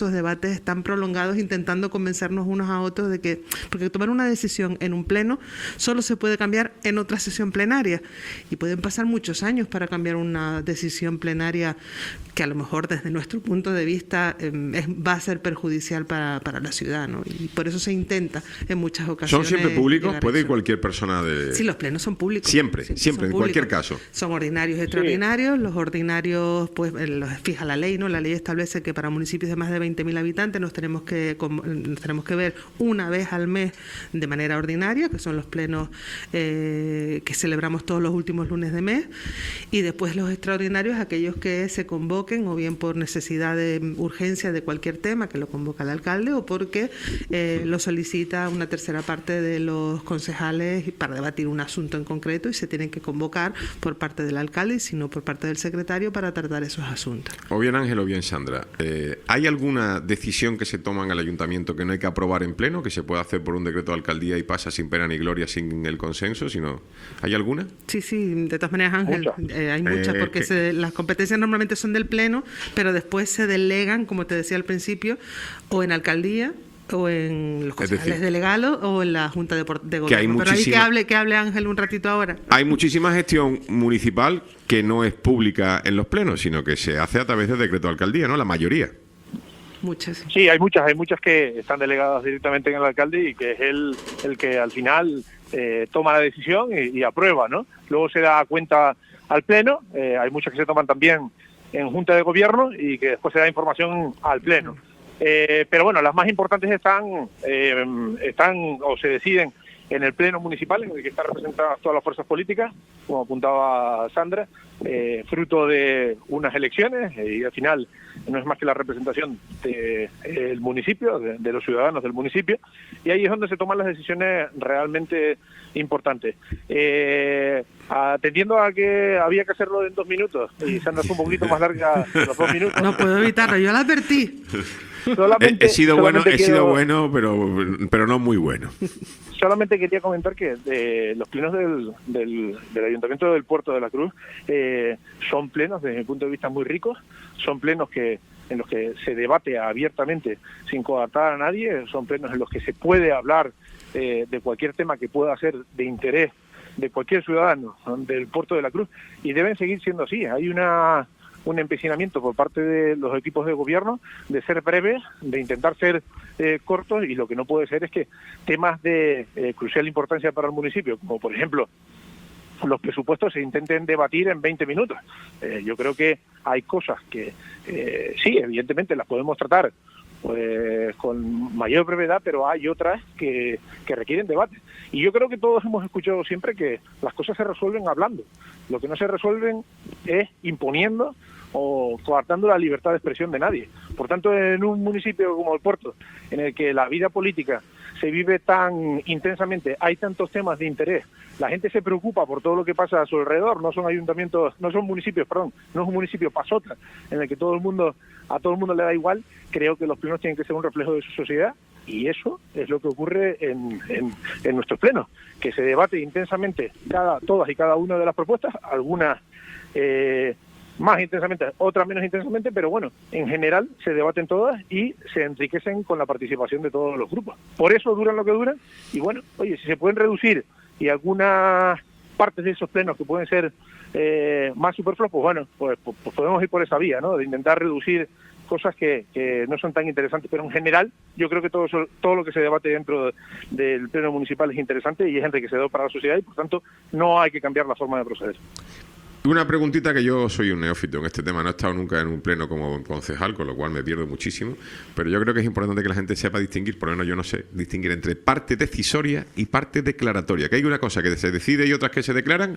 estos debates están prolongados intentando convencernos unos a otros de que, porque tomar una decisión en un pleno solo se puede cambiar en otra sesión plenaria y pueden pasar muchos años para cambiar una decisión plenaria que a lo mejor desde nuestro punto de vista eh, es, va a ser perjudicial para, para la ciudad, ¿no? Y por eso se intenta en muchas ocasiones. ¿Son siempre públicos? ¿Puede ir cualquier persona de...? Sí, los plenos son públicos. Siempre, siempre, siempre en públicos. Cualquier caso. Son ordinarios y extraordinarios. Sí. Los ordinarios, pues los fija la ley, ¿no? La ley establece que para municipios de más de veinte mil habitantes nos tenemos que nos tenemos que ver una vez al mes de manera ordinaria, que son los plenos eh, que celebramos todos los últimos lunes de mes, y después los extraordinarios, aquellos que se convoquen o bien por necesidad de urgencia de cualquier tema que lo convoca el alcalde o porque eh, lo solicita una tercera parte de los concejales para debatir un asunto en concreto y se tienen que convocar por parte del alcalde y si no por parte del secretario para tratar esos asuntos. O bien Ángel o bien Sandra, eh, ¿hay alguna decisión que se toma en el ayuntamiento que no hay que aprobar en pleno, que se puede hacer por un decreto de alcaldía y pasa sin pena ni gloria, sin el consenso? Sino, ¿hay alguna? Sí, sí, de todas maneras, Ángel, muchas. Eh, hay muchas, eh, porque que... se, las competencias normalmente son del pleno, pero después se delegan, como te decía al principio, o en alcaldía o en los concejales decir, delegados o en la Junta de, de Gobierno. Que hay Pero muchísima... ahí que hable, que hable Ángel un ratito ahora. Hay muchísima gestión municipal que no es pública en los plenos, sino que se hace a través de decreto de alcaldía, ¿no? La mayoría. Muchas. Sí, hay muchas, hay muchas que están delegadas directamente en el alcalde y que es el, el que al final eh, toma la decisión y, y aprueba, ¿no? Luego se da cuenta al pleno, eh, hay muchas que se toman también en Junta de Gobierno y que después se da información al pleno. Eh, pero bueno, las más importantes están, eh, están o se deciden en el pleno municipal, en el que están representadas todas las fuerzas políticas, como apuntaba Sandra, eh, fruto de unas elecciones, eh, y al final no es más que la representación del de, municipio, de, de los ciudadanos del municipio, y ahí es donde se toman las decisiones realmente importantes. Eh, atendiendo a que había que hacerlo en dos minutos, y Sandra fue un poquito más larga de los dos minutos. No puedo evitarlo, yo la advertí. Solamente, he, he sido bueno, he quiero... sido bueno, pero, pero no muy bueno. Solamente quería comentar que eh, los plenos del, del, del Ayuntamiento del Puerto de la Cruz eh, son plenos, desde mi punto de vista, muy ricos. Son plenos que en los que se debate abiertamente, sin coartar a nadie. Son plenos en los que se puede hablar eh, de cualquier tema que pueda ser de interés de cualquier ciudadano del Puerto de la Cruz. Y deben seguir siendo así. Hay una... un empecinamiento por parte de los equipos de gobierno de ser breves, de intentar ser eh, cortos, y lo que no puede ser es que temas de eh, crucial importancia para el municipio, como por ejemplo los presupuestos, se intenten debatir en veinte minutos. Eh, yo creo que hay cosas que eh, sí, evidentemente las podemos tratar pues con mayor brevedad, pero hay otras que, que requieren debate. Y yo creo que todos hemos escuchado siempre que las cosas se resuelven hablando. Lo que no se resuelven es imponiendo o coartando la libertad de expresión de nadie. Por tanto, en un municipio como el Puerto, en el que la vida política se vive tan intensamente, hay tantos temas de interés, la gente se preocupa por todo lo que pasa a su alrededor, no son ayuntamientos, no son municipios, perdón, no es un municipio pasota, en el que todo el mundo, a todo el mundo le da igual. Creo que los plenos tienen que ser un reflejo de su sociedad, y eso es lo que ocurre en, en, en nuestros plenos, que se debate intensamente cada, todas y cada una de las propuestas, algunas eh, más intensamente, otras menos intensamente, pero bueno, en general se debaten todas y se enriquecen con la participación de todos los grupos. Por eso duran lo que duran, y bueno, oye, si se pueden reducir y algunas partes de esos plenos que pueden ser eh, más superfluos, pues bueno, pues, pues, pues podemos ir por esa vía, ¿no? De intentar reducir cosas que, que no son tan interesantes, pero en general yo creo que todo eso, todo lo que se debate dentro del pleno municipal es interesante y es enriquecedor para la sociedad, y por tanto no hay que cambiar la forma de proceder. Una preguntita, que yo soy un neófito en este tema, no he estado nunca en un pleno como concejal, con lo cual me pierdo muchísimo, pero yo creo que es importante que la gente sepa distinguir, por lo menos yo no sé, distinguir entre parte decisoria y parte declaratoria, que hay una cosa que se decide y otras que se declaran,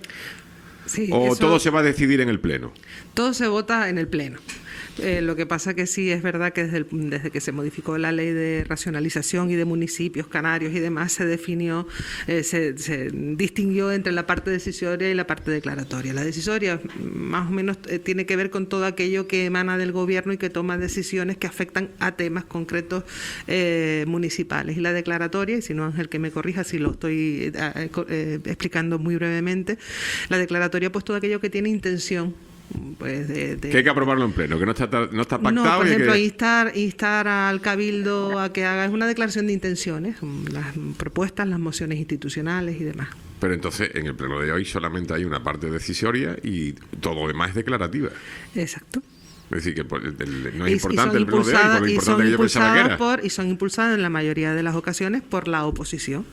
sí, o eso, todo se va a decidir en el pleno. Todo se vota en el pleno. Eh, lo que pasa que sí es verdad que desde, el, desde que se modificó la ley de racionalización y de municipios canarios y demás, se definió, eh, se, se distinguió entre la parte decisoria y la parte declaratoria. La decisoria más o menos eh, tiene que ver con todo aquello que emana del gobierno y que toma decisiones que afectan a temas concretos eh, municipales. Y la declaratoria, y si no Ángel que me corrija si lo estoy eh, eh, explicando muy brevemente, la declaratoria pues todo aquello que tiene intención Pues de, de, que hay que aprobarlo en pleno, que no está, no está pactado. No, por ejemplo, que... instar, instar al Cabildo a que haga una declaración de intenciones, las propuestas, las mociones institucionales y demás. Pero entonces, en el pleno de hoy solamente hay una parte decisoria y todo lo demás es declarativa. Exacto. Es decir, que el, el, no es y, importante y el pleno de hoy, por lo importante que yo pensaba que era. Por, y son impulsadas en la mayoría de las ocasiones por la oposición.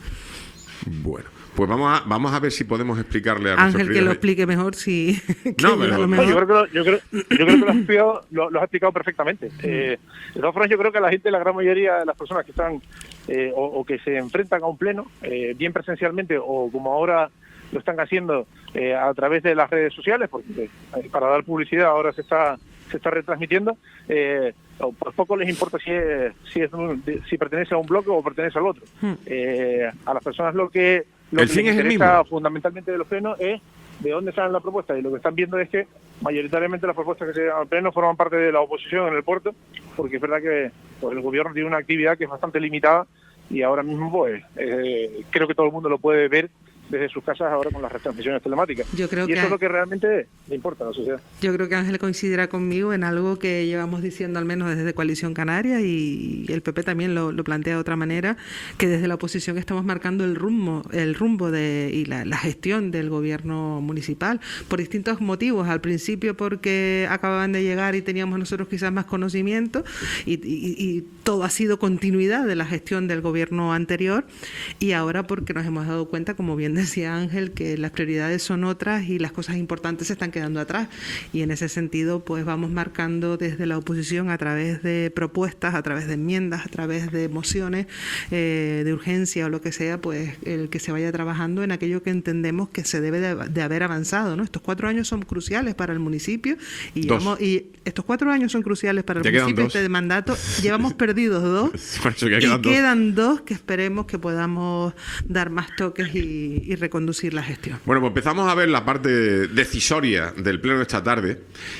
Bueno. Pues vamos a, vamos a ver si podemos explicarle a Ángel que lo explique mejor si no, pero, lo mejor. Yo, creo que lo, yo, creo, yo creo que lo has explicado, lo, lo has explicado perfectamente. Eh, de todas formas, yo creo que la gente, la gran mayoría de las personas que están eh, o, o que se enfrentan a un pleno, eh, bien presencialmente o como ahora lo están haciendo eh, a través de las redes sociales, porque eh, para dar publicidad ahora se está se está retransmitiendo, eh, por poco les importa si es, si es un, si pertenece a un bloque o pertenece al otro. Hmm. Eh, a las personas lo que lo el que fin les es interesa el mismo. Fundamentalmente de los plenos es de dónde salen las propuestas, y lo que están viendo es que mayoritariamente las propuestas que se llevan al pleno forman parte de la oposición en el puerto, porque es verdad que pues, el gobierno tiene una actividad que es bastante limitada y ahora mismo pues eh, creo que todo el mundo lo puede ver desde sus casas ahora con las retransmisiones telemáticas. Yo creo y que eso es lo que realmente le importa a la sociedad. Yo creo que Ángel coincidirá conmigo en algo que llevamos diciendo al menos desde Coalición Canaria, y el P P también lo, lo plantea de otra manera, que desde la oposición estamos marcando el rumbo, el rumbo de y la, la gestión del gobierno municipal por distintos motivos. Al principio porque acababan de llegar y teníamos nosotros quizás más conocimiento y, y, y todo ha sido continuidad de la gestión del gobierno anterior, y ahora porque nos hemos dado cuenta, como bien decía Ángel, que las prioridades son otras y las cosas importantes se están quedando atrás, y en ese sentido pues vamos marcando desde la oposición a través de propuestas, a través de enmiendas, a través de mociones eh, de urgencia o lo que sea, pues el que se vaya trabajando en aquello que entendemos que se debe de, de haber avanzado, ¿no? Estos cuatro años son cruciales para el municipio y, llevamos, y estos cuatro años son cruciales para el ya municipio este de mandato, llevamos perdidos dos ya y dos. quedan dos que esperemos que podamos dar más toques y y reconducir la gestión. Bueno, pues empezamos a ver la parte decisoria del pleno esta tarde,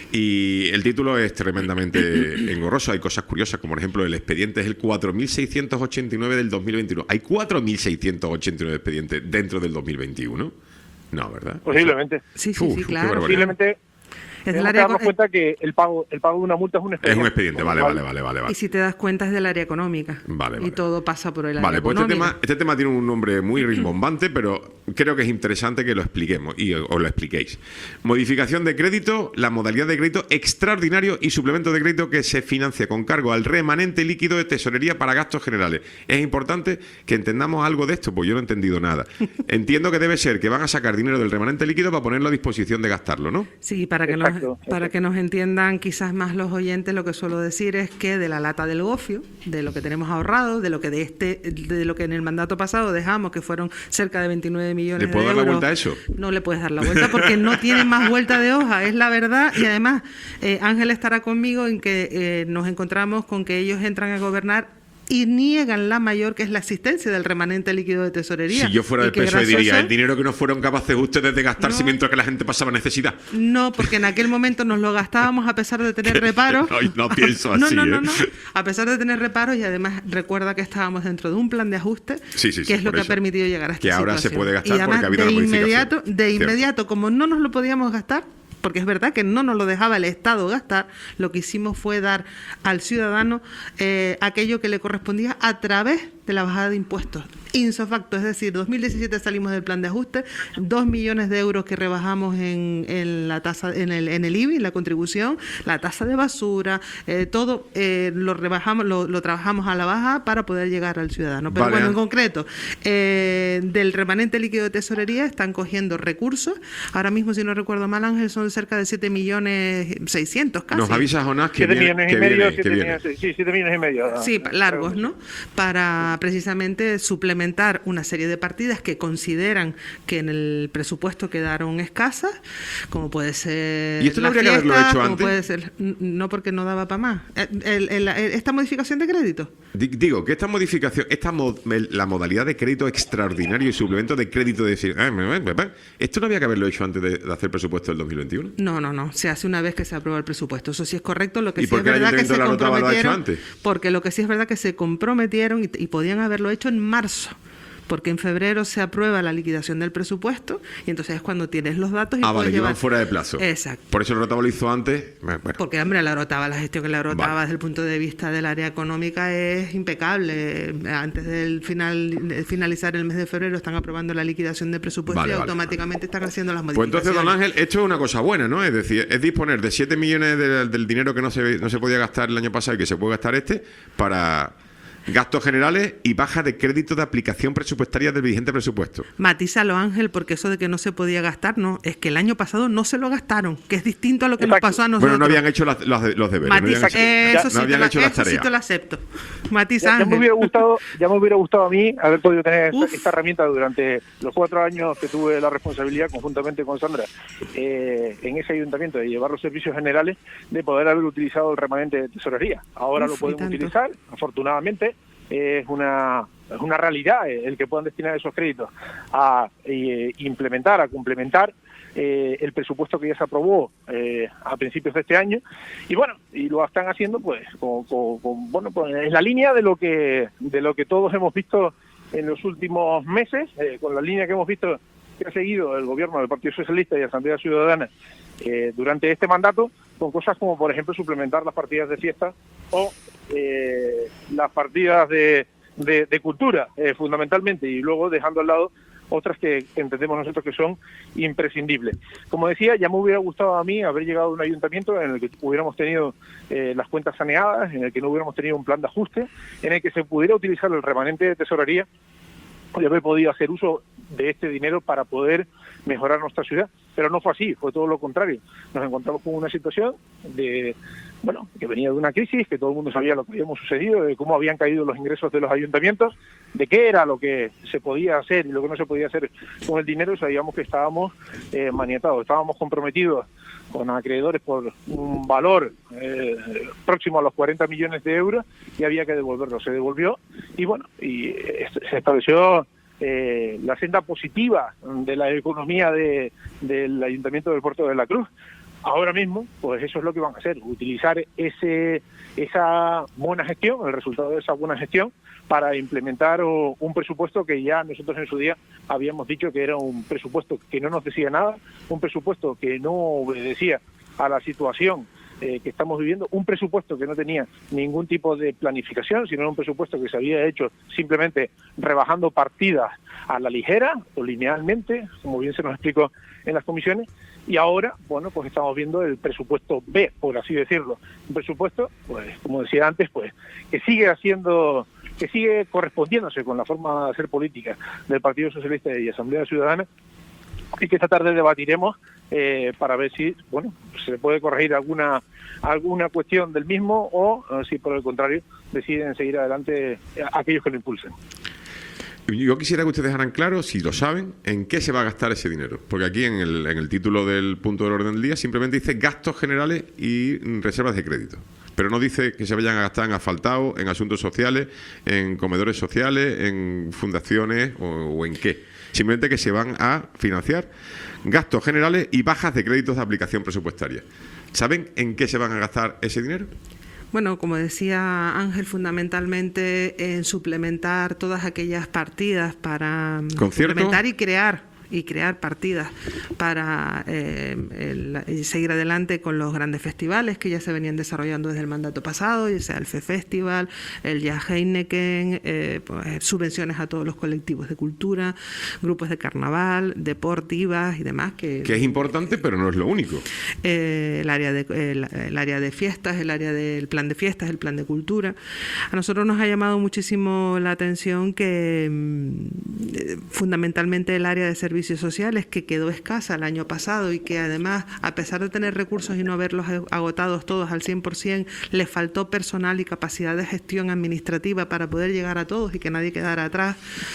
y el título es tremendamente engorroso. Hay cosas curiosas, como por ejemplo el expediente es el cuatro mil seiscientos ochenta y nueve del dos mil veintiuno. ¿Hay cuatro mil seiscientos ochenta y nueve expedientes dentro del dos mil veintiuno? No, ¿verdad? Posiblemente. Sí, sí, Uf, sí, claro. Posiblemente. Es del área, darnos cuenta que el pago el pago de una multa es un expediente. Es un expediente, vale, vale, vale, vale, vale. Y si te das cuenta es del área económica. Vale, vale. Y todo pasa por el área vale, pues económica. este tema, este tema tiene un nombre muy rimbombante, pero creo que es interesante que lo expliquemos y os lo expliquéis. Modificación de crédito, la modalidad de crédito extraordinario y suplemento de crédito que se financia con cargo al remanente líquido de tesorería para gastos generales. Es importante que entendamos algo de esto, pues yo no he entendido nada. Entiendo que debe ser que van a sacar dinero del remanente líquido para ponerlo a disposición de gastarlo, ¿no? Sí, para que Exacto, nos, para que nos entiendan quizás más los oyentes, lo que suelo decir es que de la lata del gofio, de lo que tenemos ahorrado, de lo que de este, de lo que en el mandato pasado dejamos, que fueron cerca de veintinueve millones de euros. ¿Le puedo dar la vuelta a eso? No le puedes dar la vuelta porque no tiene más vuelta de hoja, es la verdad. Y además, eh, Ángel estará conmigo en que eh, nos encontramos con que ellos entran a gobernar y niegan la mayor, que es la existencia del remanente líquido de tesorería. Si yo fuera del P S O E diría, el dinero que no fueron capaces ustedes de gastarse no, mientras que la gente pasaba necesidad. No, porque en aquel momento nos lo gastábamos a pesar de tener reparos. No, no pienso así. No, no, no, ¿eh? no. A pesar de tener reparos, y además recuerda que estábamos dentro de un plan de ajuste, sí, sí, sí, que es lo que eso. ha permitido llegar a esta que ahora situación. se puede gastar y además, porque ha habido de una inmediato, modificación. de inmediato, como no nos lo podíamos gastar, porque es verdad que no nos lo dejaba el Estado gastar, lo que hicimos fue dar al ciudadano eh, aquello que le correspondía a través de la bajada de impuestos. Insofacto, es decir, dos mil diecisiete salimos del plan de ajuste, dos millones de euros que rebajamos en, en la tasa, en el, en el I B I, la contribución, la tasa de basura, eh, todo eh, lo rebajamos, lo, lo trabajamos a la baja para poder llegar al ciudadano. Pero vale. bueno, en concreto, eh, del remanente líquido de tesorería están cogiendo recursos. Ahora mismo, si no recuerdo mal, Ángel, son cerca de siete millones seiscientos casi. Nos avisa Jonás que siete viene, millones que y medio, viene, siete que viene. millones, sí, siete millones y medio. Sí, largos, ¿no? Para precisamente suplementar una serie de partidas que consideran que en el presupuesto quedaron escasas, como puede ser ¿Y esto no la habría fiesta, que haberlo hecho como antes? puede ser, no, porque no daba para más. El, el, el, esta modificación de crédito. Digo que esta modificación, esta mod, la modalidad de crédito extraordinario y suplemento de crédito de decir, esto no había que haberlo hecho antes de, de hacer el presupuesto del dos mil veintiuno. No, no, no. Se hace una vez que se aprueba el presupuesto. Eso sí es correcto. Lo que ¿Y sí por es qué el verdad que se Ayuntamiento de La Rotava lo ha hecho comprometieron, antes? porque lo que sí es verdad que se comprometieron y, y podían haberlo hecho en marzo. porque en febrero se aprueba la liquidación del presupuesto y entonces es cuando tienes los datos y ah, puedes vale, llevar... llevan fuera de plazo. Exacto. Por eso el Orotava lo hizo antes. Bueno. Porque, hombre, la Orotava, la gestión que la Orotava Vale. desde el punto de vista del área económica es impecable. Antes del final de finalizar el mes de febrero están aprobando la liquidación de presupuesto Vale, y vale. automáticamente están haciendo las Pues modificaciones. entonces, don Ángel, esto es una cosa buena, ¿no? Es decir, es disponer de siete millones de, del dinero que no se, no se podía gastar el año pasado y que se puede gastar este para gastos generales y baja de crédito de aplicación presupuestaria del vigente presupuesto. Matízalo, Ángel, porque eso de que no se podía gastar, no, es que el año pasado no se lo gastaron, que es distinto a lo que Exacto. nos pasó a nosotros. Bueno, no habían hecho las, las- los deberes. Matiza, no habían hecho, eh, eso no sí, te habían la- hecho las eso sí tareas. te lo acepto. Matiza, Ya, ya me Ángel. hubiera gustado, ya me hubiera gustado a mí haber podido tener Uf. esta, esta herramienta durante los cuatro años que tuve la responsabilidad conjuntamente con Sandra eh, en ese ayuntamiento de llevar los servicios generales, de poder haber utilizado el remanente de tesorería. Ahora Uf, lo y pueden tanto. utilizar, afortunadamente. Es una, es una realidad el que puedan destinar esos créditos a eh, implementar, a complementar eh, el presupuesto que ya se aprobó eh, a principios de este año. Y bueno, y lo están haciendo pues con, con- con- bueno, pues en la línea de lo que de lo que todos hemos visto en los últimos meses, eh, con la línea que hemos visto que ha seguido el gobierno del Partido Socialista y Asamblea Ciudadana eh, durante este mandato, con cosas como, por ejemplo, suplementar las partidas de fiesta o eh, las partidas de, de, de cultura, eh, fundamentalmente, y luego dejando al lado otras que entendemos nosotros que son imprescindibles. Como decía, ya me hubiera gustado a mí haber llegado a un ayuntamiento en el que hubiéramos tenido eh, las cuentas saneadas, en el que no hubiéramos tenido un plan de ajuste, en el que se pudiera utilizar el remanente de tesorería y haber podido hacer uso de este dinero para poder mejorar nuestra ciudad. Pero no fue así, fue todo lo contrario. Nos encontramos con una situación de, bueno, que venía de una crisis, que todo el mundo sabía lo que habíamos sucedido, de cómo habían caído los ingresos de los ayuntamientos, de qué era lo que se podía hacer y lo que no se podía hacer con el dinero. Sabíamos que estábamos eh, maniatados, estábamos comprometidos con acreedores por un valor eh, próximo a los cuarenta millones de euros y había que devolverlo. Se devolvió y bueno, y eh, se estableció eh, la senda positiva de la economía de, del Ayuntamiento del Puerto de la Cruz. Ahora mismo, pues eso es lo que van a hacer, utilizar ese esa buena gestión, el resultado de esa buena gestión, para implementar o, un presupuesto que ya nosotros en su día habíamos dicho que era un presupuesto que no nos decía nada, un presupuesto que no obedecía a la situación eh, que estamos viviendo, un presupuesto que no tenía ningún tipo de planificación, sino un presupuesto que se había hecho simplemente rebajando partidas a la ligera o linealmente, como bien se nos explicó en las comisiones. Y ahora, bueno, pues estamos viendo el presupuesto B, por así decirlo. Un presupuesto, pues, como decía antes, pues, que sigue haciendo, que sigue correspondiéndose con la forma de hacer política del Partido Socialista y Asamblea Ciudadana, y que esta tarde debatiremos eh, para ver si, bueno, se puede corregir alguna alguna cuestión del mismo o eh, si por el contrario deciden seguir adelante eh, aquellos que lo impulsen. Yo quisiera que ustedes dejaran claro, si lo saben, en qué se va a gastar ese dinero. Porque aquí en el, en el título del punto del orden del día simplemente dice gastos generales y reservas de crédito. Pero no dice que se vayan a gastar en asfaltado, en asuntos sociales, en comedores sociales, en fundaciones o, o en qué. Simplemente que se van a financiar gastos generales y bajas de créditos de aplicación presupuestaria. ¿Saben en qué se van a gastar ese dinero? Bueno, como decía Ángel, fundamentalmente en suplementar todas aquellas partidas para ¿Concierto? suplementar y crear y crear partidas para eh, el, seguir adelante con los grandes festivales que ya se venían desarrollando desde el mandato pasado, ya sea el F Festival, el Jazz Heineken, eh, pues, subvenciones a todos los colectivos de cultura, grupos de carnaval, deportivas y demás. Que, que es importante, pero no es lo único. Eh, el, área de, el, el área de fiestas, el área del plan de fiestas, el plan de cultura. A nosotros nos ha llamado muchísimo la atención que eh, fundamentalmente el área de servicios sociales, que quedó escasa el año pasado y que además, a pesar de tener recursos y no haberlos agotados todos al cien por ciento, les faltó personal y capacidad de gestión administrativa para poder llegar a todos y que nadie quedara atrás.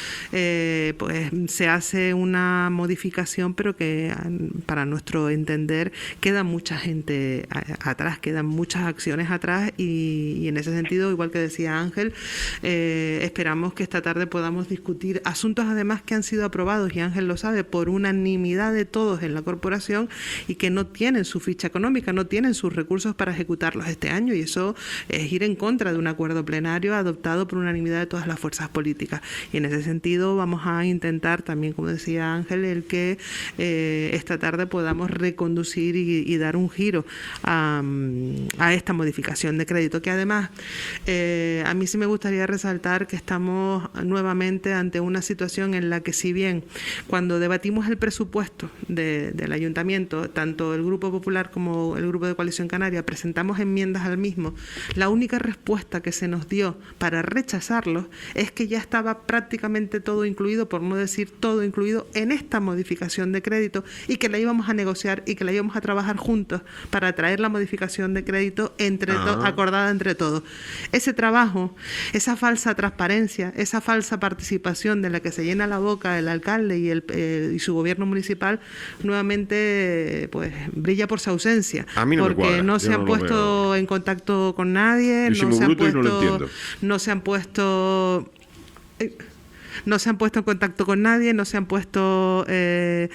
Eh, pues se hace una modificación, pero que para nuestro entender queda mucha gente a, atrás, quedan muchas acciones atrás y, y en ese sentido, igual que decía Ángel, eh, esperamos que esta tarde podamos discutir asuntos además que han sido aprobados, y Ángel lo sabe, aprobado por unanimidad de todos en la corporación y que no tienen su ficha económica, no tienen sus recursos para ejecutarlos este año, y eso es ir en contra de un acuerdo plenario adoptado por unanimidad de todas las fuerzas políticas. Y en ese sentido vamos a intentar también, como decía Ángel, el que eh, esta tarde podamos reconducir y, y dar un giro a, a esta modificación de crédito, que además eh, a mí sí me gustaría resaltar que estamos nuevamente ante una situación en la que, si bien cuando debatimos el presupuesto de, del ayuntamiento, tanto el Grupo Popular como el Grupo de Coalición Canaria presentamos enmiendas al mismo, la única respuesta que se nos dio para rechazarlos es que ya estaba prácticamente todo incluido, por no decir todo incluido, en esta modificación de crédito, y que la íbamos a negociar y que la íbamos a trabajar juntos para traer la modificación de crédito entre to- acordada entre todos. Ese trabajo, esa falsa transparencia, esa falsa participación de la que se llena la boca el alcalde y, el, eh, y su gobierno municipal, nuevamente pues brilla por su ausencia. A mí no porque me cuadra. no se Yo han no lo puesto veo. en contacto con nadie, Yo no soy se, muy han bruto y no lo puesto, entiendo. no se han puesto eh, no se han puesto en contacto con nadie, no se han puesto, eh,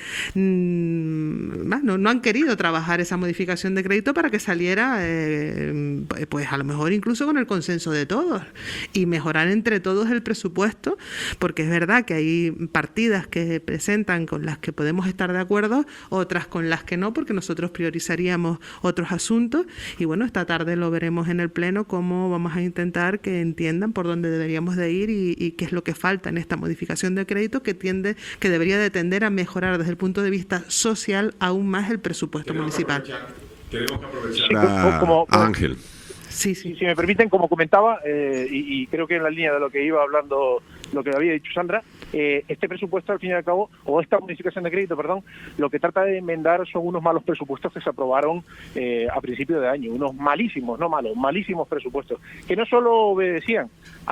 no, no han querido trabajar esa modificación de crédito para que saliera, eh, pues a lo mejor incluso con el consenso de todos, y mejorar entre todos el presupuesto, porque es verdad que hay partidas que presentan con las que podemos estar de acuerdo, otras con las que no, porque nosotros priorizaríamos otros asuntos, y bueno, esta tarde lo veremos en el Pleno, cómo vamos a intentar que entiendan por dónde deberíamos de ir y, y qué es lo que falta en esta modificación de crédito que tiende que debería de tender a mejorar desde el punto de vista social aún más el presupuesto municipal. Tenemos que aprovechar Sí, a, como- a Ángel. Sí, Si, sí. si me permiten, como comentaba, eh, y, y creo que en la línea de lo que iba hablando, lo que había dicho Sandra, eh, este presupuesto, al fin y al cabo, o esta modificación de crédito, perdón, lo que trata de enmendar son unos malos presupuestos que se aprobaron eh, a principio de año, unos malísimos, no malos, malísimos presupuestos, que no solo obedecían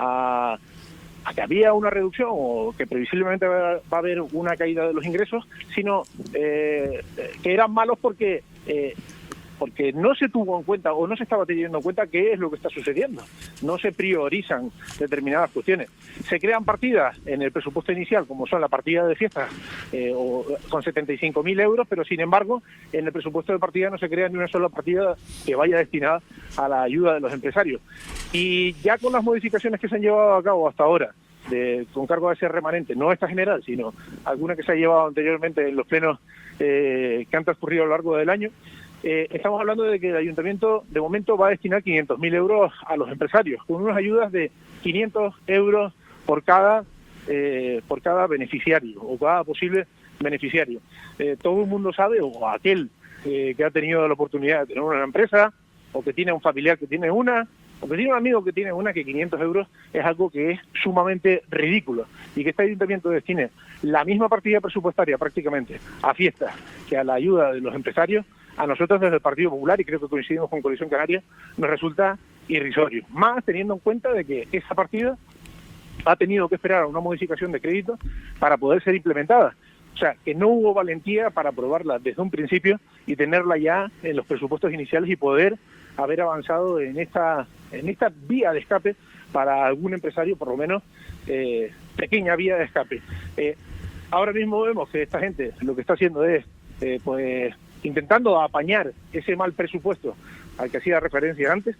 a, a que había una reducción o que previsiblemente va, va a haber una caída de los ingresos, sino eh, que eran malos porque... Eh, porque no se tuvo en cuenta o no se estaba teniendo en cuenta qué es lo que está sucediendo. No se priorizan determinadas cuestiones. Se crean partidas en el presupuesto inicial, como son la partida de fiestas, eh, o, con setenta y cinco mil euros, pero sin embargo, en el presupuesto de partida no se crea ni una sola partida que vaya destinada a la ayuda de los empresarios. Y ya con las modificaciones que se han llevado a cabo hasta ahora, de, con cargo a ese remanente, no esta general, sino alguna que se ha llevado anteriormente en los plenos eh, que han transcurrido a lo largo del año, Eh, estamos hablando de que el ayuntamiento de momento va a destinar quinientos mil euros a los empresarios, con unas ayudas de quinientos euros por cada eh, por cada beneficiario o cada posible beneficiario. Eh, todo el mundo sabe, o aquel eh, que ha tenido la oportunidad de tener una empresa, o que tiene un familiar que tiene una, o que tiene un amigo que tiene una, que quinientos euros es algo que es sumamente ridículo, y que este ayuntamiento destine la misma partida presupuestaria prácticamente a fiestas que a la ayuda de los empresarios, a nosotros desde el Partido Popular, y creo que coincidimos con Coalición Canaria, nos resulta irrisorio. Más teniendo en cuenta de que esa partida ha tenido que esperar a una modificación de crédito para poder ser implementada. O sea, que no hubo valentía para aprobarla desde un principio y tenerla ya en los presupuestos iniciales y poder haber avanzado en esta, en esta vía de escape para algún empresario, por lo menos eh, pequeña vía de escape. Eh, ahora mismo vemos que esta gente lo que está haciendo es, eh, pues, intentando apañar ese mal presupuesto al que hacía referencia antes.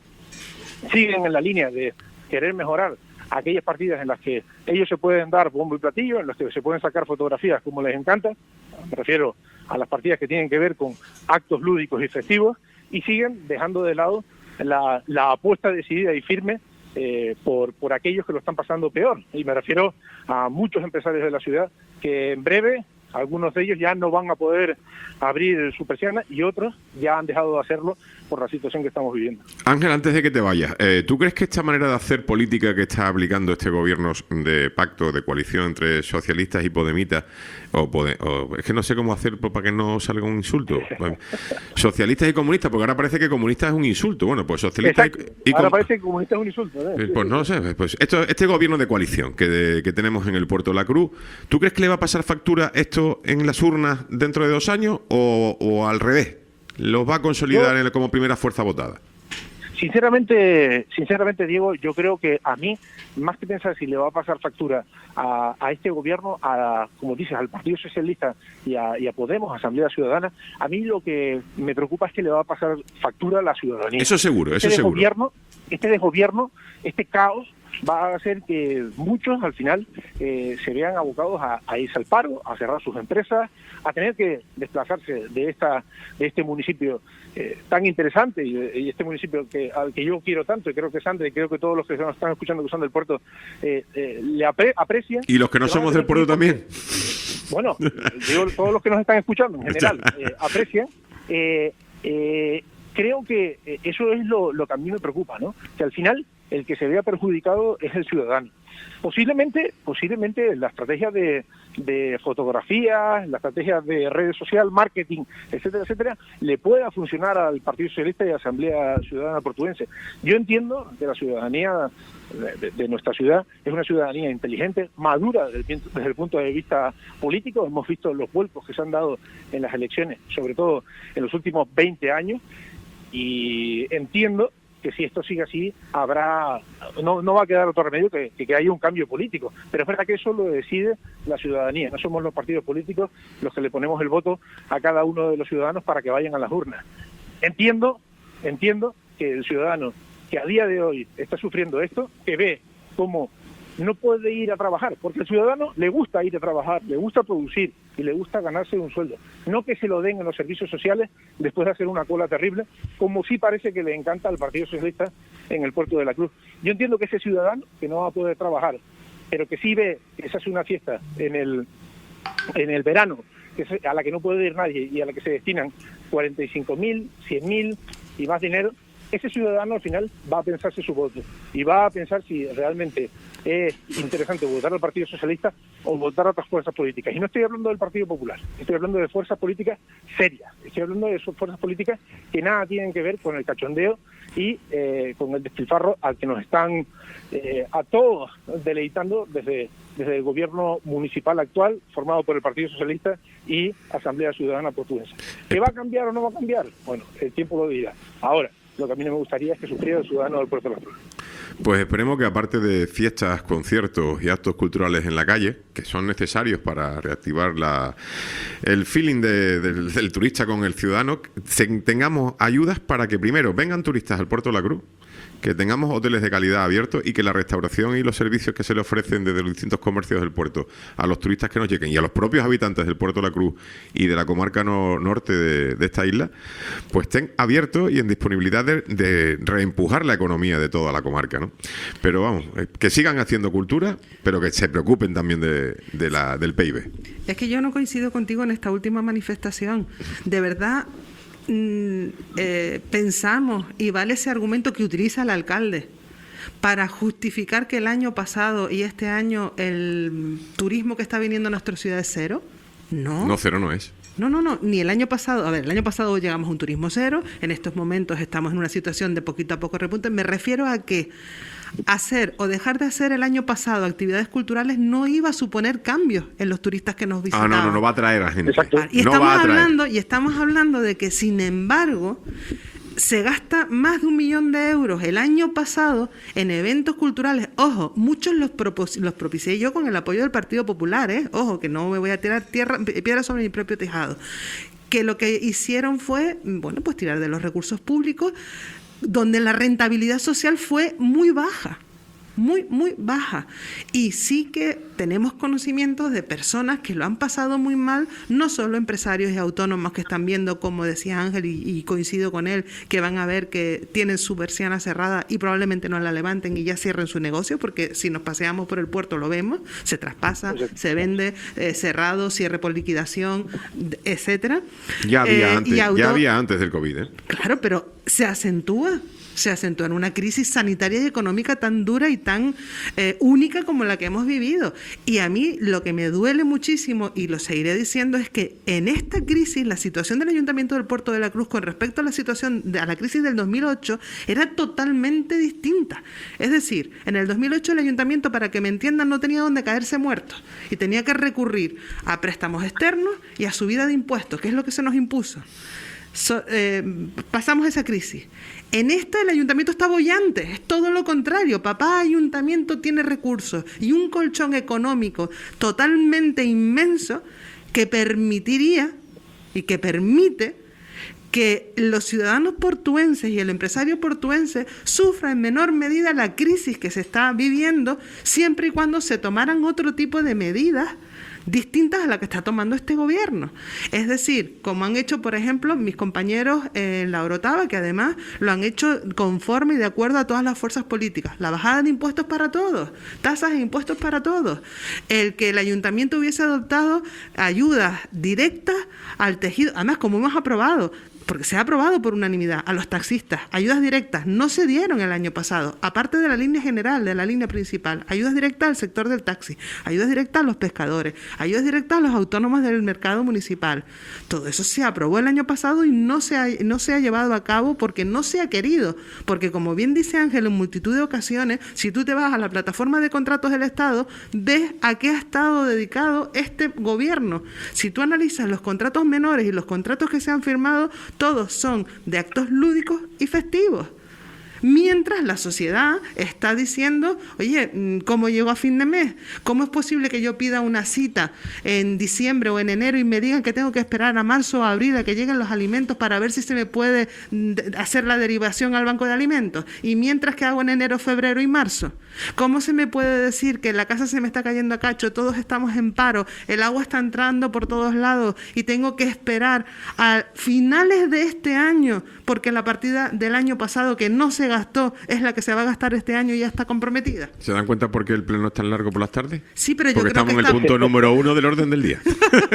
Siguen en la línea de querer mejorar aquellas partidas en las que ellos se pueden dar bombo y platillo, en las que se pueden sacar fotografías como les encanta. Me refiero a las partidas que tienen que ver con actos lúdicos y festivos, y siguen dejando de lado la, la apuesta decidida y firme eh, por, por aquellos que lo están pasando peor. Y me refiero a muchos empresarios de la ciudad que en breve, algunos de ellos ya no van a poder abrir su persiana, y otros ya han dejado de hacerlo por la situación que estamos viviendo. Ángel, antes de que te vayas, eh, ¿tú crees que esta manera de hacer política que está aplicando este gobierno de pacto, de coalición entre socialistas y podemitas, o, pode, o es que no sé cómo hacer para que no salga un insulto, socialistas y comunistas, porque ahora parece que comunista es un insulto? Bueno, pues socialistas Exacto. y, y ahora com parece que comunista es un insulto, ¿eh? Pues no lo sé, pues esto, este gobierno de coalición que, de, que tenemos en el Puerto de la Cruz, ¿tú crees que le va a pasar factura esto en las urnas dentro de dos años o, o al revés? ¿Los va a consolidar Yo, en, como primera fuerza votada? Sinceramente, sinceramente, Diego, yo creo que a mí, más que pensar si le va a pasar factura a, a este gobierno, a, como dices, al Partido Socialista y a, y a Podemos, Asamblea Ciudadana, a mí lo que me preocupa es que le va a pasar factura a la ciudadanía. Eso seguro, eso este seguro. Desgobierno, este desgobierno, este caos, va a hacer que muchos al final eh, se vean abocados a, a irse al paro, a cerrar sus empresas, a tener que desplazarse de esta de este municipio eh, tan interesante y, y este municipio que al que yo quiero tanto, y creo que Sandra y creo que todos los que nos están escuchando que son del puerto eh, eh, le apre aprecian. Y los que no somos del puerto también. Bueno, digo, todos los que nos están escuchando en general eh, aprecian. Eh, eh, creo que eso es lo, lo que a mí me preocupa, ¿no? Que al final el que se vea perjudicado es el ciudadano. Posiblemente, posiblemente la estrategia de, de fotografías, la estrategia de redes sociales, marketing, etcétera, etcétera, le pueda funcionar al Partido Socialista y a la Asamblea Ciudadana Portuense. Yo entiendo que la ciudadanía de, de nuestra ciudad es una ciudadanía inteligente, madura desde el, desde el punto de vista político. Hemos visto los vuelcos que se han dado en las elecciones, sobre todo en los últimos veinte años, y entiendo que si esto sigue así, habrá no no va a quedar otro remedio que, que, que haya un cambio político. Pero es verdad que eso lo decide la ciudadanía. No somos los partidos políticos los que le ponemos el voto a cada uno de los ciudadanos para que vayan a las urnas. Entiendo, entiendo que el ciudadano que a día de hoy está sufriendo esto, que ve cómo no puede ir a trabajar, porque al ciudadano le gusta ir a trabajar, le gusta producir y le gusta ganarse un sueldo. No que se lo den en los servicios sociales después de hacer una cola terrible, como sí parece que le encanta al Partido Socialista en el Puerto de la Cruz. Yo entiendo que ese ciudadano que no va a poder trabajar, pero que sí ve que se hace una fiesta en el, en el verano, que se, a la que no puede ir nadie y a la que se destinan cuarenta y cinco mil, cien mil y más dinero, ese ciudadano al final va a pensarse su voto y va a pensar si realmente es interesante votar al Partido Socialista o votar a otras fuerzas políticas. Y no estoy hablando del Partido Popular, estoy hablando de fuerzas políticas serias, estoy hablando de fuerzas políticas que nada tienen que ver con el cachondeo y eh, con el despilfarro al que nos están eh, a todos deleitando desde, desde el gobierno municipal actual, formado por el Partido Socialista y Asamblea Ciudadana Portuense. ¿Qué va a cambiar o no va a cambiar? Bueno, el tiempo lo dirá. Ahora, lo que a mí no me gustaría es que sufriera el ciudadano del Puerto de la Cruz. Pues esperemos que, aparte de fiestas, conciertos y actos culturales en la calle, que son necesarios para reactivar la, el feeling de, del, del turista con el ciudadano, tengamos ayudas para que primero vengan turistas al Puerto de la Cruz, que tengamos hoteles de calidad abiertos y que la restauración y los servicios que se le ofrecen desde los distintos comercios del puerto a los turistas que nos lleguen y a los propios habitantes del Puerto de la Cruz y de la comarca no, norte de, de esta isla, pues estén abiertos y en disponibilidad de, de reempujar la economía de toda la comarca, ¿no? Pero vamos, que sigan haciendo cultura, pero que se preocupen también de, de la, del P I B. Es que yo no coincido contigo en esta última manifestación. De verdad, Eh, pensamos, y vale ese argumento que utiliza el alcalde para justificar que el año pasado y este año el turismo que está viniendo a nuestra ciudad es cero. No. No, cero no es. No, no, no, ni el año pasado. A ver, el año pasado llegamos a un turismo cero, en estos momentos estamos en una situación de poquito a poco repunte. Me refiero a que hacer o dejar de hacer el año pasado actividades culturales no iba a suponer cambios en los turistas que nos visitaban. Ah, no, no, no va a traer a gente. Exacto. Y no estamos va a traer. hablando, y estamos hablando de que, sin embargo, se gasta más de un millón de euros el año pasado en eventos culturales. Ojo, muchos los, los propicié yo con el apoyo del Partido Popular, ¿eh? Ojo, que no me voy a tirar tierra, piedra sobre mi propio tejado. Que lo que hicieron fue, bueno, pues tirar de los recursos públicos, donde la rentabilidad social fue muy baja. Muy, muy baja. Y sí que tenemos conocimientos de personas que lo han pasado muy mal, no solo empresarios y autónomos que están viendo, como decía Ángel, y, y coincido con él, que van a ver que tienen su persiana cerrada y probablemente no la levanten y ya cierren su negocio, porque si nos paseamos por el puerto lo vemos, se traspasa, se vende, eh, cerrado, cierre por liquidación, etcétera. Ya había, eh, antes, auto... ya había antes del COVID, ¿eh? Claro, pero se acentúa. se acentúa en una crisis sanitaria y económica tan dura y tan eh, única como la que hemos vivido. Y a mí lo que me duele muchísimo, y lo seguiré diciendo, es que en esta crisis la situación del Ayuntamiento del Puerto de la Cruz con respecto a la situación de, a la crisis del dos mil ocho era totalmente distinta. Es decir, en el dos mil ocho el Ayuntamiento, para que me entiendan, no tenía donde caerse muerto y tenía que recurrir a préstamos externos y a subida de impuestos, que es lo que se nos impuso. So, eh, pasamos esa crisis. En esta el ayuntamiento está boyante, es todo lo contrario. Papá ayuntamiento tiene recursos y un colchón económico totalmente inmenso que permitiría y que permite que los ciudadanos portuenses y el empresario portuense sufran en menor medida la crisis que se está viviendo, siempre y cuando se tomaran otro tipo de medidas distintas a las que está tomando este gobierno. Es decir, como han hecho, por ejemplo, mis compañeros en la Orotava, que además lo han hecho conforme y de acuerdo a todas las fuerzas políticas. La bajada de impuestos para todos, tasas de impuestos para todos. El que el ayuntamiento hubiese adoptado ayudas directas al tejido, además como hemos aprobado, porque se ha aprobado por unanimidad, a los taxistas, ayudas directas, no se dieron el año pasado, aparte de la línea general, de la línea principal, ayudas directas al sector del taxi, ayudas directas a los pescadores, ayudas directas a los autónomos del mercado municipal. Todo eso se aprobó el año pasado y no se ha, no se ha llevado a cabo porque no se ha querido, porque como bien dice Ángel, en multitud de ocasiones, si tú te vas a la plataforma de contratos del Estado, ves a qué ha estado dedicado este gobierno. Si tú analizas los contratos menores y los contratos que se han firmado, todos son de actos lúdicos y festivos. Mientras la sociedad está diciendo, oye, ¿cómo llego a fin de mes? ¿Cómo es posible que yo pida una cita en diciembre o en enero y me digan que tengo que esperar a marzo o abril a que lleguen los alimentos para ver si se me puede hacer la derivación al banco de alimentos? Y mientras que hago en enero, febrero y marzo, ¿cómo se me puede decir que la casa se me está cayendo a cacho, todos estamos en paro, el agua está entrando por todos lados y tengo que esperar a finales de este año porque la partida del año pasado que no se gastó es la que se va a gastar este año y ya está comprometida? ¿Se dan cuenta por qué el pleno es tan largo por las tardes? Sí, pero yo porque creo estamos que en el está... punto número uno del orden del día.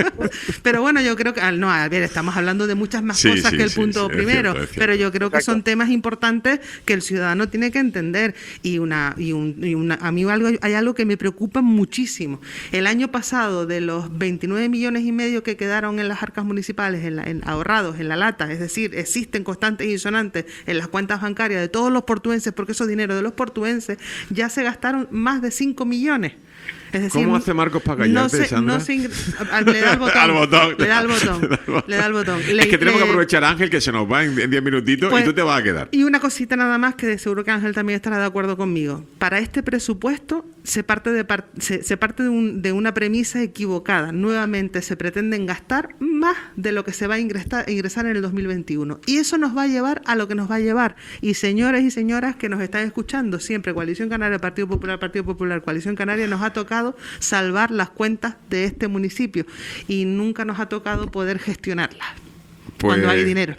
Pero bueno, yo creo que... No, a ver, estamos hablando de muchas más sí, cosas sí, que el sí, punto sí, primero, es cierto, es cierto. pero yo creo que Exacto. son temas importantes que el ciudadano tiene que entender. Y una y, un, y una, a mí algo, hay algo que me preocupa muchísimo. El año pasado, de los veintinueve millones y medio que quedaron en las arcas municipales, en la, en, ahorrados en la lata, es decir, existen constantes y sonantes en las cuentas bancarias de todos los portuenses, porque esos dinero de los portuenses, ya se gastaron más de cinco millones. Es decir, ¿cómo hace Marcos para callarte, no se, Sandra? no se ingre- le da el botón, Al botón. le da el botón, le da el botón. Le- Es que tenemos le- que aprovechar a Ángel, que se nos va en en diez minutitos, Pues, y tú te vas a quedar. Y una cosita nada más, que de seguro que Ángel también estará de acuerdo conmigo. Para este presupuesto se parte de par- se, se parte de, un, de una premisa equivocada. Nuevamente se pretenden gastar más de lo que se va a ingresar, ingresar en el dos mil veintiuno. Y eso nos va a llevar a lo que nos va a llevar. Y señores y señoras que nos están escuchando, siempre Coalición Canaria, Partido Popular, Partido Popular, Coalición Canaria, nos ha tocado salvar las cuentas de este municipio y nunca nos ha tocado poder gestionarlas Pues, cuando hay dinero.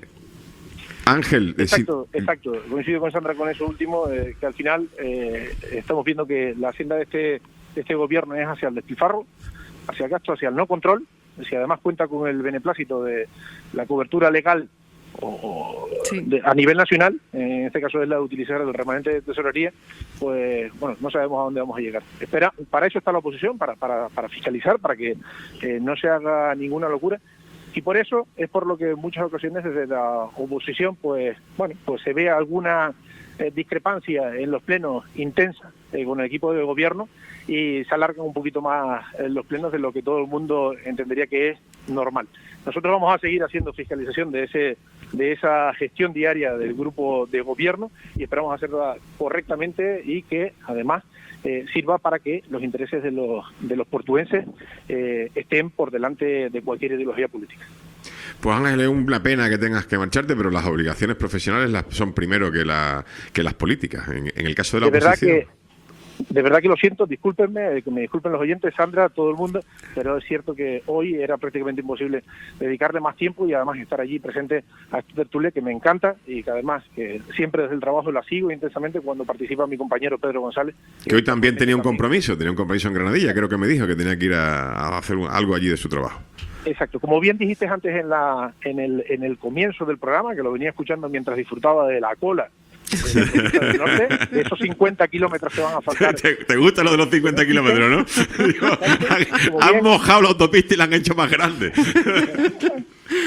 Ángel, eh, sí, Exacto, exacto. Coincido con Sandra con eso último, eh, que al final eh, estamos viendo que la senda de este, de este gobierno es hacia el despilfarro, hacia el gasto, hacia el no control. Si además cuenta con el beneplácito de la cobertura legal o, o Sí. de- a nivel nacional, en este caso es la de utilizar el remanente de tesorería, pues bueno, no sabemos a dónde vamos a llegar. Espera, para eso está la oposición, para, para, para fiscalizar, para que eh, no se haga ninguna locura. Y por eso es por lo que en muchas ocasiones desde la oposición, pues bueno, pues se ve alguna eh, discrepancia en los plenos intensa eh, con el equipo de gobierno y se alargan un poquito más eh, los plenos de lo que todo el mundo entendería que es normal. Nosotros vamos a seguir haciendo fiscalización de ese de esa gestión diaria del grupo de gobierno y esperamos hacerla correctamente y que además eh, sirva para que los intereses de los de los portuenses eh, estén por delante de cualquier ideología política. pues Ángel, es una pena que tengas que marcharte, pero las obligaciones profesionales las son primero que, la, que las políticas. En, en el caso de la De verdad oposición... que De verdad que lo siento, discúlpenme, que me disculpen los oyentes, Sandra, todo el mundo, pero es cierto que hoy era prácticamente imposible dedicarle más tiempo y además estar allí presente a esta tertulia que me encanta y que además que siempre desde el trabajo la sigo intensamente cuando participa mi compañero Pedro González. Que hoy también tenía un compromiso, tenía un compromiso en Granadilla, creo que me dijo que tenía que ir a, a hacer un- algo allí de su trabajo. Exacto, como bien dijiste antes en la en el en el comienzo del programa, que lo venía escuchando mientras disfrutaba de la cola del, del norte, de esos cincuenta kilómetros que van a faltar. ¿Te, te gusta lo de los cincuenta kilómetros, no? Digo, han, Como han bien. mojado la autopista y la han hecho más grande.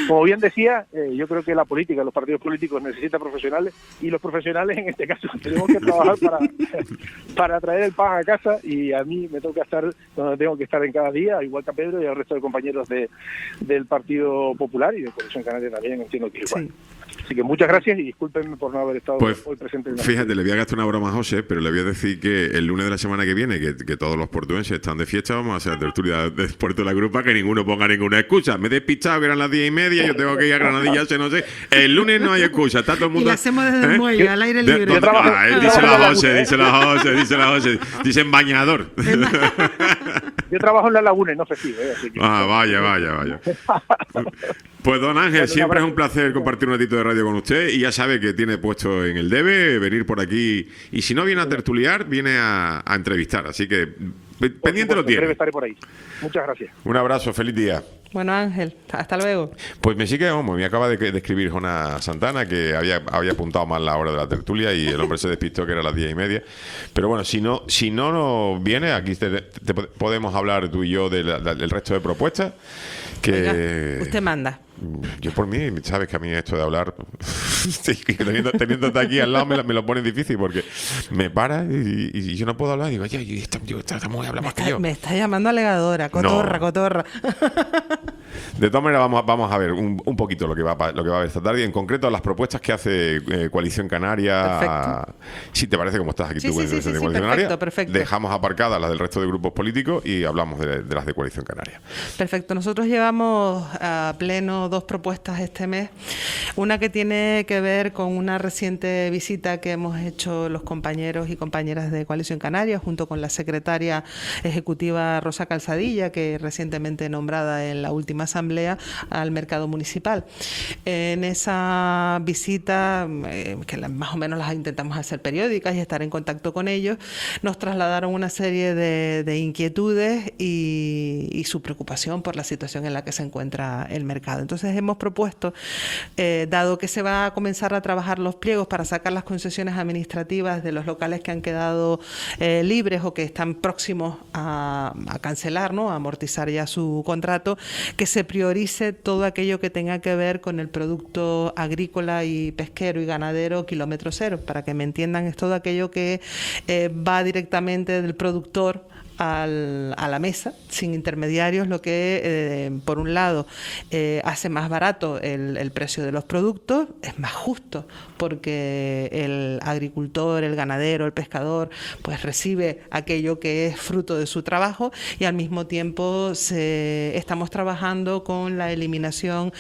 como bien decía, eh, yo creo que la política, los partidos políticos necesitan profesionales y los profesionales en este caso tenemos que trabajar para, para traer el pan a casa, y a mí me toca estar donde tengo que estar en cada día, igual que a Pedro y al resto de compañeros de, del Partido Popular y de Coalición Canaria también, entiendo que igual. Sí. Así que muchas gracias y discúlpenme por no haber estado pues, hoy presente. En fíjate, le voy a gastar una broma a José, pero le voy a decir que el lunes de la semana que viene, que, que todos los portuenses están de fiesta, vamos a hacer la tertulia de Puerto de la Grupa, que ninguno ponga ninguna excusa. Me he despistado que eran las diez y media, yo tengo que ir a Granadilla, se no sé. El lunes no hay excusa, está todo el mundo... Y lo hacemos desde ¿eh? el muelle, al aire libre. De, de, trabajo, ah, eh, dice la José, dice la José, dice la José. Dicen bañador. Yo trabajo en la laguna y no festivo. ¿eh? Así que... Ah, vaya, vaya, vaya. Pues don Ángel, siempre es un placer compartir un ratito de radio con usted, y ya sabe que tiene puesto en el debe venir por aquí, y si no viene a tertuliar, viene a, a entrevistar, así que por pendiente lo tiene. Estaré por ahí. Muchas gracias. Un abrazo, feliz día. Bueno, Ángel, hasta luego. Pues me sigue, vamos, me acaba de, de escribir Jona Santana que había, había apuntado mal la hora de la tertulia y el hombre se despistó que era las diez y media. Pero bueno, si no, si no nos viene, aquí te, te podemos hablar tú y yo de la, del resto de propuestas. Que Oiga, usted manda. Yo por mí, sabes que a mí esto de hablar, teniendo, teniéndote aquí al lado me, me lo pone difícil porque me para y, y yo no puedo hablar. Digo, oye, esta, esta, esta mujer habla más que yo. Me está llamando alegadora, cotorra, no. cotorra. De todas maneras, vamos, vamos a ver un, un poquito lo que va lo que va a haber esta tarde, y en concreto las propuestas que hace eh, Coalición Canaria. Perfecto. Si te parece como estás aquí sí, tú sí, en sí, sí, Coalición sí, Canaria, perfecto, perfecto. Dejamos aparcadas las del resto de grupos políticos y hablamos de, de las de Coalición Canaria. Perfecto. Nosotros llevamos a pleno dos propuestas este mes. Una que tiene que ver con una reciente visita que hemos hecho los compañeros y compañeras de Coalición Canaria junto con la secretaria ejecutiva Rosa Calzadilla, que recientemente nombrada en la última asamblea, al mercado municipal. En esa visita, eh, que la, más o menos las intentamos hacer periódicas y estar en contacto con ellos, nos trasladaron una serie de, de inquietudes y, y su preocupación por la situación en la que se encuentra el mercado. Entonces hemos propuesto, eh, dado que se va a comenzar a trabajar los pliegos para sacar las concesiones administrativas de los locales que han quedado eh, libres o que están próximos a, a cancelar, ¿no?, a amortizar ya su contrato, que se priorice todo aquello que tenga que ver con el producto agrícola y pesquero y ganadero kilómetro cero. Para que me entiendan, es todo aquello que eh, va directamente del productor Al, a la mesa, sin intermediarios, lo que eh, por un lado eh, hace más barato el, el precio de los productos, es más justo porque el agricultor, el ganadero, el pescador pues recibe aquello que es fruto de su trabajo, y al mismo tiempo se, estamos trabajando con la eliminación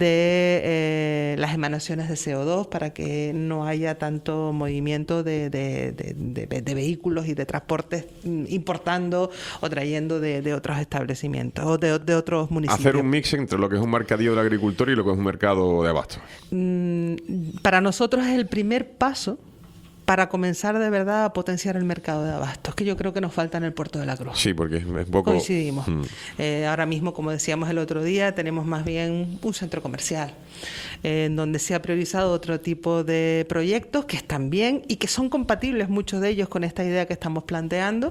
de eh, las emanaciones de C O dos para que no haya tanto movimiento de, de, de, de, de vehículos y de transportes importantes o trayendo de, de otros establecimientos o de, de otros municipios. Hacer un mix entre lo que es un mercadillo del agricultor y lo que es un mercado de abastos. Mm, para nosotros es el primer paso para comenzar de verdad a potenciar el mercado de abastos, que yo creo que nos falta en el Puerto de la Cruz. Sí, porque es un poco... Coincidimos. Hmm. Eh, ahora mismo, como decíamos el otro día, tenemos más bien un centro comercial, eh, en donde se ha priorizado otro tipo de proyectos que están bien y que son compatibles, muchos de ellos, con esta idea que estamos planteando,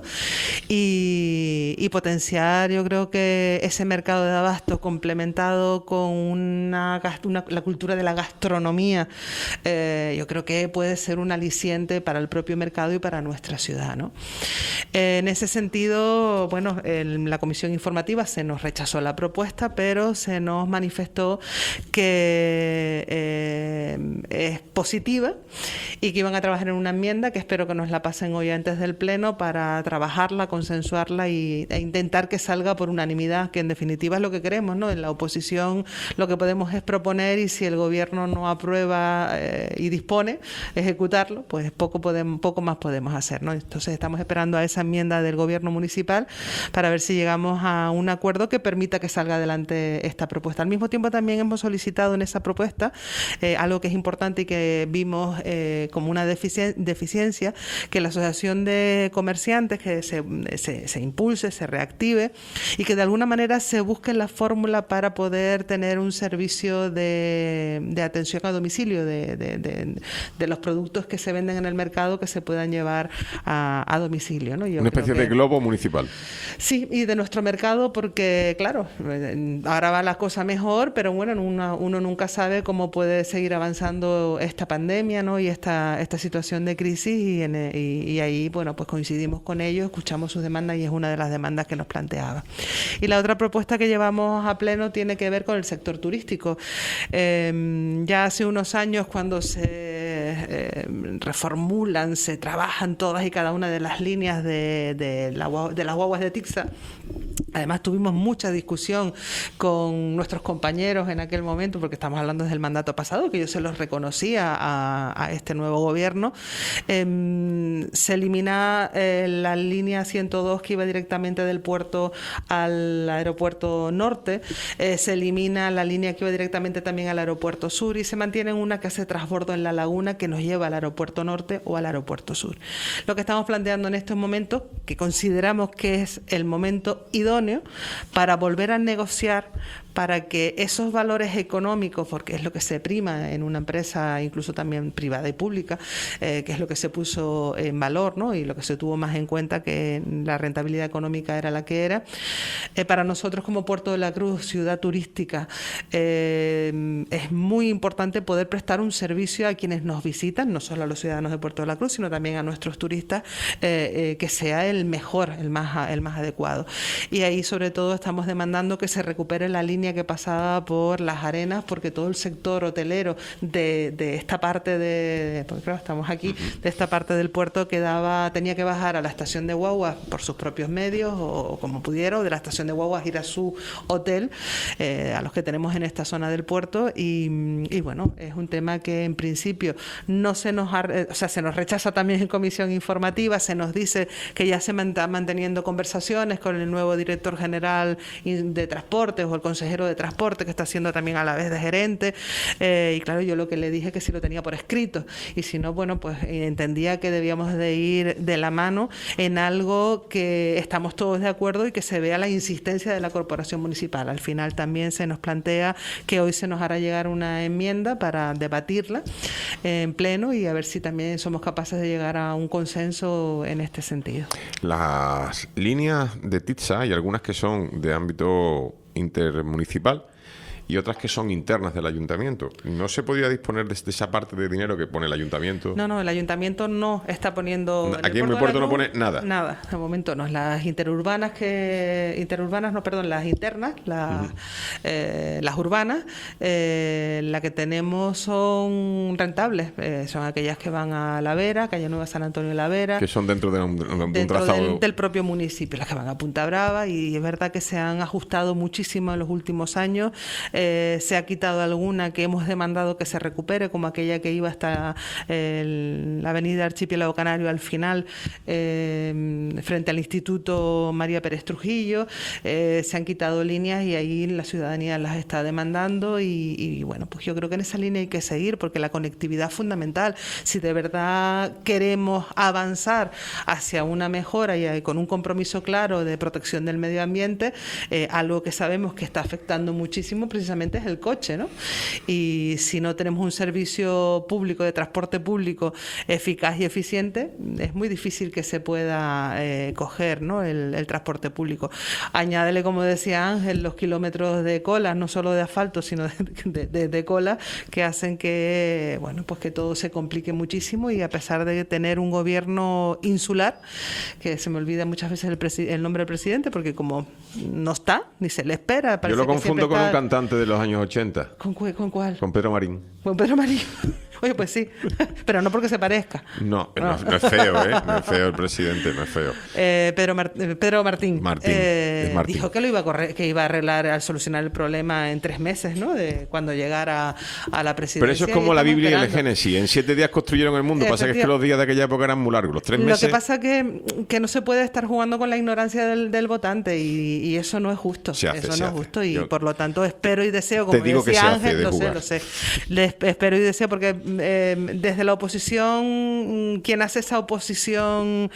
y, y potenciar, yo creo que ese mercado de abastos complementado con una, una la cultura de la gastronomía, eh, yo creo que puede ser un aliciente para el propio mercado y para nuestra ciudad, ¿no? Eh, en ese sentido, bueno, en la comisión informativa se nos rechazó la propuesta, pero se nos manifestó que eh, es positiva y que iban a trabajar en una enmienda que espero que nos la pasen hoy antes del Pleno para trabajarla, consensuarla y, e intentar que salga por unanimidad, que en definitiva es lo que queremos, ¿no? En la oposición lo que podemos es proponer, y si el gobierno no aprueba eh, y dispone ejecutarlo, pues poco podemos, poco más podemos hacer, ¿no? Entonces estamos esperando a esa enmienda del gobierno municipal para ver si llegamos a un acuerdo que permita que salga adelante esta propuesta. Al mismo tiempo también hemos solicitado en esa propuesta eh, algo que es importante importante y que vimos eh, como una deficien- deficiencia, que la Asociación de Comerciantes que se, se, se impulse, se reactive y que de alguna manera se busque la fórmula para poder tener un servicio de, de atención a domicilio de, de, de, de los productos que se venden en el mercado que se puedan llevar a, a domicilio, ¿no? Yo Una especie creo que, de globo municipal. Sí, y de nuestro mercado porque, claro, ahora va la cosa mejor, pero bueno, uno, uno nunca sabe cómo puede seguir avanzando esta pandemia, ¿no? Y esta, esta situación de crisis y, en, y, y ahí, bueno, pues coincidimos con ellos, escuchamos sus demandas y es una de las demandas que nos planteaba. Y la otra propuesta que llevamos a pleno tiene que ver con el sector turístico. Eh, ya hace unos años cuando se eh, reformulan, se trabajan todas y cada una de las líneas de, de, la, de las guaguas de Tixa. Además tuvimos mucha discusión con nuestros compañeros en aquel momento, porque estamos hablando desde el mandato pasado, que yo se los reconocía a, a este nuevo gobierno. Eh, se elimina eh, la línea ciento dos que iba directamente del puerto al aeropuerto norte, eh, se elimina la línea que iba directamente también al aeropuerto sur y se mantiene una que hace transbordo en la laguna que nos lleva al aeropuerto norte o al aeropuerto sur. Lo que estamos planteando en estos momentos, que consideramos que es el momento idóneo para volver a negociar para que esos valores económicos, porque es lo que se prima en una empresa incluso también privada y pública, eh, que es lo que se puso en valor, ¿no? Y lo que se tuvo más en cuenta, que la rentabilidad económica era la que era. Eh, para nosotros como Puerto de la Cruz, ciudad turística, eh, es muy importante poder prestar un servicio a quienes nos visitan, no solo a los ciudadanos de Puerto de la Cruz, sino también a nuestros turistas, eh, eh, que sea el mejor, el más, el más adecuado. Y ahí sobre todo estamos demandando que se recupere la línea que pasaba por Las Arenas, porque todo el sector hotelero de, de esta parte de, porque claro, estamos aquí, de esta parte del puerto quedaba, tenía que bajar a la estación de guaguas por sus propios medios o, o como pudiera, o de la estación de guaguas ir a su hotel, eh, a los que tenemos en esta zona del puerto y, y bueno, es un tema que en principio no se nos ha, o sea, se nos rechaza también en comisión informativa, se nos dice que ya se están manteniendo conversaciones con el nuevo director general de transportes o el consejero de transporte que está haciendo también a la vez de gerente, eh, y claro, yo lo que le dije que si lo tenía por escrito y si no, bueno, pues entendía que debíamos de ir de la mano en algo que estamos todos de acuerdo y que se vea la insistencia de la corporación municipal. Al final también se nos plantea que hoy se nos hará llegar una enmienda para debatirla en pleno y a ver si también somos capaces de llegar a un consenso en este sentido. Las líneas de Tixa hay algunas que son de ámbito intermunicipal y otras que son internas del ayuntamiento. ¿No se podría disponer de esa parte de dinero que pone el ayuntamiento? No, no, el ayuntamiento no está poniendo... No, aquí en mi puerto no pone nada. Nada, de momento no. Las interurbanas que... Interurbanas, no, perdón, las internas, las, uh-huh. eh, las urbanas, eh, las que tenemos son rentables. Eh, son aquellas que van a La Vera, calle Nueva San Antonio de La Vera. Que son dentro de un, de un dentro trazado... Del, del propio municipio, las que van a Punta Brava, y es verdad que se han ajustado muchísimo en los últimos años. Eh, se ha quitado alguna que hemos demandado que se recupere, como aquella que iba hasta el, la avenida Archipiélago Canario al final, eh, frente al Instituto María Pérez Trujillo. Eh, se han quitado líneas y ahí la ciudadanía las está demandando y, y bueno, pues yo creo que en esa línea hay que seguir porque la conectividad es fundamental. Si de verdad queremos avanzar hacia una mejora y con un compromiso claro de protección del medio ambiente, eh, algo que sabemos que está afectando muchísimo precisamente es el coche, ¿no? Y si no tenemos un servicio público de transporte público eficaz y eficiente, es muy difícil que se pueda eh, coger, ¿no? el, el transporte público. Añádele, como decía Ángel, los kilómetros de cola, no solo de asfalto, sino de, de, de, de cola, que hacen que, bueno, pues que todo se complique muchísimo y a pesar de tener un gobierno insular, que se me olvida muchas veces el, presi- el nombre del presidente, porque como no está, ni se le espera. Yo lo confundo con está... un cantante de los años ochenta. ¿Con, cu- ¿Con cuál? Con Pedro Marín. Con Pedro Marín. Oye, pues sí, pero no porque se parezca. No, no, no es feo, ¿eh? No es feo el presidente, no es feo. Eh, Pedro, Mar- Pedro Martín, Martín, eh, es Martín dijo que lo iba a correr, que iba a arreglar, a solucionar el problema en tres meses, ¿no? De cuando llegara a la presidencia. Pero eso es como la Biblia y el Génesis. En siete días construyeron el mundo. Pasa que es que los días de aquella época eran muy largos. Los tres meses. Lo que pasa es que, que no se puede estar jugando con la ignorancia del, del votante y, y eso no es justo. Se hace, eso se no hace. y Yo por lo tanto espero y deseo, como te digo decía que se Ángel, hace de lo jugar. sé, lo sé. Les espero y deseo porque eh, desde la oposición, quien hace esa oposición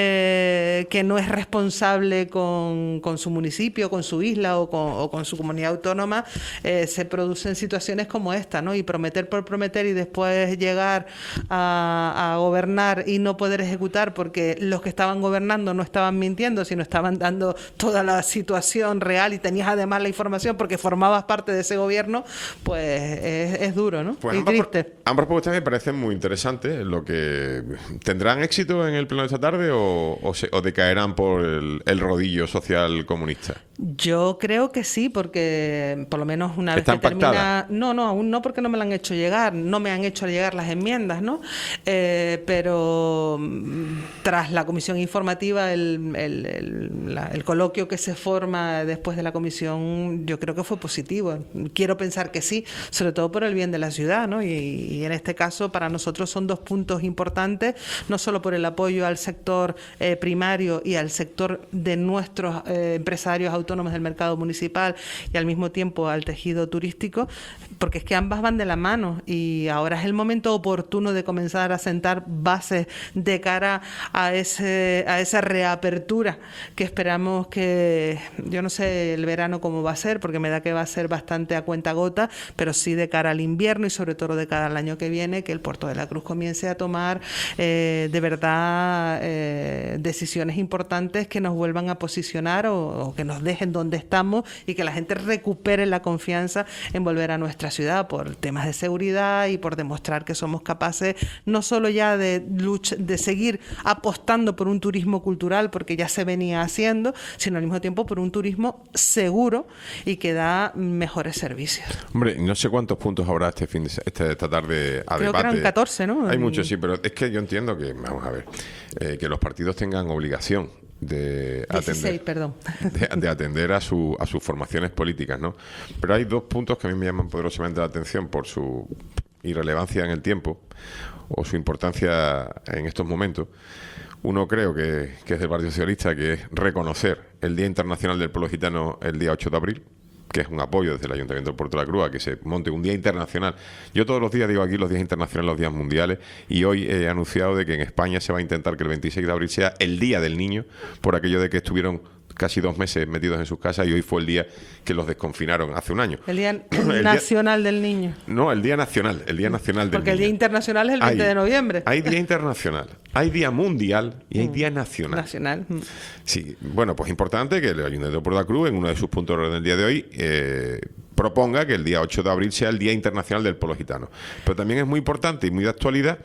eh, que no es responsable con, con su municipio, con su isla o con, o con su comunidad autónoma, eh, se producen situaciones como esta, ¿no? Y prometer por prometer y después llegar a, a gobernar y no poder ejecutar porque los que estaban gobernando no estaban mintiendo, sino estaban dando toda la situación real y tenías además la información porque formabas parte de ese gobierno, pues es, es duro, ¿no? Pues y ambas, triste. Ambas propuestas me parecen muy interesantes. Lo que ¿tendrán éxito en el pleno de esta tarde o, o, se, o decaerán por el, el rodillo social comunista? Yo creo que sí, porque por lo menos una vez que ¿Están termina... pactadas? No, no, aún no, porque no me la han hecho llegar, no me han hecho llegar las enmiendas, ¿no? Eh, pero mm, tras la comisión informativa, el, el, el, la, el coloquio que se forma después de la comisión, yo creo que fue positivo. Quiero pensar que sí, sobre todo por el bien de la ciudad, ¿no? Y, y en este caso para nosotros son dos puntos importantes, no solo por el apoyo al sector eh, primario y al sector de nuestros eh, empresarios autónomos del mercado municipal y al mismo tiempo al tejido turístico, porque es que ambas van de la mano y ahora es el momento oportuno de comenzar a sentar bases de cara a ese a esa reapertura que esperamos que, yo no sé el verano cómo va a ser, porque me da que va a ser bastante a cuentagota, pero sí de cara al invierno y sobre todo de cara al año que viene, que el Puerto de la Cruz comience a tomar eh, de verdad eh, decisiones importantes que nos vuelvan a posicionar o, o que nos dejen donde estamos y que la gente recupere la confianza en volver a nuestra ciudad por temas de seguridad y por demostrar que somos capaces no solo ya de lucha, de seguir apostando por un turismo cultural, porque ya se venía haciendo, sino al mismo tiempo por un turismo seguro y que da mejores servicios. Hombre, no sé cuántos puntos habrá este fin de este, esta tarde a Creo debate. que eran catorce, ¿no? Hay muchos, sí, pero es que yo entiendo que, vamos a ver, eh, que los partidos tengan obligación de dieciséis, atender, perdón. De, de atender a, su, a sus formaciones políticas, ¿no? Pero hay dos puntos que a mí me llaman poderosamente la atención por su irrelevancia en el tiempo o su importancia en estos momentos. Uno creo que, que es del Partido Socialista, que es reconocer el Día Internacional del Pueblo Gitano el día ocho de abril, que es un apoyo desde el Ayuntamiento de Puerto de la Cruz a que se monte un día internacional. Yo todos los días digo aquí los días internacionales, los días mundiales, y hoy he anunciado de que en España se va a intentar que el veintiséis de abril sea el Día del Niño, por aquello de que estuvieron casi dos meses metidos en sus casas y hoy fue el día que los desconfinaron hace un año. El Día el Nacional día, del Niño. No, el Día Nacional, el Día Nacional del Porque Niño. el Día Internacional es el veinte hay, de noviembre. Hay Día Internacional, hay Día Mundial y hay mm. Día Nacional. Nacional. Mm. Sí, bueno, pues importante que el Ayuntamiento de Puerto de la Cruz, en uno de sus puntos de orden del día de hoy, eh, proponga que el día ocho de abril sea el Día Internacional del Pueblo Gitano. Pero también es muy importante y muy de actualidad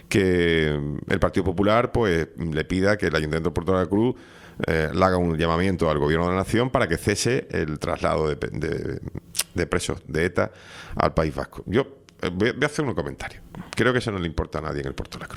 que el Partido Popular pues le pida que el Ayuntamiento de Puerto de la Cruz Eh, le haga un llamamiento al Gobierno de la Nación para que cese el traslado de, de, de presos de ETA al País Vasco. Yo eh, voy, voy a hacer un comentario. Creo que eso no le importa a nadie en el Puerto de la Cruz.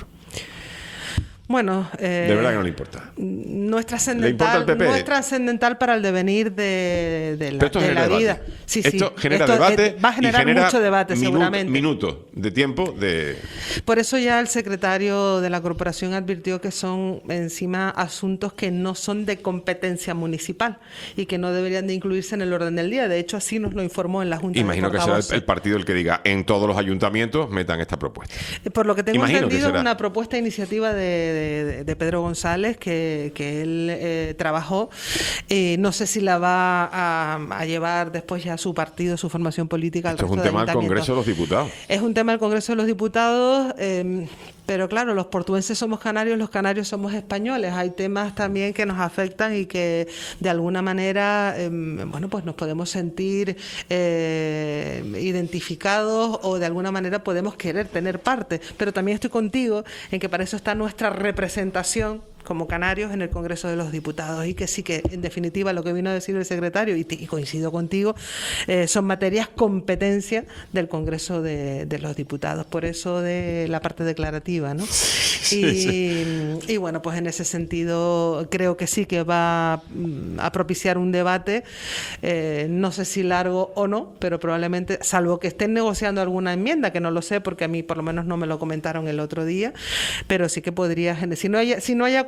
Bueno, eh, de verdad que no le importa. No es trascendental, no es trascendental para el devenir de, de la, de la vida. Sí, esto sí. genera esto debate. Va a generar genera mucho debate, minuto, seguramente. Minutos de tiempo de. Por eso ya el secretario de la corporación advirtió que son encima asuntos que no son de competencia municipal y que no deberían de incluirse en el orden del día. De hecho, así nos lo informó en la Junta. Imagino que será el, el partido el que diga en todos los ayuntamientos metan esta propuesta. Por lo que tengo Imagino entendido, que es una propuesta iniciativa de De, de, de Pedro González que, que él eh, trabajó. Eh, no sé si la va a, a llevar después ya su partido, su formación política. Esto es un tema del Congreso de los Diputados. Es un tema del Congreso de los Diputados, eh, pero claro, los portuenses somos canarios, los canarios somos españoles. Hay temas también que nos afectan y que de alguna manera, eh, bueno, pues nos podemos sentir eh, identificados o de alguna manera podemos querer tener parte. Pero también estoy contigo en que para eso está nuestra representación como canarios en el Congreso de los Diputados y que sí que en definitiva lo que vino a decir el secretario y, y coincido contigo eh, son materias competencia del Congreso de, de los Diputados, por eso de la parte declarativa, ¿no? Sí, y, sí. y bueno, pues en ese sentido creo que sí que va a propiciar un debate, eh, no sé si largo o no, pero probablemente, salvo que estén negociando alguna enmienda, que no lo sé porque a mí por lo menos no me lo comentaron el otro día, pero sí que podría, si no hay, si no hay acuerdo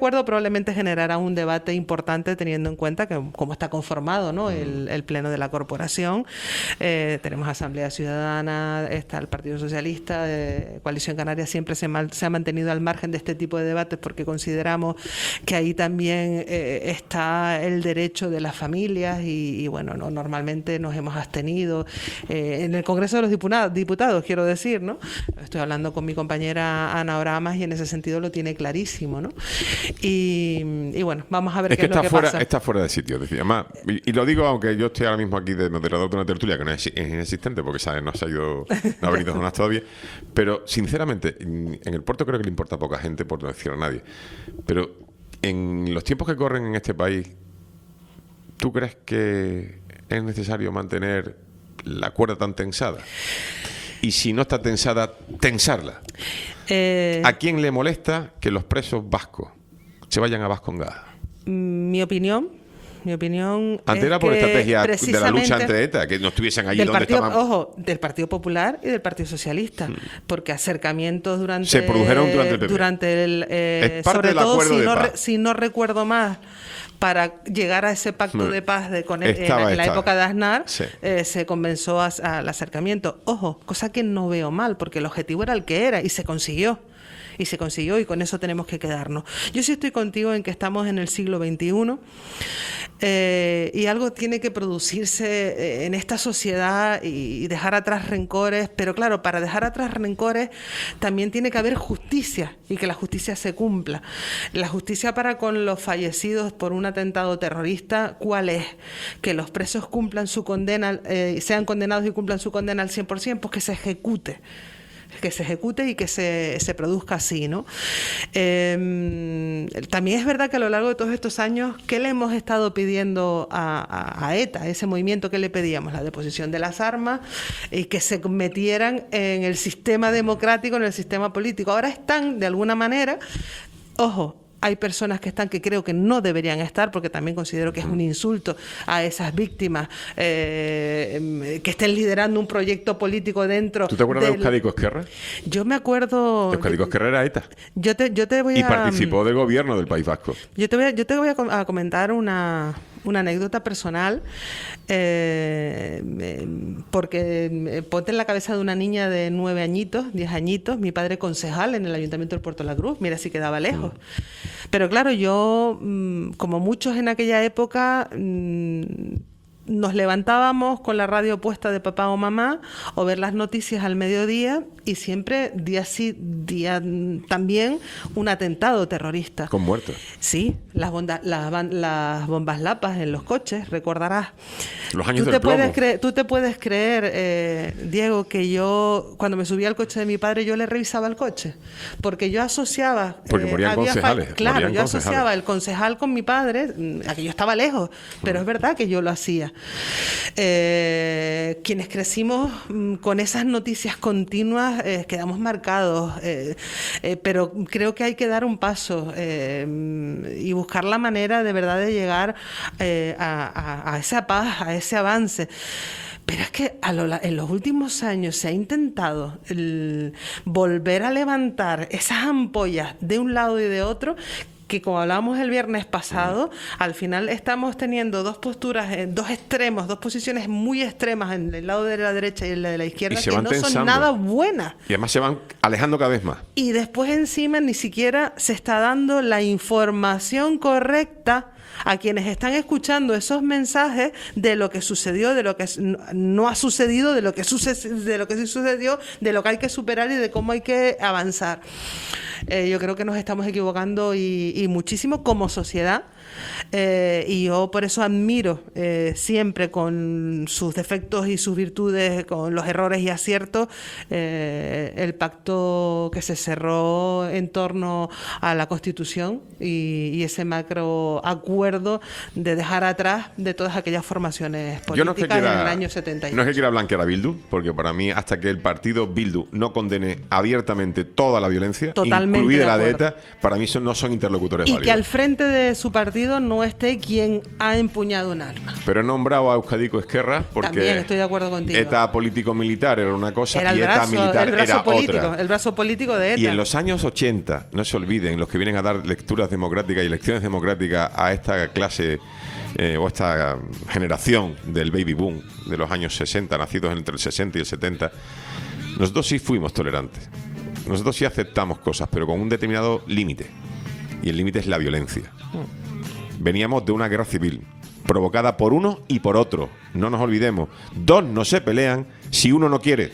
acuerdo probablemente generará un debate importante teniendo en cuenta que cómo está conformado, ¿no? el, el pleno de la corporación. Eh, tenemos Asamblea Ciudadana, está el Partido Socialista, eh, Coalición Canaria siempre se, mal, se ha mantenido al margen de este tipo de debates porque consideramos que ahí también eh, está el derecho de las familias y, y bueno, no, normalmente nos hemos abstenido. Eh, en el Congreso de los Diputados, diputados, quiero decir, ¿no? Estoy hablando con mi compañera Ana Oramas y en ese sentido lo tiene clarísimo, ¿no? Y, y bueno, vamos a ver es qué que es lo está que fuera, pasa. Está fuera de sitio, es decir, además, y, y lo digo aunque yo estoy ahora mismo aquí de moderador de una tertulia que no es, es inexistente porque ¿sabes? no se ha ido, no ha venido Jonás todavía, pero sinceramente en el puerto creo que le importa a poca gente, por no decir a nadie, pero en los tiempos que corren en este país, ¿tú crees que es necesario mantener la cuerda tan tensada? Y si no está tensada, tensarla. Eh... ¿A quién le molesta que los presos vascos se vayan a Vascongadas? Mi opinión, mi opinión Antes es era por que estrategia de la lucha entre ETA, que no estuviesen allí donde partido, estaban. Ojo, del Partido Popular y del Partido Socialista, hmm. porque acercamientos durante se produjeron durante el P P. Durante el, eh, es parte sobre del todo acuerdo si de no, paz. Re, si no recuerdo más, para llegar a ese pacto hmm. de paz de con el, estaba, en, la, en la estaba. época de Aznar, sí. eh, se comenzó a, a, al acercamiento. Ojo, cosa que no veo mal, porque el objetivo era el que era y se consiguió. Y se consiguió y con eso tenemos que quedarnos. Yo sí estoy contigo en que estamos en el siglo veintiuno eh, y algo tiene que producirse en esta sociedad y dejar atrás rencores, pero claro, para dejar atrás rencores también tiene que haber justicia y que la justicia se cumpla. La justicia para con los fallecidos por un atentado terrorista, ¿cuál es? Que los presos cumplan su condena, eh, sean condenados y cumplan su condena al cien por ciento, pues que se ejecute. que se ejecute y que se, se produzca así, ¿no? Eh, también es verdad que a lo largo de todos estos años, ¿qué le hemos estado pidiendo a, a, a ETA, ese movimiento que le pedíamos? La deposición de las armas y que se metieran en el sistema democrático, en el sistema político. Ahora están, de alguna manera, ojo, hay personas que están que creo que no deberían estar, porque también considero que es un insulto a esas víctimas eh, que estén liderando un proyecto político dentro. ¿Tú te acuerdas del... de Euskadi Cosquerra? Yo me acuerdo... Euskadi Cosquerra era ETA. Yo te, yo te voy y a... Y participó del gobierno del País Vasco. Yo te voy a, yo te voy a, a comentar una... una anécdota personal, eh, eh, porque eh, ponte en la cabeza de una niña de nueve añitos, diez añitos, mi padre concejal en el Ayuntamiento del Puerto de la Cruz, mira si quedaba lejos. Mm. Pero claro, yo, mm, como muchos en aquella época, mm, nos levantábamos con la radio puesta de papá o mamá o ver las noticias al mediodía y siempre día sí, día también un atentado terrorista. Con muertos. Sí, las, bonda, las, las bombas lapas en los coches, recordarás. Los años ¿Tú del te puedes plomo. creer, Tú te puedes creer, eh, Diego, que yo cuando me subía al coche de mi padre yo le revisaba el coche, porque yo asociaba... Porque eh, morían había concejales. Claro, morían yo concejales. asociaba el concejal con mi padre, aquello yo estaba lejos, pero mm. es verdad que yo lo hacía. Eh, quienes crecimos mm, con esas noticias continuas eh, quedamos marcados, eh, eh, pero creo que hay que dar un paso eh, y buscar la manera de verdad de llegar eh, a, a, a esa paz, a ese avance. Pero es que a lo, en los últimos años se ha intentado el, volver a levantar esas ampollas de un lado y de otro, que como hablábamos el viernes pasado, al final estamos teniendo dos posturas, dos extremos, dos posiciones muy extremas en el lado de la derecha y en la de la izquierda, que no tensando. Son nada buenas. Y además se van alejando cada vez más. Y después encima ni siquiera se está dando la información correcta a quienes están escuchando esos mensajes de lo que sucedió, de lo que no ha sucedido, de lo que sucedió, de lo que sí sucedió, de lo que hay que superar y de cómo hay que avanzar. Eh, yo creo que nos estamos equivocando y, y muchísimo como sociedad. Eh, y yo por eso admiro eh, siempre, con sus defectos y sus virtudes, con los errores y aciertos, eh, el pacto que se cerró en torno a la Constitución y, y ese macro acuerdo de dejar atrás de todas aquellas formaciones políticas no es que quiera, en el año setenta y ocho. No es que quiera blanquear a Bildu, porque para mí hasta que el partido Bildu no condene abiertamente toda la violencia, totalmente incluida de la de acuerdo. ETA, para mí son, no son interlocutores y válidos. Que al frente de su partido partido no esté quien ha empuñado un arma. Pero he nombrado a Euskadico Esquerra porque También estoy de acuerdo contigo. ETA político-militar era una cosa Era el y ETA brazo, militar el brazo era político, otra. el brazo político de ETA. Y en los años ochenta, no se olviden, los que vienen a dar lecturas democráticas y lecciones democráticas a esta clase eh, o esta generación del baby boom de los años sesenta, nacidos entre el sesenta y el setenta, nosotros sí fuimos tolerantes. Nosotros sí aceptamos cosas, pero con un determinado límite. Y el límite es la violencia. Veníamos de una guerra civil provocada por uno y por otro. No nos olvidemos. Dos no se pelean si uno no quiere.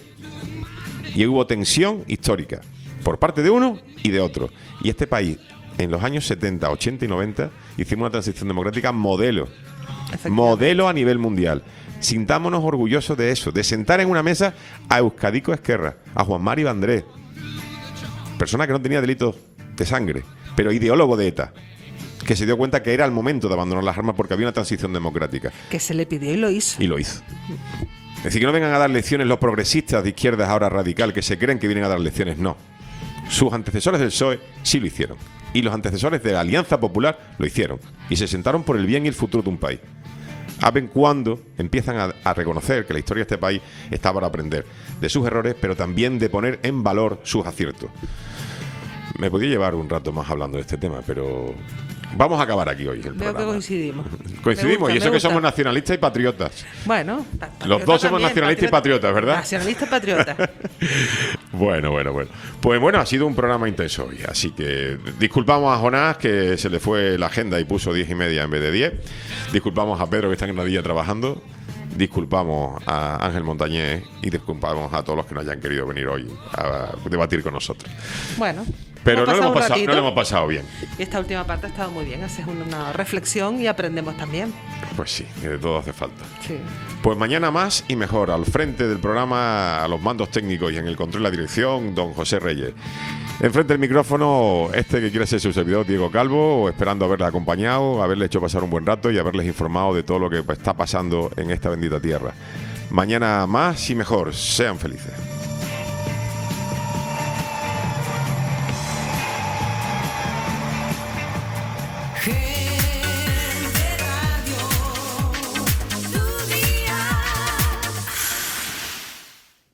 Y hubo tensión histórica por parte de uno y de otro. Y este país, en los años setenta, ochenta y noventa, hicimos una transición democrática modelo. Modelo a nivel mundial. Sintámonos orgullosos de eso, de sentar en una mesa a Euskadico Esquerra, a Juan Mari Vandrés, persona que no tenía delitos de sangre, pero ideólogo de ETA, que se dio cuenta que era el momento de abandonar las armas porque había una transición democrática. Que se le pidió y lo hizo. Y lo hizo. Es decir, que no vengan a dar lecciones los progresistas de izquierdas ahora radical, que se creen que vienen a dar lecciones, no. Sus antecesores del P S O E sí lo hicieron. Y los antecesores de la Alianza Popular lo hicieron. Y se sentaron por el bien y el futuro de un país. A ver cuándo empiezan a, a reconocer que la historia de este país está para aprender de sus errores, pero también de poner en valor sus aciertos. Me podía llevar un rato más hablando de este tema, pero vamos a acabar aquí hoy el Veo programa. que coincidimos. Coincidimos, Me gusta, y eso me que gusta. somos nacionalistas y patriotas. Bueno, Los dos somos nacionalistas y patriotas, ¿verdad? Nacionalistas y patriotas. Bueno, bueno, bueno. Pues bueno, ha sido un programa intenso hoy, así que disculpamos a Jonás, que se le fue la agenda y puso diez y media en vez de diez. Disculpamos a Pedro, que está en la villa trabajando. Disculpamos a Ángel Montañés y disculpamos a todos los que no hayan querido venir hoy a debatir con nosotros. Bueno. Pero no lo, hemos un pasado, ratito, no lo hemos pasado bien. Y esta última parte ha estado muy bien. Haces una reflexión y aprendemos también. Pues sí, que de todo hace falta. Sí. Pues mañana más y mejor. Al frente del programa, a los mandos técnicos y en el control y la dirección, don José Reyes. Enfrente del micrófono, este que quiere ser su servidor, Diego Calvo, esperando haberles acompañado, haberles hecho pasar un buen rato y haberles informado de todo lo que está pasando en esta bendita tierra. Mañana más y mejor. Sean felices. Hey.